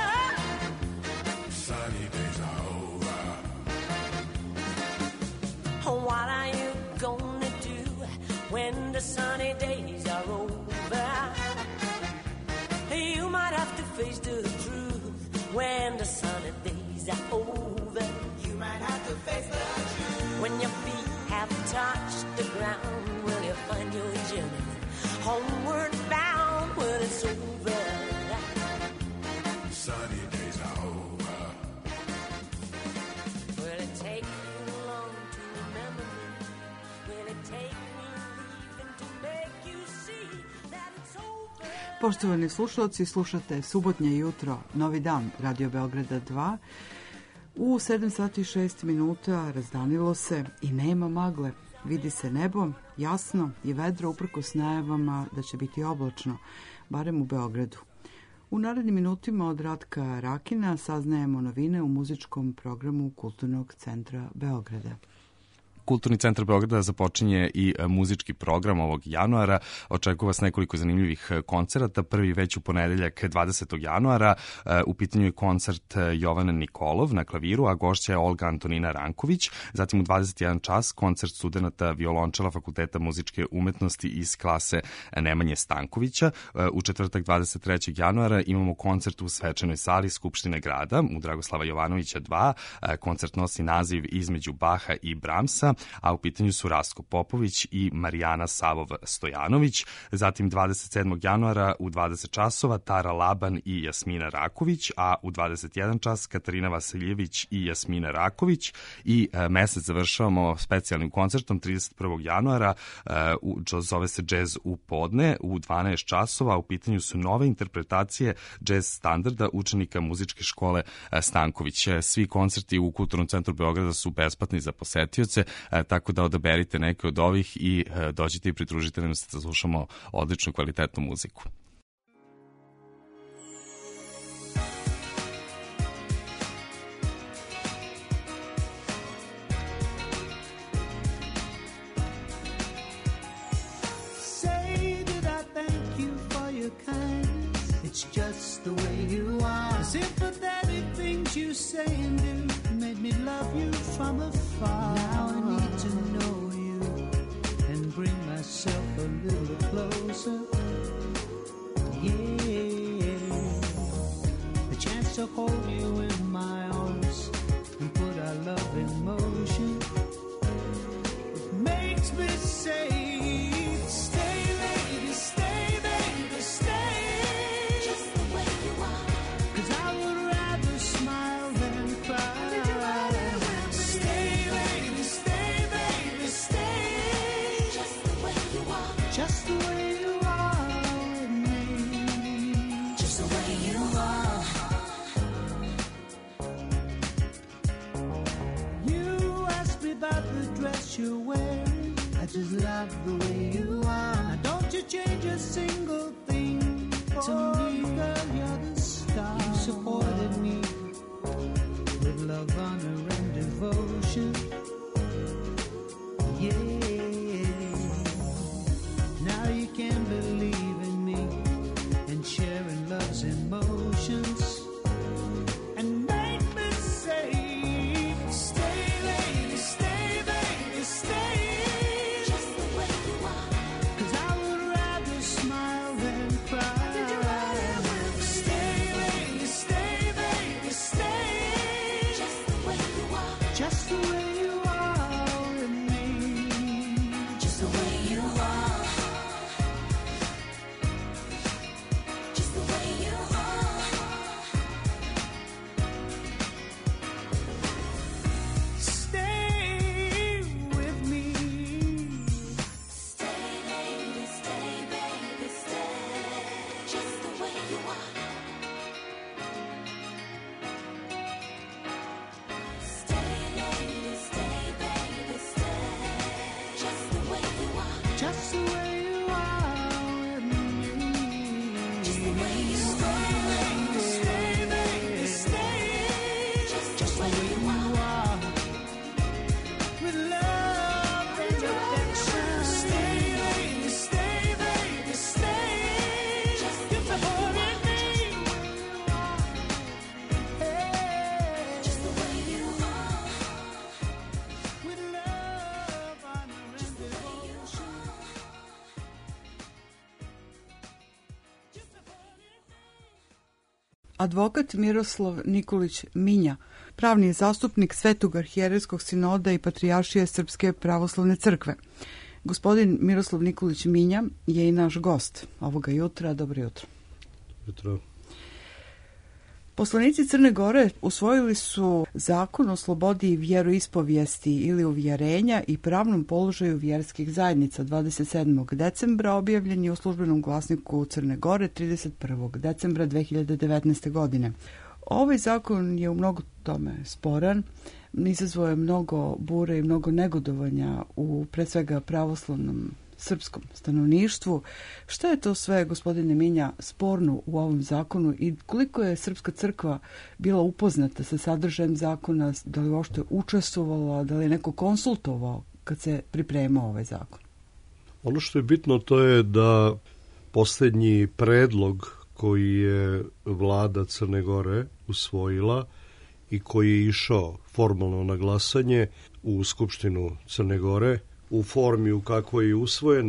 [SPEAKER 12] Sunny days are over.
[SPEAKER 8] What are you gonna do when the sunny days are over? You might have to face the truth when the sunny days are over.
[SPEAKER 12] You might have to face the truth
[SPEAKER 8] when your feet have touched the ground. Will you find your journey homeward bound when it's over?
[SPEAKER 12] Sunny days are over.
[SPEAKER 8] Will it take you long to remember me? Will it take me leaving to make you see that it's over?
[SPEAKER 1] Poštovani slušalci, slušate Subotnje jutro, Novi dan, Radio Beograda dva. U sedam sati i šest minuta razdanilo se i nema magle. Vidi se nebo, jasno i vedro uprkos najavama da će biti oblačno, barem u Beogradu. U narednim minutima od Ratka Rakina saznajemo novine u muzičkom programu Kulturnog centra Beograda.
[SPEAKER 13] Kulturni centar Beograda započinje i muzički program ovog januara. Očekuje vas nekoliko zanimljivih koncerata. Prvi već u ponedeljak dvadesetog januara. U pitanju je koncert Jovana Nikolov na klaviru, a gošća je Olga Antonina Ranković. Zatim u dvadeset jedan čas koncert studenata violončela Fakulteta muzičke umetnosti iz klase Nemanje Stankovića. U četvrtak dvadeset trećeg januara imamo koncert u svečanoj sali Skupštine grada u Dragoslava Jovanovića dva. Koncert nosi naziv Između Baha i Bramsa, a u pitanju su Rasko Popović i Marijana Savov Stojanović. Zatim dvadeset sedmog januara u dvadeset časova Tara Laban i Jasmina Raković, a u dvadeset jedan čas Katarina Vasiljević i Jasmina Raković. I e, mesec završavamo specijalnim koncertom trideset prvog januara, e, u, zove se Jazz u podne u dvanaest časova. U pitanju su nove interpretacije jazz standarda učenika muzičke škole Stanković. Svi koncerti u Kulturnom centru Beograda su besplatni za posetioce, E, tako da odaberite neke od ovih i e, dođite i pridružite nam se da slušamo odličnu kvalitetnu muziku.
[SPEAKER 22] Say that I thank you for your kindness. It's just the way you are. The sympathetic things you say and do made me love you from afar. Now I need to know you and bring myself a little closer. Yeah, the chance to hold you in my arms and put our love in motion. It makes me say, stay, baby, stay, baby, stay. Just the way you are. 'Cause I would rather smile than cry. Stay, baby, stay, baby, stay.
[SPEAKER 6] dress you're wearing. I just love the way you are. Now don't you change a single thing to me, girl, you're the star. You supported me with love, honor, and devotion. Yeah, now you can believe in me and sharing love's emotions. And make me say, stay, lady, stay, baby, stay. Just the way you are. 'Cause I would rather smile than cry. Did you rather stay, lady, stay, baby, stay. Just the way you are. Just the way you are with me. Just the way you are. Just the way you are. Stay with me. Stay, lady, stay, baby, stay. Just the way you are. Stay, lady, stay, baby, stay. Just the way you are. Just the way you are with me. Just the way you stay, lady, stay, baby, stay. Just, just the way you are. With love and affection. Stay, lady, stay, baby, stay. Just you supported me. Hey, just the way you are. With love, honor, and devotion.
[SPEAKER 1] Advokat Miroslav Nikolić Minja, pravni je zastupnik Svetog arhijerejskog sinoda i Patrijaršije Srpske pravoslavne crkve. Gospodin Miroslav Nikolić Minja je i naš gost ovoga jutra. Dobro jutro.
[SPEAKER 7] Jutro.
[SPEAKER 1] Poslanici Crne Gore usvojili su zakon o slobodi vjeroispovijesti ili uvjerenja i pravnom položaju vjerskih zajednica dvadeset sedmog decembra, objavljen je u službenom glasniku Crne Gore trideset prvog decembra dve hiljade devetnaeste. godine. Ovaj zakon je u mnogo tome sporan, izazvao je mnogo bure i mnogo negodovanja u pre svega pravoslavnom srpskom stanovništvu. Šta je to sve, gospodine Minja, sporno u ovom zakonu i koliko je Srpska crkva bila upoznata sa sadržajem zakona, da li uopšte učestvovala, da li je neko konsultovao kad se pripremao ovaj zakon?
[SPEAKER 7] Ono što je bitno to je da posljednji predlog koji je vlada Crne Gore usvojila i koji je išao formalno na glasanje u Skupštinu Crne Gore, u formi u kakvoj je usvojen,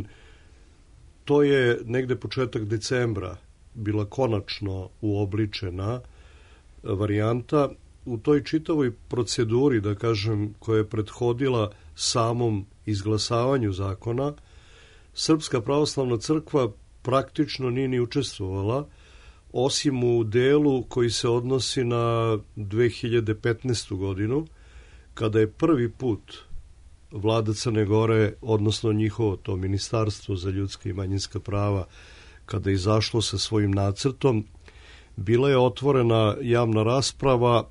[SPEAKER 7] to je negde početak decembra bila konačno uobličena varijanta. U toj čitavoj proceduri, da kažem, koja je prethodila samom izglasavanju zakona, Srpska pravoslavna crkva praktično nije ni učestvovala, osim u delu koji se odnosi na dve hiljade petnaestu. godinu, kada je prvi put vlada Crne Gore, odnosno njihovo to ministarstvo za ljudska i manjinska prava, kada je izašlo sa svojim nacrtom, bila je otvorena javna rasprava,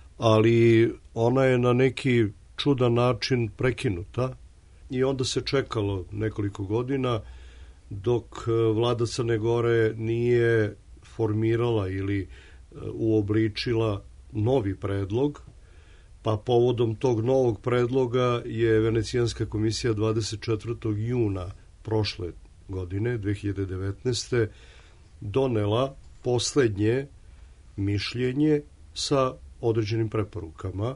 [SPEAKER 7] ali ona je na neki čudan način prekinuta i onda se čekalo nekoliko godina dok vlada Crne Gore nije formirala ili uobličila novi predlog, pa povodom tog novog predloga je Venecijanska komisija dvadeset četvrtog juna prošle godine, dve hiljade devetnaeste. donela poslednje mišljenje sa određenim preporukama.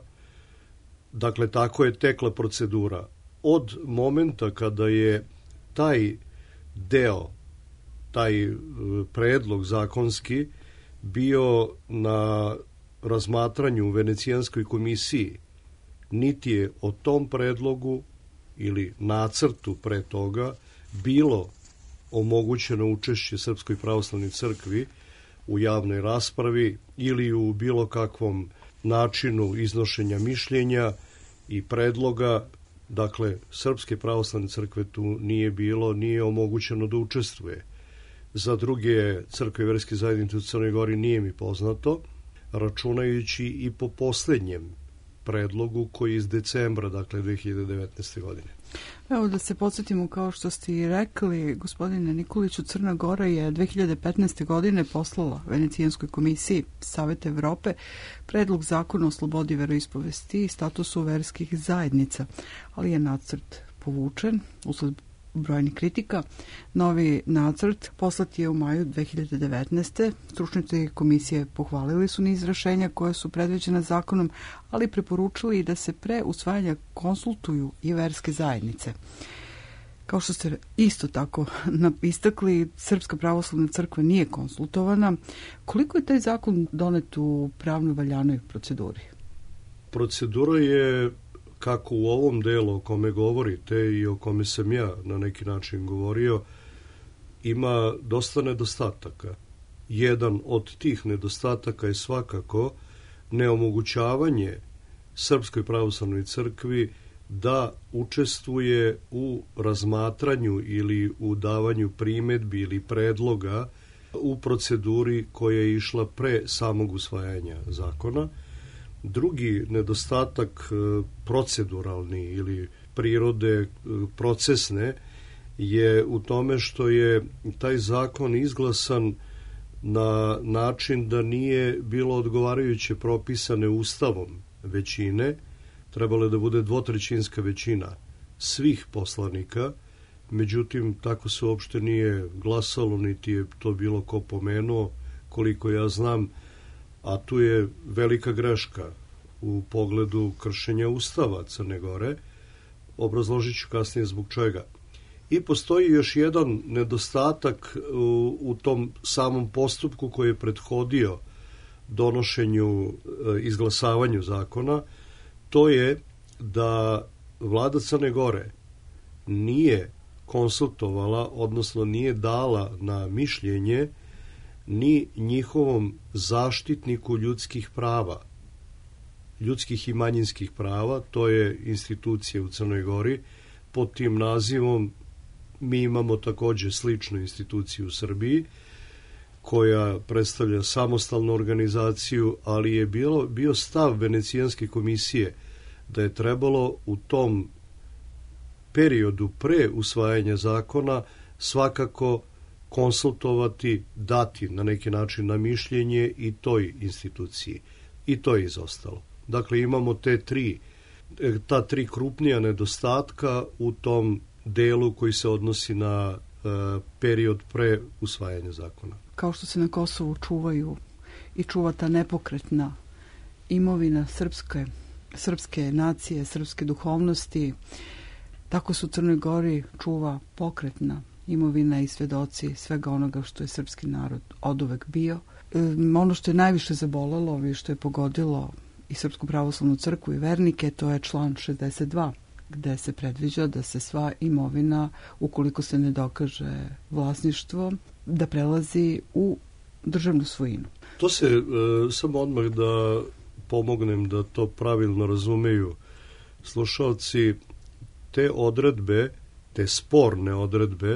[SPEAKER 7] Dakle, tako je tekla procedura. Od momenta kada je taj deo, taj predlog zakonski bio na razmatranju u Venecijanskoj komisiji, niti je o tom predlogu ili nacrtu pre toga bilo omogućeno učešće Srpskoj pravoslavnoj crkvi u javnoj raspravi ili u bilo kakvom načinu iznošenja mišljenja i predloga. Dakle, Srpske pravoslavne crkve tu nije bilo, nije omogućeno da učestvuje. Za druge crkve i verske zajednice u Crnoj Gori nije mi poznato, računajući i po poslednjem predlogu koji je iz decembra, dakle dve hiljade devetnaeste. godine.
[SPEAKER 1] Evo da se podsjetimo, kao što ste i rekli, gospodine Nikoliću, Crna Gora je dve hiljade petnaeste. godine poslala Venecijanskoj komisiji Saveta Evrope predlog zakona o slobodi veroispovesti i statusu verskih zajednica, ali je nacrt povučen usled brojnih kritika. Novi nacrt poslat je u maju dve hiljade devetnaeste. Stručnjaci komisije pohvalili su niz rešenja koje su predviđena zakonom, ali preporučili da se pre usvajanja konsultuju i verske zajednice. Kao što ste isto tako istakli, Srpska pravoslavna crkva nije konsultovana. Koliko je taj zakon donet u pravno valjanoj proceduri?
[SPEAKER 7] Procedura je, kako u ovom delu o kome govorite i o kome sam ja na neki način govorio, ima dosta nedostataka. Jedan od tih nedostataka je svakako neomogućavanje Srpskoj pravoslavnoj crkvi da učestvuje u razmatranju ili u davanju primedbi ili predloga u proceduri koja je išla pre samog usvajanja zakona. Drugi nedostatak proceduralni ili prirode procesne je u tome što je taj zakon izglasan na način da nije bilo odgovarajuće propisane ustavom većine. Trebalo je da bude dvotrećinska većina svih poslanika, međutim tako se uopšte nije glasalo, niti je to bilo ko pomenuo, koliko ja znam, a tu je velika greška u pogledu kršenja Ustava Crne Gore. Obrazložit ću kasnije zbog čega. I postoji još jedan nedostatak u, u tom samom postupku koji je prethodio donošenju, izglasavanju zakona. To je da vlada Crne Gore nije konsultovala, odnosno nije dala na mišljenje ni njihovom zaštitniku ljudskih prava, ljudskih i manjinskih prava. To je institucija u Crnoj Gori. Pod tim nazivom mi imamo takođe sličnu instituciju u Srbiji, koja predstavlja samostalnu organizaciju, ali je bilo, bio stav Venecijanske komisije da je trebalo u tom periodu pre usvajanja zakona svakako konsultovati, dati na neki način na mišljenje i toj instituciji. I to je izostalo. Dakle, imamo te tri, ta tri krupnija nedostatka u tom delu koji se odnosi na e, period pre usvajanja zakona.
[SPEAKER 1] Kao što se na Kosovu čuvaju i čuva ta nepokretna imovina srpske, srpske nacije, srpske duhovnosti, tako se u Crnoj Gori čuva pokretna imovina i svedoci svega onoga što je srpski narod oduvek bio. E, ono što je najviše zabolelo i što je pogodilo i Srpsku pravoslavnu crkvu i vernike, to je član šezdeset dva, gde se predviđa da se sva imovina, ukoliko se ne dokaže vlasništvo, da prelazi u državnu svojinu.
[SPEAKER 7] To se, e, samo odmah da pomognem da to pravilno razumeju slušalci, te odredbe, te sporne odredbe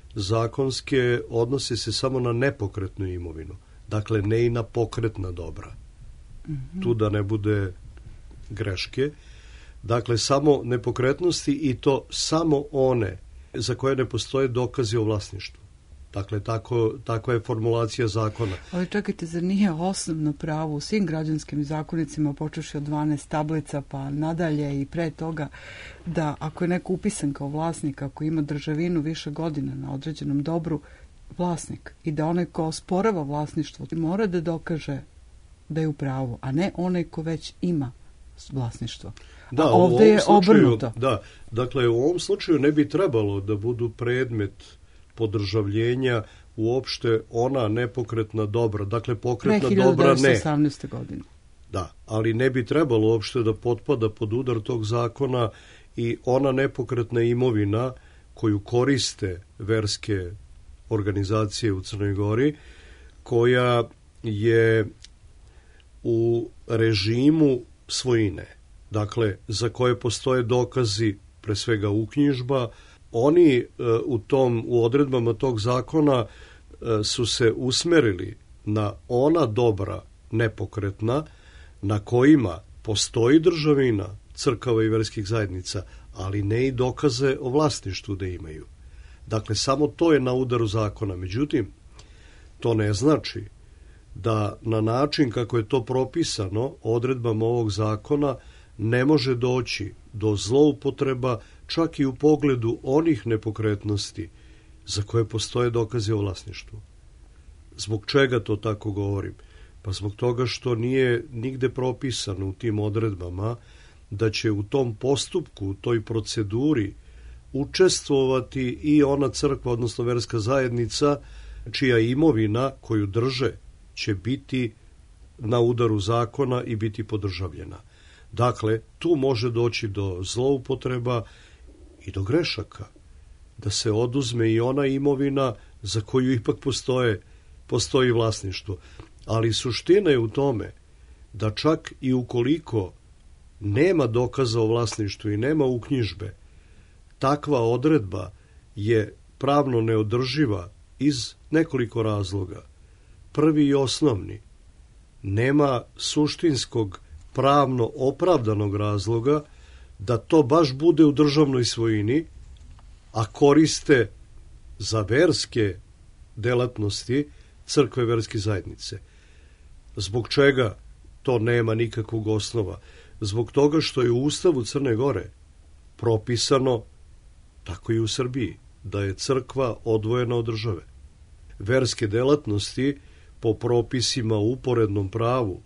[SPEAKER 7] zakonske odnose se samo na nepokretnu imovinu. Dakle, ne i na pokretna dobra. Mm-hmm. Tu da ne bude greške. Dakle, samo nepokretnosti i to samo one za koje ne postoje dokazi o vlasništvu. Dakle, tako, takva je formulacija zakona.
[SPEAKER 1] Ali čekajte, zar nije osnovno pravo u svim građanskim zakonicima, počeši od dvanaest tablica pa nadalje i pre toga, da ako je neko upisan kao vlasnik, ako ima državinu više godina na određenom dobru, vlasnik, i da onaj ko osporava vlasništvo mora da dokaže da je u pravu, a ne onaj ko već ima vlasništvo.
[SPEAKER 7] Da,
[SPEAKER 1] a ovde je
[SPEAKER 7] slučaju,
[SPEAKER 1] obrnuto.
[SPEAKER 7] Da, dakle, u ovom slučaju ne bi trebalo da budu predmet podržavljenja uopšte ona nepokretna dobra. Dakle, pokretna dobra ne.
[SPEAKER 1] hiljadu devetsto osamnaeste. godine.
[SPEAKER 7] Da, ali ne bi trebalo uopšte da potpada pod udar tog zakona i ona nepokretna imovina koju koriste verske organizacije u Crnoj Gori, koja je u režimu svojine, dakle, za koje postoje dokazi, pre svega uknjižba. Oni e, u tom u odredbama tog zakona e, su se usmerili na ona dobra nepokretna na kojima postoji državina crkava i verskih zajednica, ali ne i dokaze o vlasništvu da imaju. Dakle, samo to je na udaru zakona. Međutim, to ne znači da na način kako je to propisano odredbama ovog zakona ne može doći do zloupotreba čak i u pogledu onih nepokretnosti za koje postoje dokaze o vlasništvu. Zbog čega to tako govorim? Pa zbog toga što nije nigde propisano u tim odredbama da će u tom postupku, u toj proceduri učestvovati i ona crkva, odnosno verska zajednica, čija imovina koju drže će biti na udaru zakona i biti podržavljena. Dakle, tu može doći do zloupotreba i do grešaka, da se oduzme i ona imovina za koju ipak postoje, postoji vlasništvo. Ali suština je u tome da čak i ukoliko nema dokaza o vlasništvu i nema uknjižbe, takva odredba je pravno neodrživa iz nekoliko razloga. Prvi i osnovni, nema suštinskog pravno opravdanog razloga da to baš bude u državnoj svojini, a koriste za verske delatnosti crkve verske zajednice. Zbog čega to nema nikakvog osnova? Zbog toga što je u Ustavu Crne Gore propisano, tako i u Srbiji, da je crkva odvojena od države. Verske delatnosti po propisima u uporednom pravu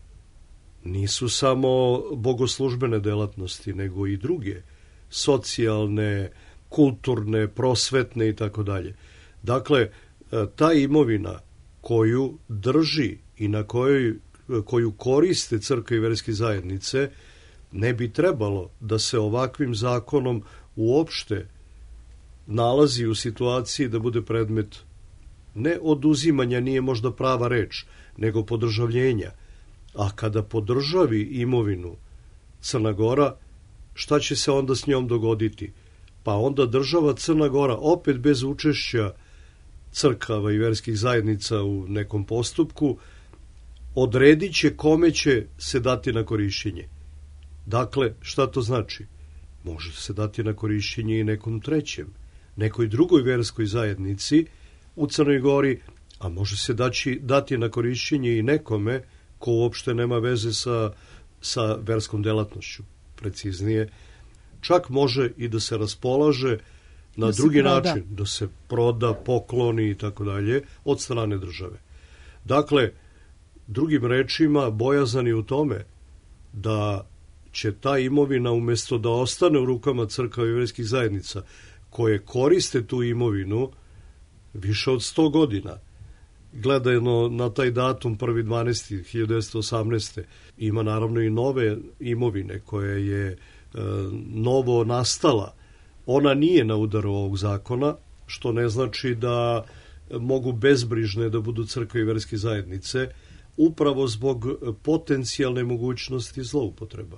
[SPEAKER 7] nisu samo bogoslužbene delatnosti, nego i druge, socijalne, kulturne, prosvetne i tako dalje. Dakle, ta imovina koju drži i na kojoj, koju koriste crkve i verske zajednice ne bi trebalo da se ovakvim zakonom uopšte nalazi u situaciji da bude predmet ne oduzimanja, nije možda prava reč, nego podržavljenja. A kada podržavi imovinu Crna Gora, šta će se onda s njom dogoditi? Pa onda država Crna Gora, opet bez učešća crkava i verskih zajednica u nekom postupku, odredit će kome će se dati na korišćenje. Dakle, šta to znači? Može se dati na korišćenje i nekom trećem, nekoj drugoj verskoj zajednici u Crnoj Gori, a može se daći, dati na korišćenje i nekome ko uopšte nema veze sa, sa verskom delatnošću. Preciznije, čak može i da se raspolaže na
[SPEAKER 1] da
[SPEAKER 7] drugi način, da se proda, pokloni i tako dalje od strane države. Dakle, drugim rečima, bojazan je u tome da će ta imovina umjesto da ostane u rukama crkava i verskih zajednica koje koriste tu imovinu više od sto godina. Gledano na taj datum prvi dvanaesti hiljadu devetsto osamnaeste. ima naravno i nove imovine koje je e, novo nastala. Ona nije na udaru ovog zakona, što ne znači da mogu bezbrižne da budu crkve i verske zajednice, upravo zbog potencijalne mogućnosti zloupotreba.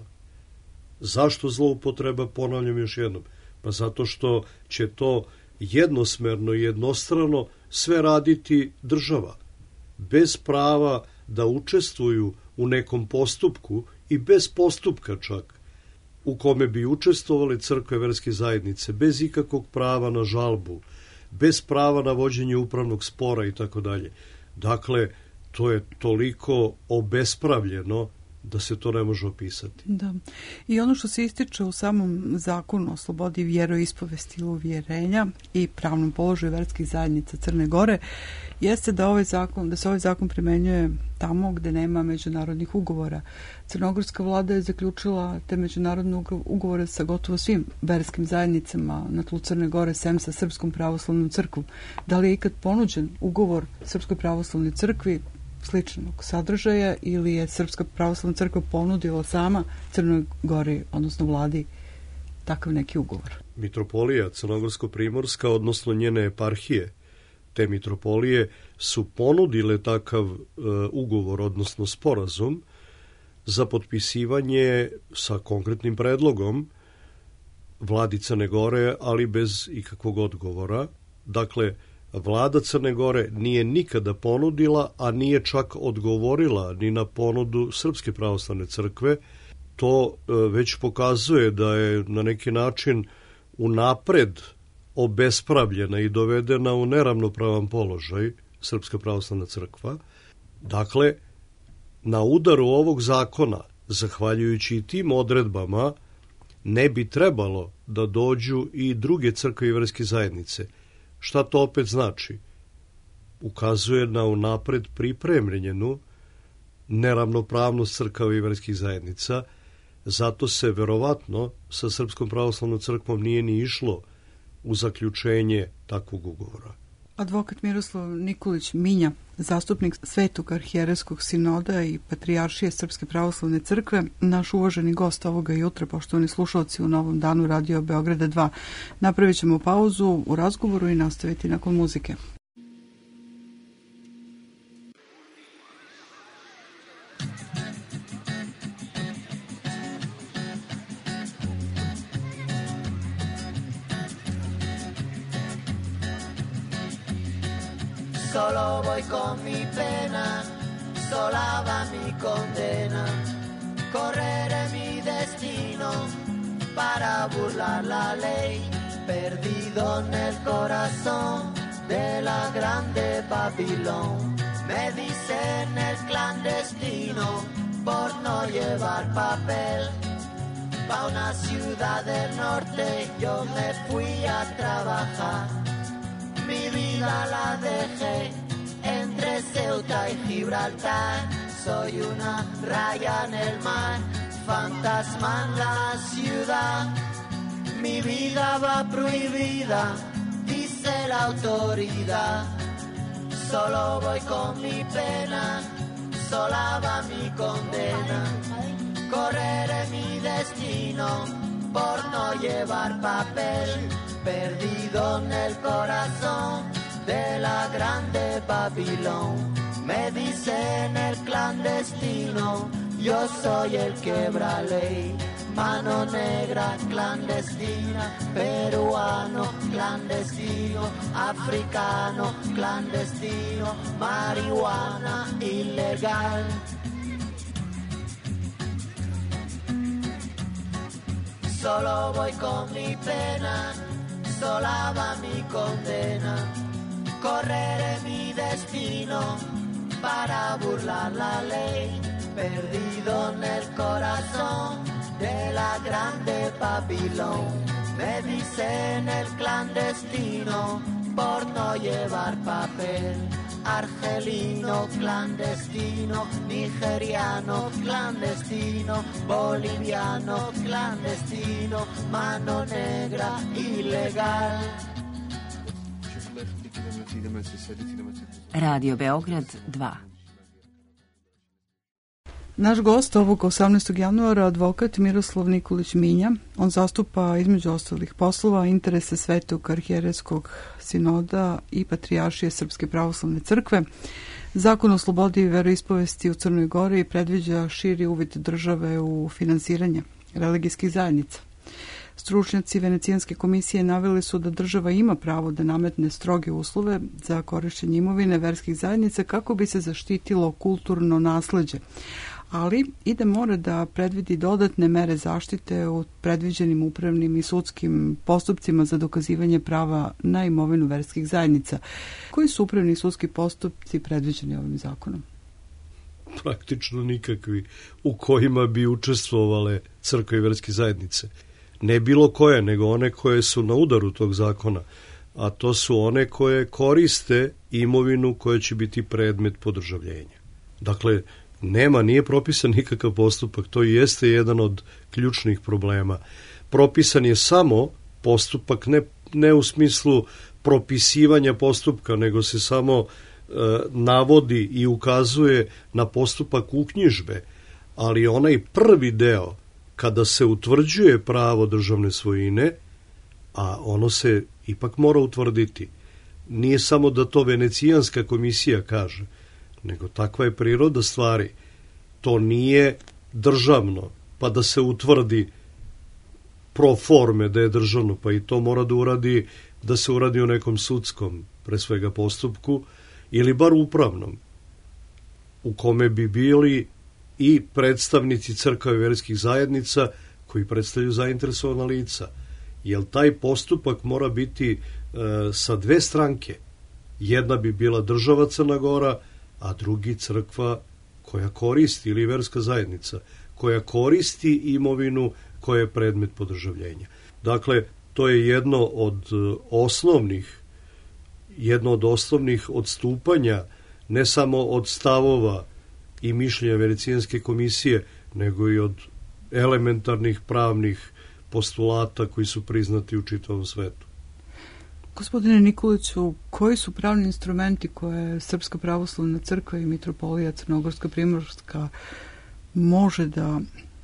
[SPEAKER 7] Zašto zloupotreba? Ponavljam još jednom. Pa zato što će to jednosmerno i jednostrano sve raditi država, bez prava da učestvuju u nekom postupku i bez postupka čak, u kome bi učestvovali crkve verske zajednice, bez ikakvog prava na žalbu, bez prava na vođenje upravnog spora i tako dalje. Dakle, to je toliko obespravljeno da se to ne može opisati.
[SPEAKER 1] Da. I ono što se ističe u samom zakonu o slobodi vjeroispovesti i uvjerenja i pravnom položaju verskih zajednica Crne Gore jeste da ovaj zakon, da se ovaj zakon primenjuje tamo gde nema međunarodnih ugovora. Crnogorska vlada je zaključila te međunarodne ugovore sa gotovo svim verskim zajednicama na tlu Crne Gore, sem sa Srpskom pravoslavnom crkvom. Da li je ikad ponuđen ugovor Srpskoj pravoslavnoj crkvi sličnog sadržaja ili je Srpska pravoslavna crkva ponudila sama Crnoj Gori, odnosno vladi, takav neki ugovor?
[SPEAKER 7] Mitropolija Crnogorsko-primorska, odnosno njene eparhije, te mitropolije su ponudile takav e, ugovor, odnosno sporazum za potpisivanje sa konkretnim predlogom vladi Crne Gore, ali bez ikakvog odgovora. Dakle, vlada Crne Gore nije nikada ponudila, a nije čak odgovorila ni na ponudu Srpske pravoslavne crkve to već pokazuje da je na neki način unapred obespravljena i dovedena u neravnopravan položaj Srpska pravoslavna crkva. Dakle, na udaru ovog zakona, zahvaljujući i tim odredbama, ne bi trebalo da dođu i druge crkve i verske zajednice. Šta to opet znači? Ukazuje na unapred pripremljenu neravnopravnost crkava i verskih zajednica, zato se verovatno sa Srpskom pravoslavnom crkvom nije ni išlo u zaključenje takvog ugovora.
[SPEAKER 1] Advokat Miroslav Nikolić Minja, zastupnik Svetog arhijerejskog sinoda i Patrijaršije Srpske pravoslavne crkve, naš uvaženi gost ovoga jutra, poštovani slušalci u Novom danu Radio Beograda dva. Napravit ćemo pauzu u razgovoru i nastaviti nakon muzike.
[SPEAKER 4] Solo voy con mi pena, sola va mi condena. Correré mi destino para burlar la ley. Perdido en el corazón de la grande Babilón. Me dicen el clandestino por no llevar papel. Pa' una ciudad del norte yo me fui a trabajar. Mi vida la dejé entre Ceuta y Gibraltar. Soy una raya en el mar, fantasma en la ciudad. Mi vida va prohibida, dice la autoridad. Solo voy con mi pena, sola va mi condena. Correré mi destino por no llevar papel. Perdido en el corazón de la grande Babilón. Me dicen el clandestino, yo soy el quebra ley. Mano negra clandestina, peruano clandestino, africano clandestino, marihuana ilegal. Solo voy con mi pena, sola va mi condena. Correré mi destino para burlar la ley. Perdido en el corazón de la grande Babilón. Me dicen el clandestino por no llevar papel. Argelino clandestino, nigeriano clandestino, boliviano clandestino, mano negra ilegal.
[SPEAKER 3] Radio Beograd dva.
[SPEAKER 1] Naš gost ovog osamnaestog januara, advokat Miroslav Nikolić Minja. On zastupa između ostalih poslova interese Svetog arhijerejskog sinoda i Patrijaršije Srpske pravoslavne crkve. Zakon o slobodi i veroispovesti u Crnoj Gori predviđa širi uvid države u finansiranje religijskih zajednica. Stručnjaci Venecijanske komisije naveli su da država ima pravo da nametne stroge uslove za korišćenje imovine verskih zajednica kako bi se zaštitilo kulturno nasleđe, ali i da mora da predvidi dodatne mere zaštite u predviđenim upravnim i sudskim postupcima za dokazivanje prava na imovinu verskih zajednica. Koji su upravni i sudski postupci predviđeni ovim zakonom?
[SPEAKER 7] Praktično nikakvi, u kojima bi učestvovale crkve i verske zajednice. Ne bilo koje, nego one koje su na udaru tog zakona, a to su one koje koriste imovinu koja će biti predmet podržavljenja. Dakle, nema, nije propisan nikakav postupak, to jeste jedan od ključnih problema. Propisan je samo postupak, ne, ne u smislu propisivanja postupka, nego se samo e, navodi i ukazuje na postupak uknjižbe, ali onaj prvi deo, kada se utvrđuje pravo državne svojine, a ono se ipak mora utvrditi, nije samo da to Venecijanska komisija kaže, nego takva je priroda stvari. To nije državno, pa da se utvrdi pro forme da je državno, pa i to mora da uradi, da se uradi u nekom sudskom, pre svega postupku, ili bar upravnom, u kome bi bili i predstavnici crkava i verskih zajednica koji predstavljaju zainteresovana lica. Jer taj postupak mora biti e, sa dve stranke. Jedna bi bila država Crna Gora, a drugi crkva koja koristi, ili verska zajednica, koja koristi imovinu koja je predmet podržavljenja. Dakle, to je jedno od osnovnih, jedno od osnovnih odstupanja, ne samo od stavova i mišljenja Venecijanske komisije, nego i od elementarnih pravnih postulata koji su priznati u čitavom svetu.
[SPEAKER 1] Gospodine Nikoliću, koji su pravni instrumenti koje Srpska pravoslavna crkva i Mitropolija Crnogorsko-Primorska može da,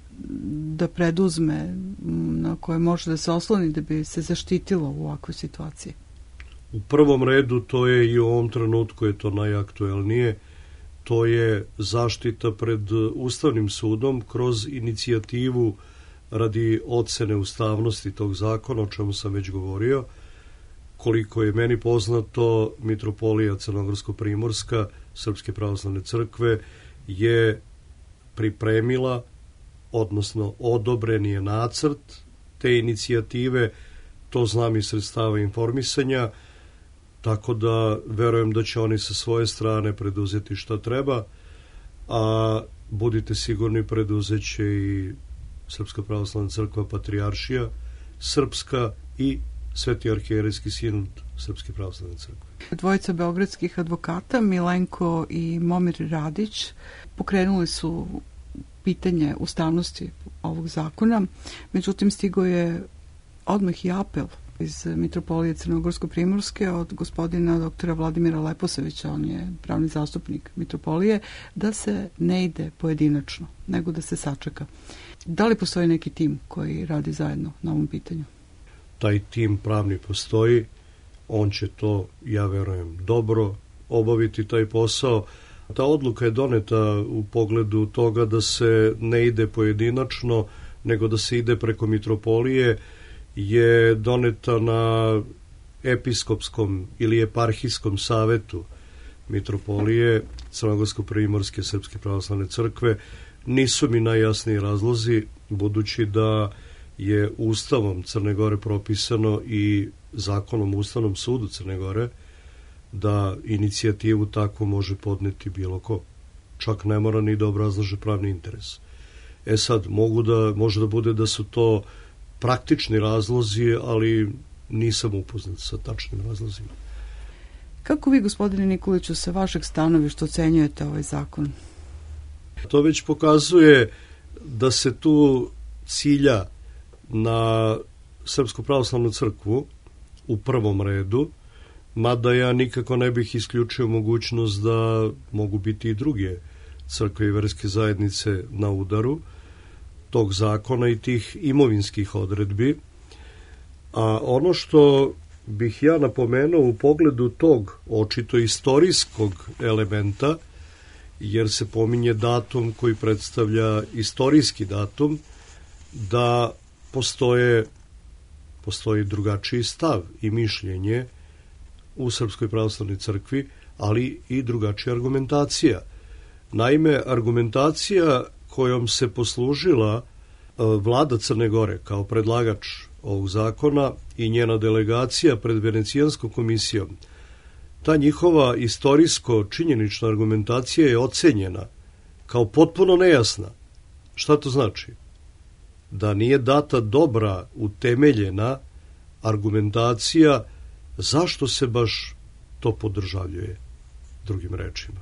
[SPEAKER 1] da preduzme, na koje može da se osloni da bi se zaštitilo u ovakvoj situaciji?
[SPEAKER 7] U prvom redu, to je i u ovom trenutku je to najaktuelnije, to je zaštita pred Ustavnim sudom kroz inicijativu radi ocene ustavnosti tog zakona, o čemu sam već govorio. Koliko je meni poznato, Mitropolija Crnogorsko-Primorska Srpske pravoslavne crkve je pripremila, odnosno odobren je nacrt te inicijative, to znam iz sredstava informisanja, tako da verujem da će oni sa svoje strane preduzeti šta treba, a budite sigurni preduzeće i Srpska pravoslavna crkva Patrijaršija Srpska i Sveti arhijerejski sinod Srpske pravoslavne crkve.
[SPEAKER 1] Dvojica beogradskih advokata, Milenko i Momir Radić, pokrenuli su pitanje ustavnosti ovog zakona, međutim stigo je odmah i apel iz Mitropolije Crnogorsko-Primorske od gospodina doktora Vladimira Leposevića, on je pravni zastupnik Mitropolije, da se ne ide pojedinačno, nego da se sačeka. Da li postoji neki tim koji radi zajedno na ovom pitanju?
[SPEAKER 7] Taj tim pravni postoji, on će to, ja verujem, dobro obaviti taj posao. Ta odluka je doneta u pogledu toga da se ne ide pojedinačno, nego da se ide preko Mitropolije, je doneta na episkopskom ili eparhijskom savetu Mitropolije Crnogorsko-Primorske Srpske pravoslavne crkve. Nisu mi najjasniji razlozi, budući da je Ustavom Crne Gore propisano i zakonom o Ustavnom sudu Crne Gore da inicijativu tako može podneti bilo ko. Čak ne mora ni da obrazlaže pravni interes. E sad, mogu da, može da bude da su to praktični razlozi, ali nisam upoznat sa tačnim razlozima.
[SPEAKER 1] Kako vi, gospodine Nikoliću, sa vašeg stanovišta ocenjujete ovaj zakon?
[SPEAKER 7] To već pokazuje da se tu cilja na Srpsku pravoslavnu crkvu u prvom redu, mada ja nikako ne bih isključio mogućnost da mogu biti i druge crkve i verske zajednice na udaru tog zakona i tih imovinskih odredbi. A ono što bih ja napomenuo u pogledu tog očito istorijskog elementa, jer se pominje datum koji predstavlja istorijski datum, da postoje, postoji drugačiji stav i mišljenje u Srpskoj pravoslavnoj crkvi, ali i drugačija argumentacija. Naime, argumentacija kojom se poslužila vlada Crne Gore kao predlagač ovog zakona i njena delegacija pred Venecijanskom komisijom, ta njihova istorijsko-činjenična argumentacija je ocenjena kao potpuno nejasna. Šta to znači? Da nije data dobra, utemeljena argumentacija zašto se baš to podržavljuje, drugim rečima.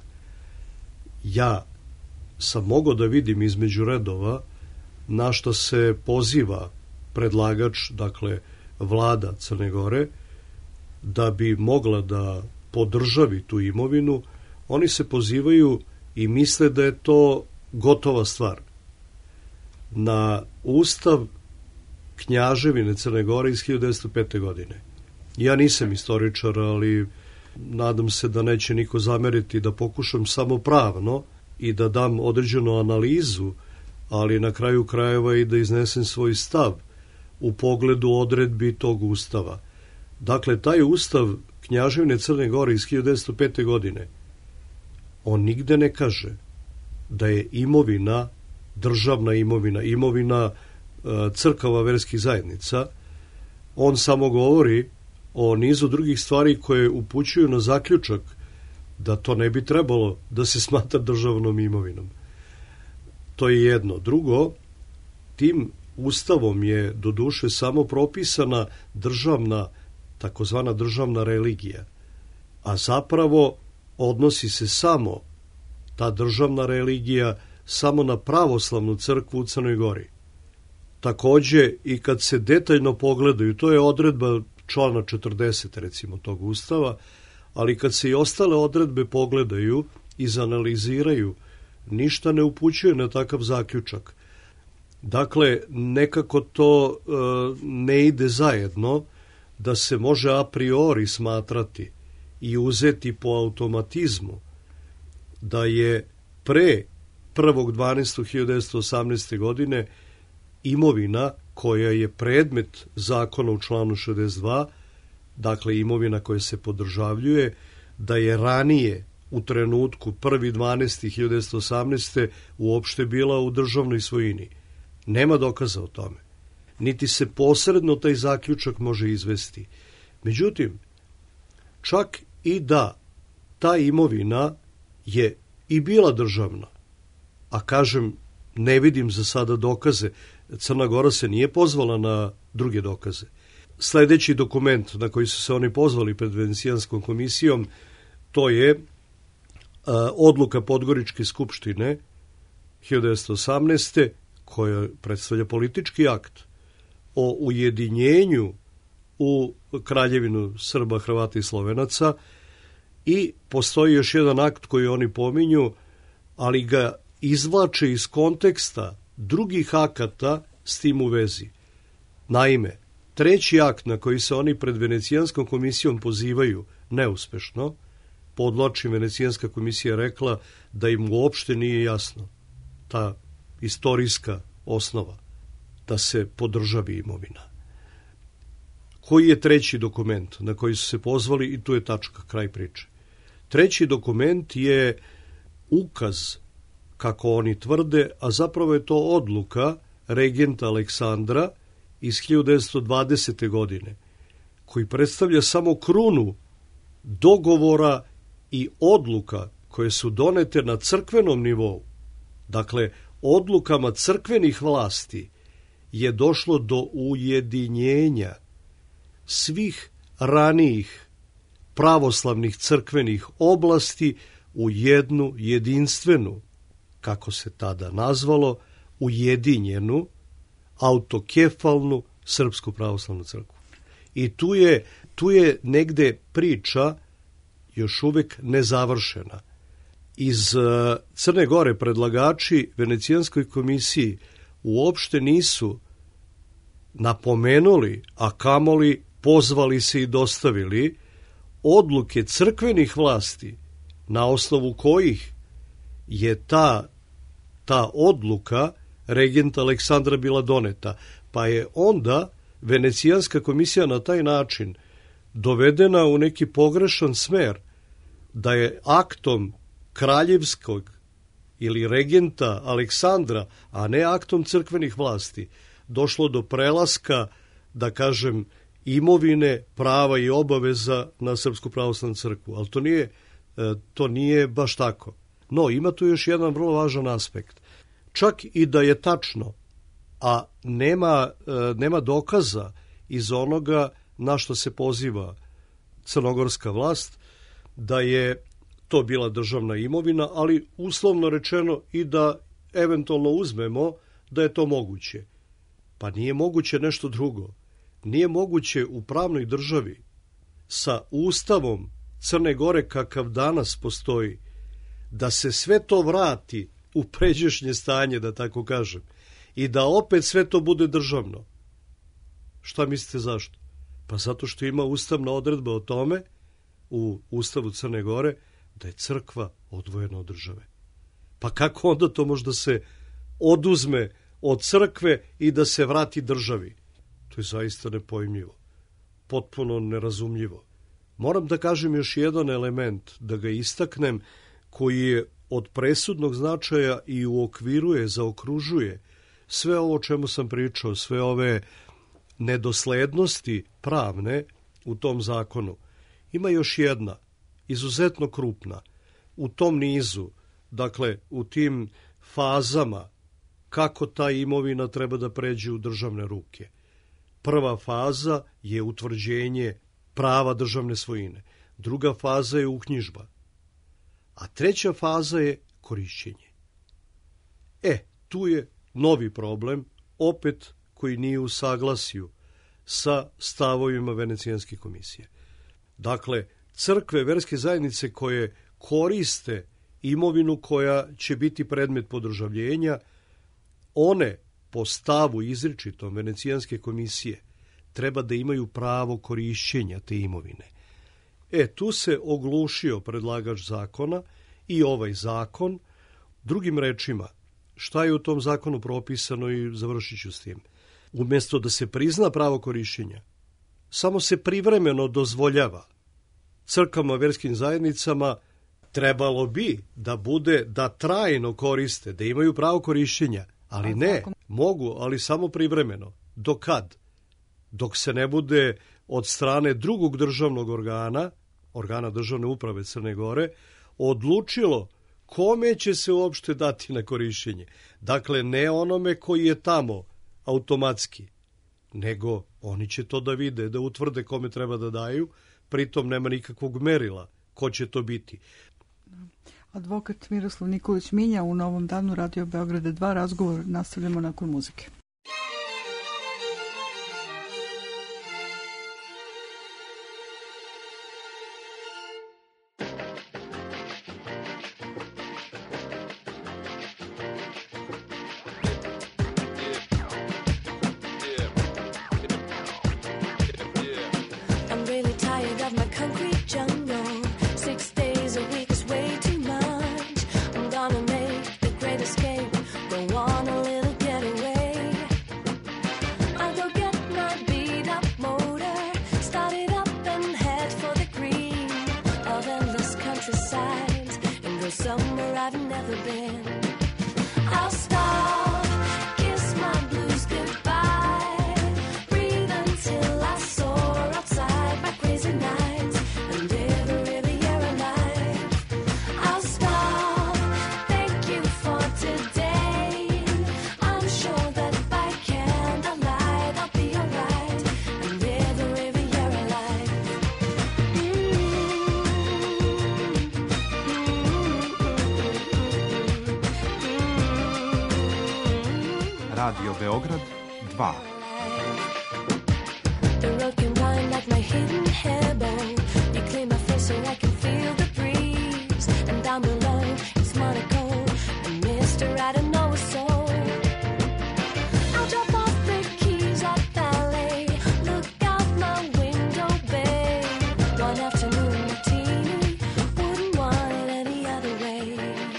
[SPEAKER 7] Ja sam mogao da vidim između redova na što se poziva predlagač, dakle vlada Crne Gore, da bi mogla da podržavi tu imovinu. Oni se pozivaju i misle da je to gotova stvar na Ustav Knjaževine Crne Gore iz hiljadu devetsto pete. godine. Ja nisam istoričar, ali nadam se da neće niko zameriti da pokušam samo pravno i da dam određenu analizu, ali na kraju krajeva i da iznesem svoj stav u pogledu odredbi tog Ustava. Dakle, taj Ustav Knjaževine Crne Gore iz hiljadu devetsto pete. godine, on nigde ne kaže da je imovina, državna imovina, imovina crkava verskih zajednica. On samo govori o nizu drugih stvari koje upućuju na zaključak da to ne bi trebalo da se smatra državnom imovinom. To je jedno. Drugo, tim ustavom je doduše samo propisana državna, takozvana državna religija, a zapravo odnosi se samo ta državna religija samo na pravoslavnu crkvu u Crnoj Gori. Takođe, i kad se detaljno pogledaju, to je odredba člana četrdeset, recimo, tog ustava, ali kad se i ostale odredbe pogledaju i izanaliziraju, ništa ne upućuje na takav zaključak. Dakle, nekako to e, ne ide zajedno, da se može a priori smatrati i uzeti po automatizmu da je pre prvog dvanaestog hiljadu devetsto osamnaeste. godine imovina koja je predmet zakona u članu šezdeset dva, dakle imovina koja se podržavljuje, da je ranije u trenutku prvi dvanaesti hiljadu devetsto osamnaeste. uopšte bila u državnoj svojini. Nema dokaza o tome. Niti se posredno taj zaključak može izvesti. Međutim, čak i da ta imovina je i bila državna, a kažem, ne vidim za sada dokaze, Crna Gora se nije pozvala na druge dokaze. Sledeći dokument na koji su se oni pozvali pred Venecijanskom komisijom, to je a, odluka Podgoričke skupštine hiljadu devetsto osamnaeste. koja predstavlja politički akt o ujedinjenju u Kraljevinu Srba, Hrvata i Slovenaca, i postoji još jedan akt koji oni pominju, ali ga izvlače iz konteksta drugih akata s tim u vezi. Naime, treći akt na koji se oni pred Venecijanskom komisijom pozivaju neuspešno, podvlačim, Venecijanska komisija rekla da im uopšte nije jasno ta istorijska osnova da se podržavi imovina. Koji je treći dokument na koji su se pozvali, i tu je tačka, kraj priče. Treći dokument je ukaz, kako oni tvrde, a zapravo je to odluka regenta Aleksandra iz hiljadu devetsto dvadesete. godine, koji predstavlja samo krunu dogovora i odluka koje su donete na crkvenom nivou. Dakle, odlukama crkvenih vlasti je došlo do ujedinjenja svih ranijih pravoslavnih crkvenih oblasti u jednu jedinstvenu, kako se tada nazvalo, ujedinjenu, autokefalnu Srpsku pravoslavnu crkvu. I tu je, tu je negde priča još uvek nezavršena. Iz Crne Gore predlagači Venecijanskoj komisiji uopšte nisu napomenuli, a kamoli pozvali se i dostavili odluke crkvenih vlasti na osnovu kojih je ta, ta odluka regenta Aleksandra bila doneta. Pa je onda Venecijanska komisija na taj način dovedena u neki pogrešan smer, da je aktom kraljevskog ili regenta Aleksandra, a ne aktom crkvenih vlasti, došlo do prelaska, da kažem, imovine, prava i obaveza na Srpsku pravoslavnu crkvu. Ali to nije, to nije baš tako. No, ima tu još jedan vrlo važan aspekt. Čak i da je tačno, a nema, nema dokaza iz onoga na što se poziva crnogorska vlast, da je to bila državna imovina, ali uslovno rečeno i da eventualno uzmemo da je to moguće. Pa nije moguće nešto drugo. Nije moguće u pravnoj državi sa ustavom Crne Gore kakav danas postoji, da se sve to vrati u pređašnje stanje, da tako kažem, i da opet sve to bude državno. Šta mislite zašto? Pa zato što ima ustavna odredba o tome u Ustavu Crne Gore da je crkva odvojena od države. Pa kako onda to može da se oduzme od crkve i da se vrati državi? To je zaista nepojmljivo. Potpuno nerazumljivo. Moram da kažem još jedan element, da ga istaknem, koji je od presudnog značaja i uokviruje, zaokružuje sve ovo o čemu sam pričao, sve ove nedoslednosti pravne u tom zakonu. Ima još jedna, izuzetno krupna, u tom nizu, dakle u tim fazama kako ta imovina treba da pređe u državne ruke. Prva faza je utvrđenje prava državne svojine. Druga faza je uknjižba. A treća faza je korišćenje. E, tu je novi problem, opet koji nije u saglasju sa stavovima Venecijanske komisije. Dakle, crkve, verske zajednice koje koriste imovinu koja će biti predmet podržavljenja, one po stavu izričitom Venecijanske komisije treba da imaju pravo korišćenja te imovine. E, tu se oglušio predlagač zakona i ovaj zakon. Drugim rečima, šta je u tom zakonu propisano i završit ću s tim. Umjesto da se prizna pravo korišćenja, samo se privremeno dozvoljava crkvama, verskim zajednicama, trebalo bi da bude da trajno koriste, da imaju pravo korišćenja, ali ne, mogu, ali samo privremeno. Do kad? Dok se ne bude od strane drugog državnog organa, organa državne uprave Crne Gore, odlučilo kome će se uopšte dati na korišćenje. Dakle, ne onome koji je tamo automatski, nego oni će to da vide, da utvrde kome treba da daju, pritom nema nikakvog merila ko će to biti.
[SPEAKER 1] Advokat Miroslav Nikolić Minja u Novom danu Radio Beograda dva, razgovor nastavljamo nakon muzike.
[SPEAKER 13] Radio Beograd dva.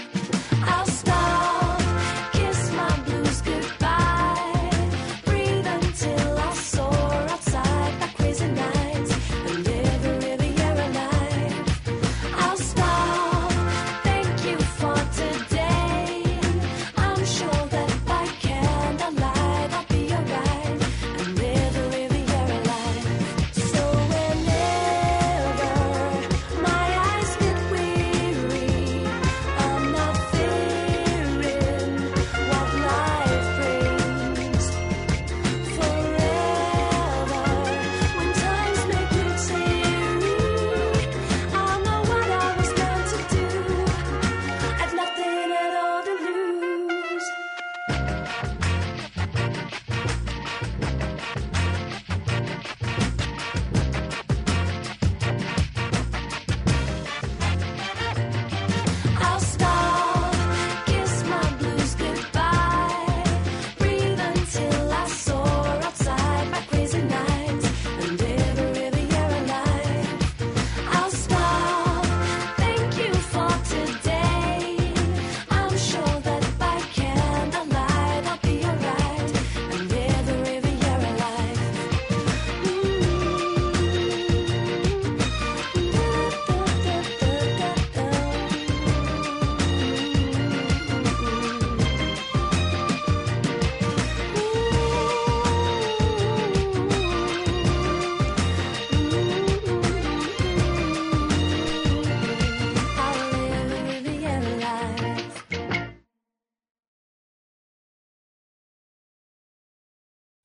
[SPEAKER 11] Breathe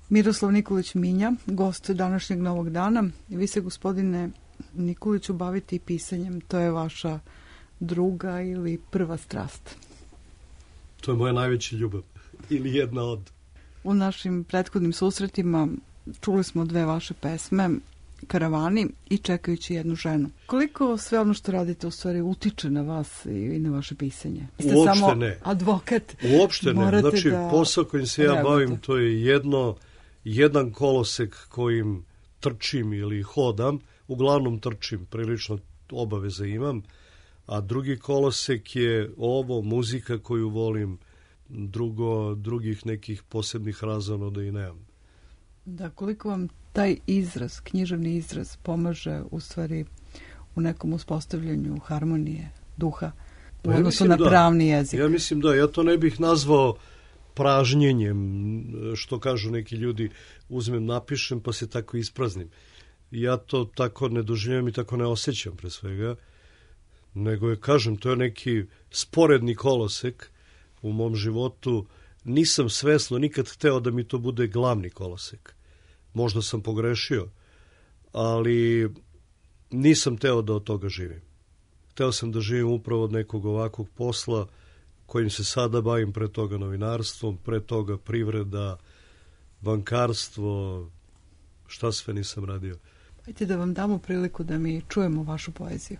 [SPEAKER 1] Miroslav Nikolić Minja, gost današnjeg Novog dana. Vi se, gospodine Nikoliću, bavite i pisanjem. To je vaša druga ili prva strast?
[SPEAKER 7] To je moja najveća ljubav. Ili jedna od.
[SPEAKER 1] U našim prethodnim susretima čuli smo dve vaše pesme, Karavani i Čekajući jednu ženu. Koliko sve ono što radite u stvari utiče na vas i na vaše pisanje? Ste
[SPEAKER 7] Uopšte
[SPEAKER 1] samo
[SPEAKER 7] ne.
[SPEAKER 1] advokat.
[SPEAKER 7] Uopšte ne.
[SPEAKER 1] Morate
[SPEAKER 7] Znači,
[SPEAKER 1] da
[SPEAKER 7] posao kojim se ja
[SPEAKER 1] reagujete.
[SPEAKER 7] bavim, to je jedno, jedan kolosek kojim trčim ili hodam. Uglavnom trčim, prilično obaveze imam. A drugi kolosek je ovo, muzika koju volim. Drugo, drugih nekih posebnih razona da i nemam.
[SPEAKER 1] Da, koliko vam taj izraz, književni izraz, pomaže u stvari u nekom uspostavljanju harmonije, duha, u
[SPEAKER 7] Pa ja
[SPEAKER 1] odnosu
[SPEAKER 7] mislim
[SPEAKER 1] na
[SPEAKER 7] da.
[SPEAKER 1] pravni jezik?
[SPEAKER 7] Ja mislim da, ja to ne bih nazvao pražnjenjem, što kažu neki ljudi, uzmem, napišem pa se tako ispraznim. Ja to tako ne doživljam i tako ne osjećam pre svega, nego je, kažem, to je neki sporedni kolosek u mom životu. Nisam svesno nikad hteo da mi to bude glavni kolosek. Možda sam pogrešio, ali nisam teo da od toga živim. Hteo sam da živim upravo od nekog ovakvog posla kojim se sada bavim, pre toga novinarstvom, pre toga privreda, bankarstvo, šta sve nisam radio.
[SPEAKER 1] Hajde da vam damo priliku da mi čujemo vašu poeziju.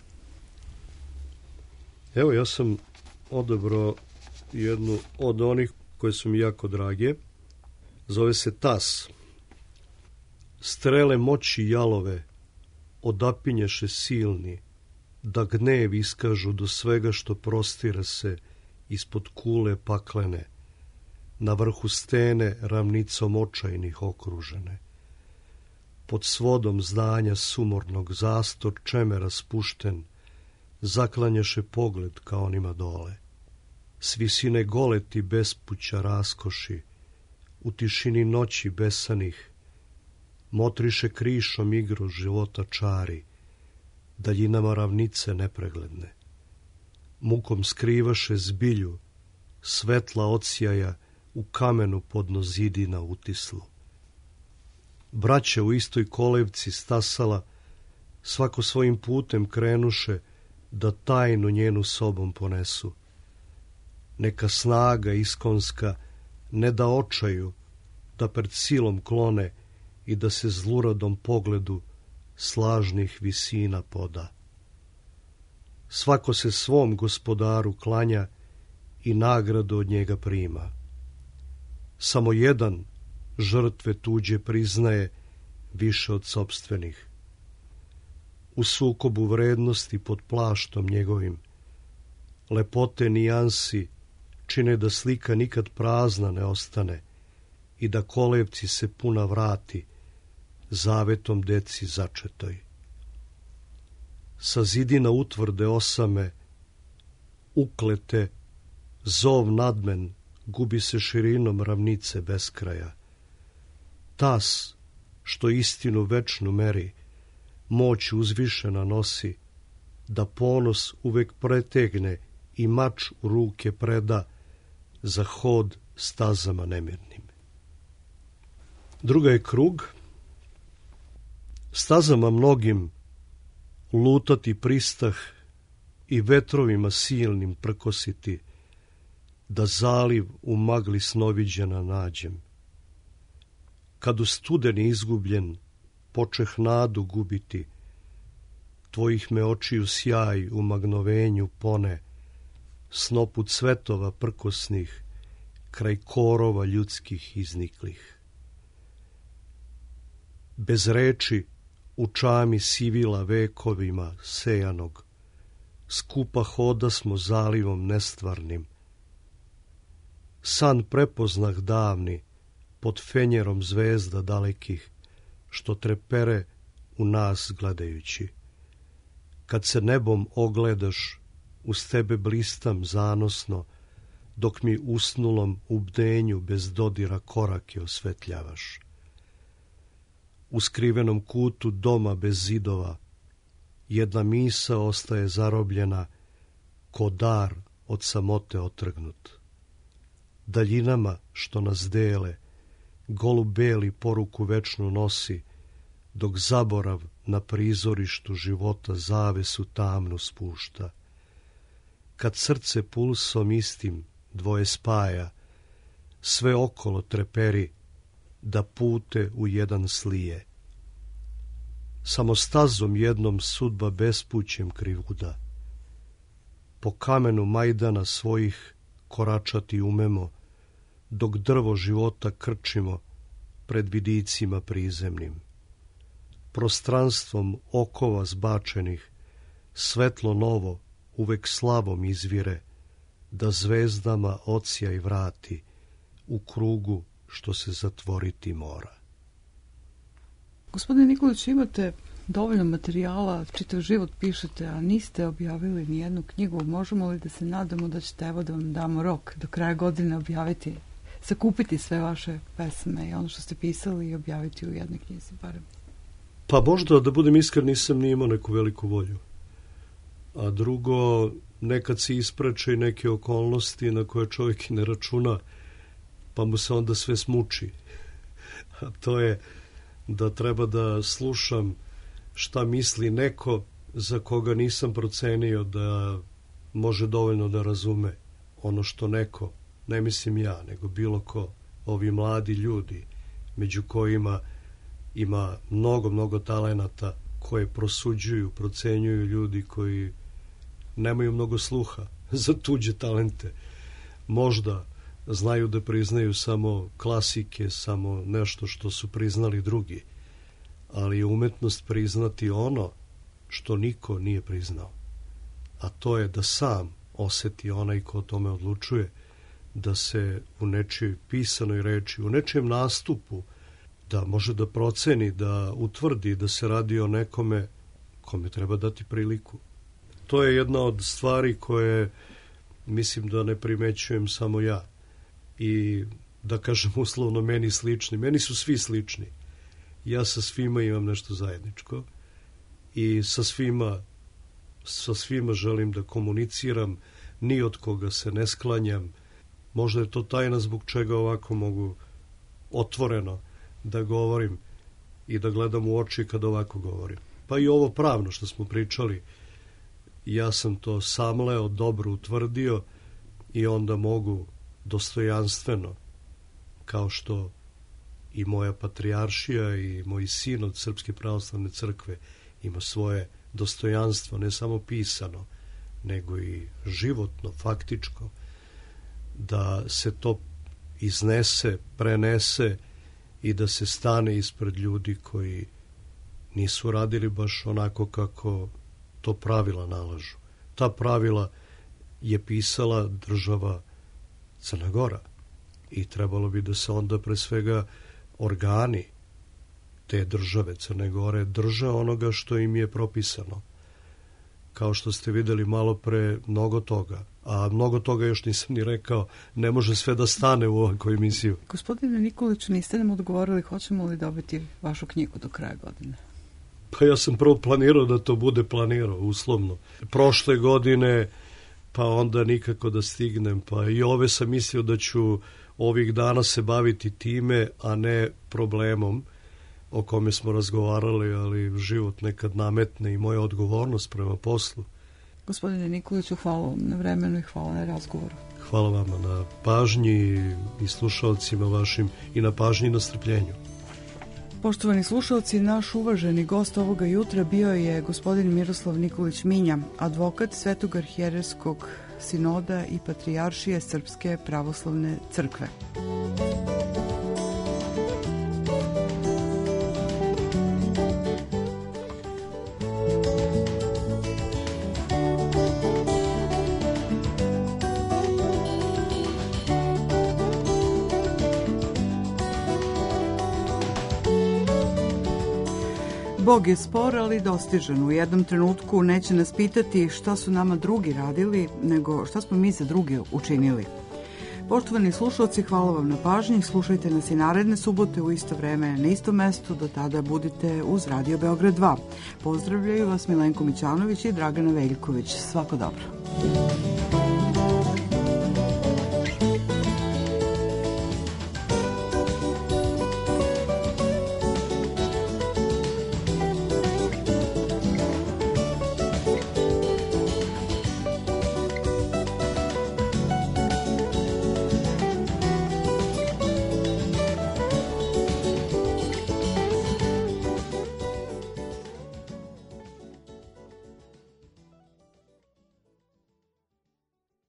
[SPEAKER 7] Evo, ja sam odabrao jednu od onih koje su mi jako drage. Zove se Tas. Strele moći jalove odapinješe silni, da gnev iskažu do svega što prostire se ispod kule paklene, na vrhu stene ravnicom očajnih okružene. Pod svodom zdanja sumornog zastor čemera spušten, zaklanjaše pogled ka onima dole. S visine goleti bespuća raskoši, u tišini noći besanih, motriše krišom igru života čari, daljinama ravnice nepregledne. Mukom skrivaše zbilju, svetla odsjaja u kamenu podno zidina utislu. Braća u istoj kolevci stasala, svako svojim putem krenuše, da tajnu njenu sobom ponesu. Neka snaga iskonska ne da očaju, da pred silom klone i da se zluradom pogledu slažnih visina poda. Svako se svom gospodaru klanja i nagradu od njega prima. Samo jedan žrtve tuđe priznaje više od sopstvenih. U sukobu vrednosti pod plaštom njegovim, lepote nijansi čine da slika nikad prazna ne ostane i da kolevci se puna vrati zavetom deci začetoj. Sa zidina utvrde osame, uklete, zov nadmen gubi se širinom ravnice beskraja. Tas, što istinu večnu meri, moć uzvišena nosi, da ponos uvek pretegne i mač u ruke preda za hod stazama nemirnim. Druga je krug. Stazama mnogim lutati pristah i vetrovima silnim prkositi, da zaliv u magli snoviđena nađem. Kad u studeni izgubljen počeh nadu gubiti, tvojih me očiju sjaj u magnovenju pone, snopu cvetova prkosnih, kraj korova ljudskih izniklih. Bez reči u čami sivila vekovima sejanog, skupa hoda smo zalivom nestvarnim. San prepoznah davni, pod fenjerom zvezda dalekih, što trepere u nas gledajući. Kad se nebom ogledaš, uz tebe blistam zanosno, dok mi usnulom u bdenju bez dodira korake osvetljavaš. U skrivenom kutu doma bez zidova, jedna misa ostaje zarobljena, ko dar od samote otrgnut. Daljinama što nas dele, golub beli poruku večnu nosi, dok zaborav na prizorištu života zavesu tamnu spušta. Kad srce pulsom istim dvoje spaja, sve okolo treperi, da pute u jedan slije. Samo stazom jednom sudba bespućem krivuda. Po kamenu majdana svojih koračati umemo, dok drvo života krčimo pred vidicima prizemnim. Prostranstvom okova zbačenih, svetlo novo uvek slavom izvire, da zvezdama odsjaj vrati u krugu što se zatvoriti mora.
[SPEAKER 1] Gospodine Nikolić, imate dovoljno materijala, čitav život pišete, a niste objavili ni jednu knjigu. Možemo li da se nadamo da ćete, evo da vam damo rok, do kraja godine objaviti, sakupiti sve vaše pesme i ono što ste pisali i objaviti u jednoj knjizi barem?
[SPEAKER 7] Pa možda, da budem iskren, nisam ni imao neku veliku volju. A drugo, nekad se ispreče i neke okolnosti na koje čovjek i ne računa, pa mu se onda sve smuči. A to je da treba da slušam šta misli neko za koga nisam procenio da može dovoljno da razume ono što neko, ne mislim ja, nego bilo ko, ovi mladi ljudi, među kojima ima mnogo, mnogo talenata koje prosuđuju, procenjuju ljudi koji nemaju mnogo sluha za tuđe talente. Možda znaju da priznaju samo klasike, samo nešto što su priznali drugi, ali je umetnost priznati ono što niko nije priznao. A to je da sam oseti onaj ko o tome odlučuje, da se u nečijoj pisanoj reči, u nečijem nastupu, da može da proceni, da utvrdi da se radi o nekome kome treba dati priliku. To je jedna od stvari koje mislim da ne primećujem samo ja. I da kažem uslovno meni slični. Meni su svi slični. Ja sa svima imam nešto zajedničko i sa svima, sa svima želim da komuniciram, ni od koga se ne sklanjam. Možda je to tajna zbog čega ovako mogu otvoreno da govorim i da gledam u oči kad ovako govorim. Pa i ovo pravno što smo pričali, ja sam to samleo, dobro utvrdio i onda mogu dostojanstveno, kao što i moja patrijaršija i moj sin od Srpske pravoslavne crkve ima svoje dostojanstvo, ne samo pisano, nego i životno, faktičko, da se to iznese, prenese i da se stane ispred ljudi koji nisu radili baš onako kako to pravila nalažu. Ta pravila je pisala država Crna Gora i trebalo bi da se onda pre svega organi te države Crne Gore drže onoga što im je propisano. Kao što ste videli malo pre, mnogo toga, a mnogo toga još nisam ni rekao, ne može sve da stane u ovakvu emisiju.
[SPEAKER 1] Gospodine Nikolić, niste nam odgovorili hoćemo li dobiti vašu knjigu do kraja godine?
[SPEAKER 7] Pa ja sam prvo planirao da to bude planirao, uslovno. Prošle godine, pa onda nikako da stignem, pa i ove sam mislio da ću ovih dana se baviti time, a ne problemom o kome smo razgovarali, ali život nekad nametne i moja odgovornost prema poslu.
[SPEAKER 1] Gospodine Nikoliću, hvala vam na vremenu i hvala na razgovoru.
[SPEAKER 7] Hvala vama na pažnji i slušalcima vašim i na pažnji i na strpljenju.
[SPEAKER 1] Poštovani slušalci, naš uvaženi gost ovoga jutra bio je gospodin Miroslav Nikolić Minja, advokat Svetog arhijerejskog sinoda i patrijaršije Srpske pravoslavne crkve. Bog je spor, ali dostižan. U jednom trenutku neće nas pitati šta su nama drugi radili, nego šta smo mi za druge učinili. Poštovani slušalci, hvala vam na pažnji. Slušajte nas i naredne subote u isto vreme na istom mestu. Do tada budite uz Radio Beograd dva. Pozdravljaju vas Milenko Mićanović i Dragana Veljković. Svako dobro.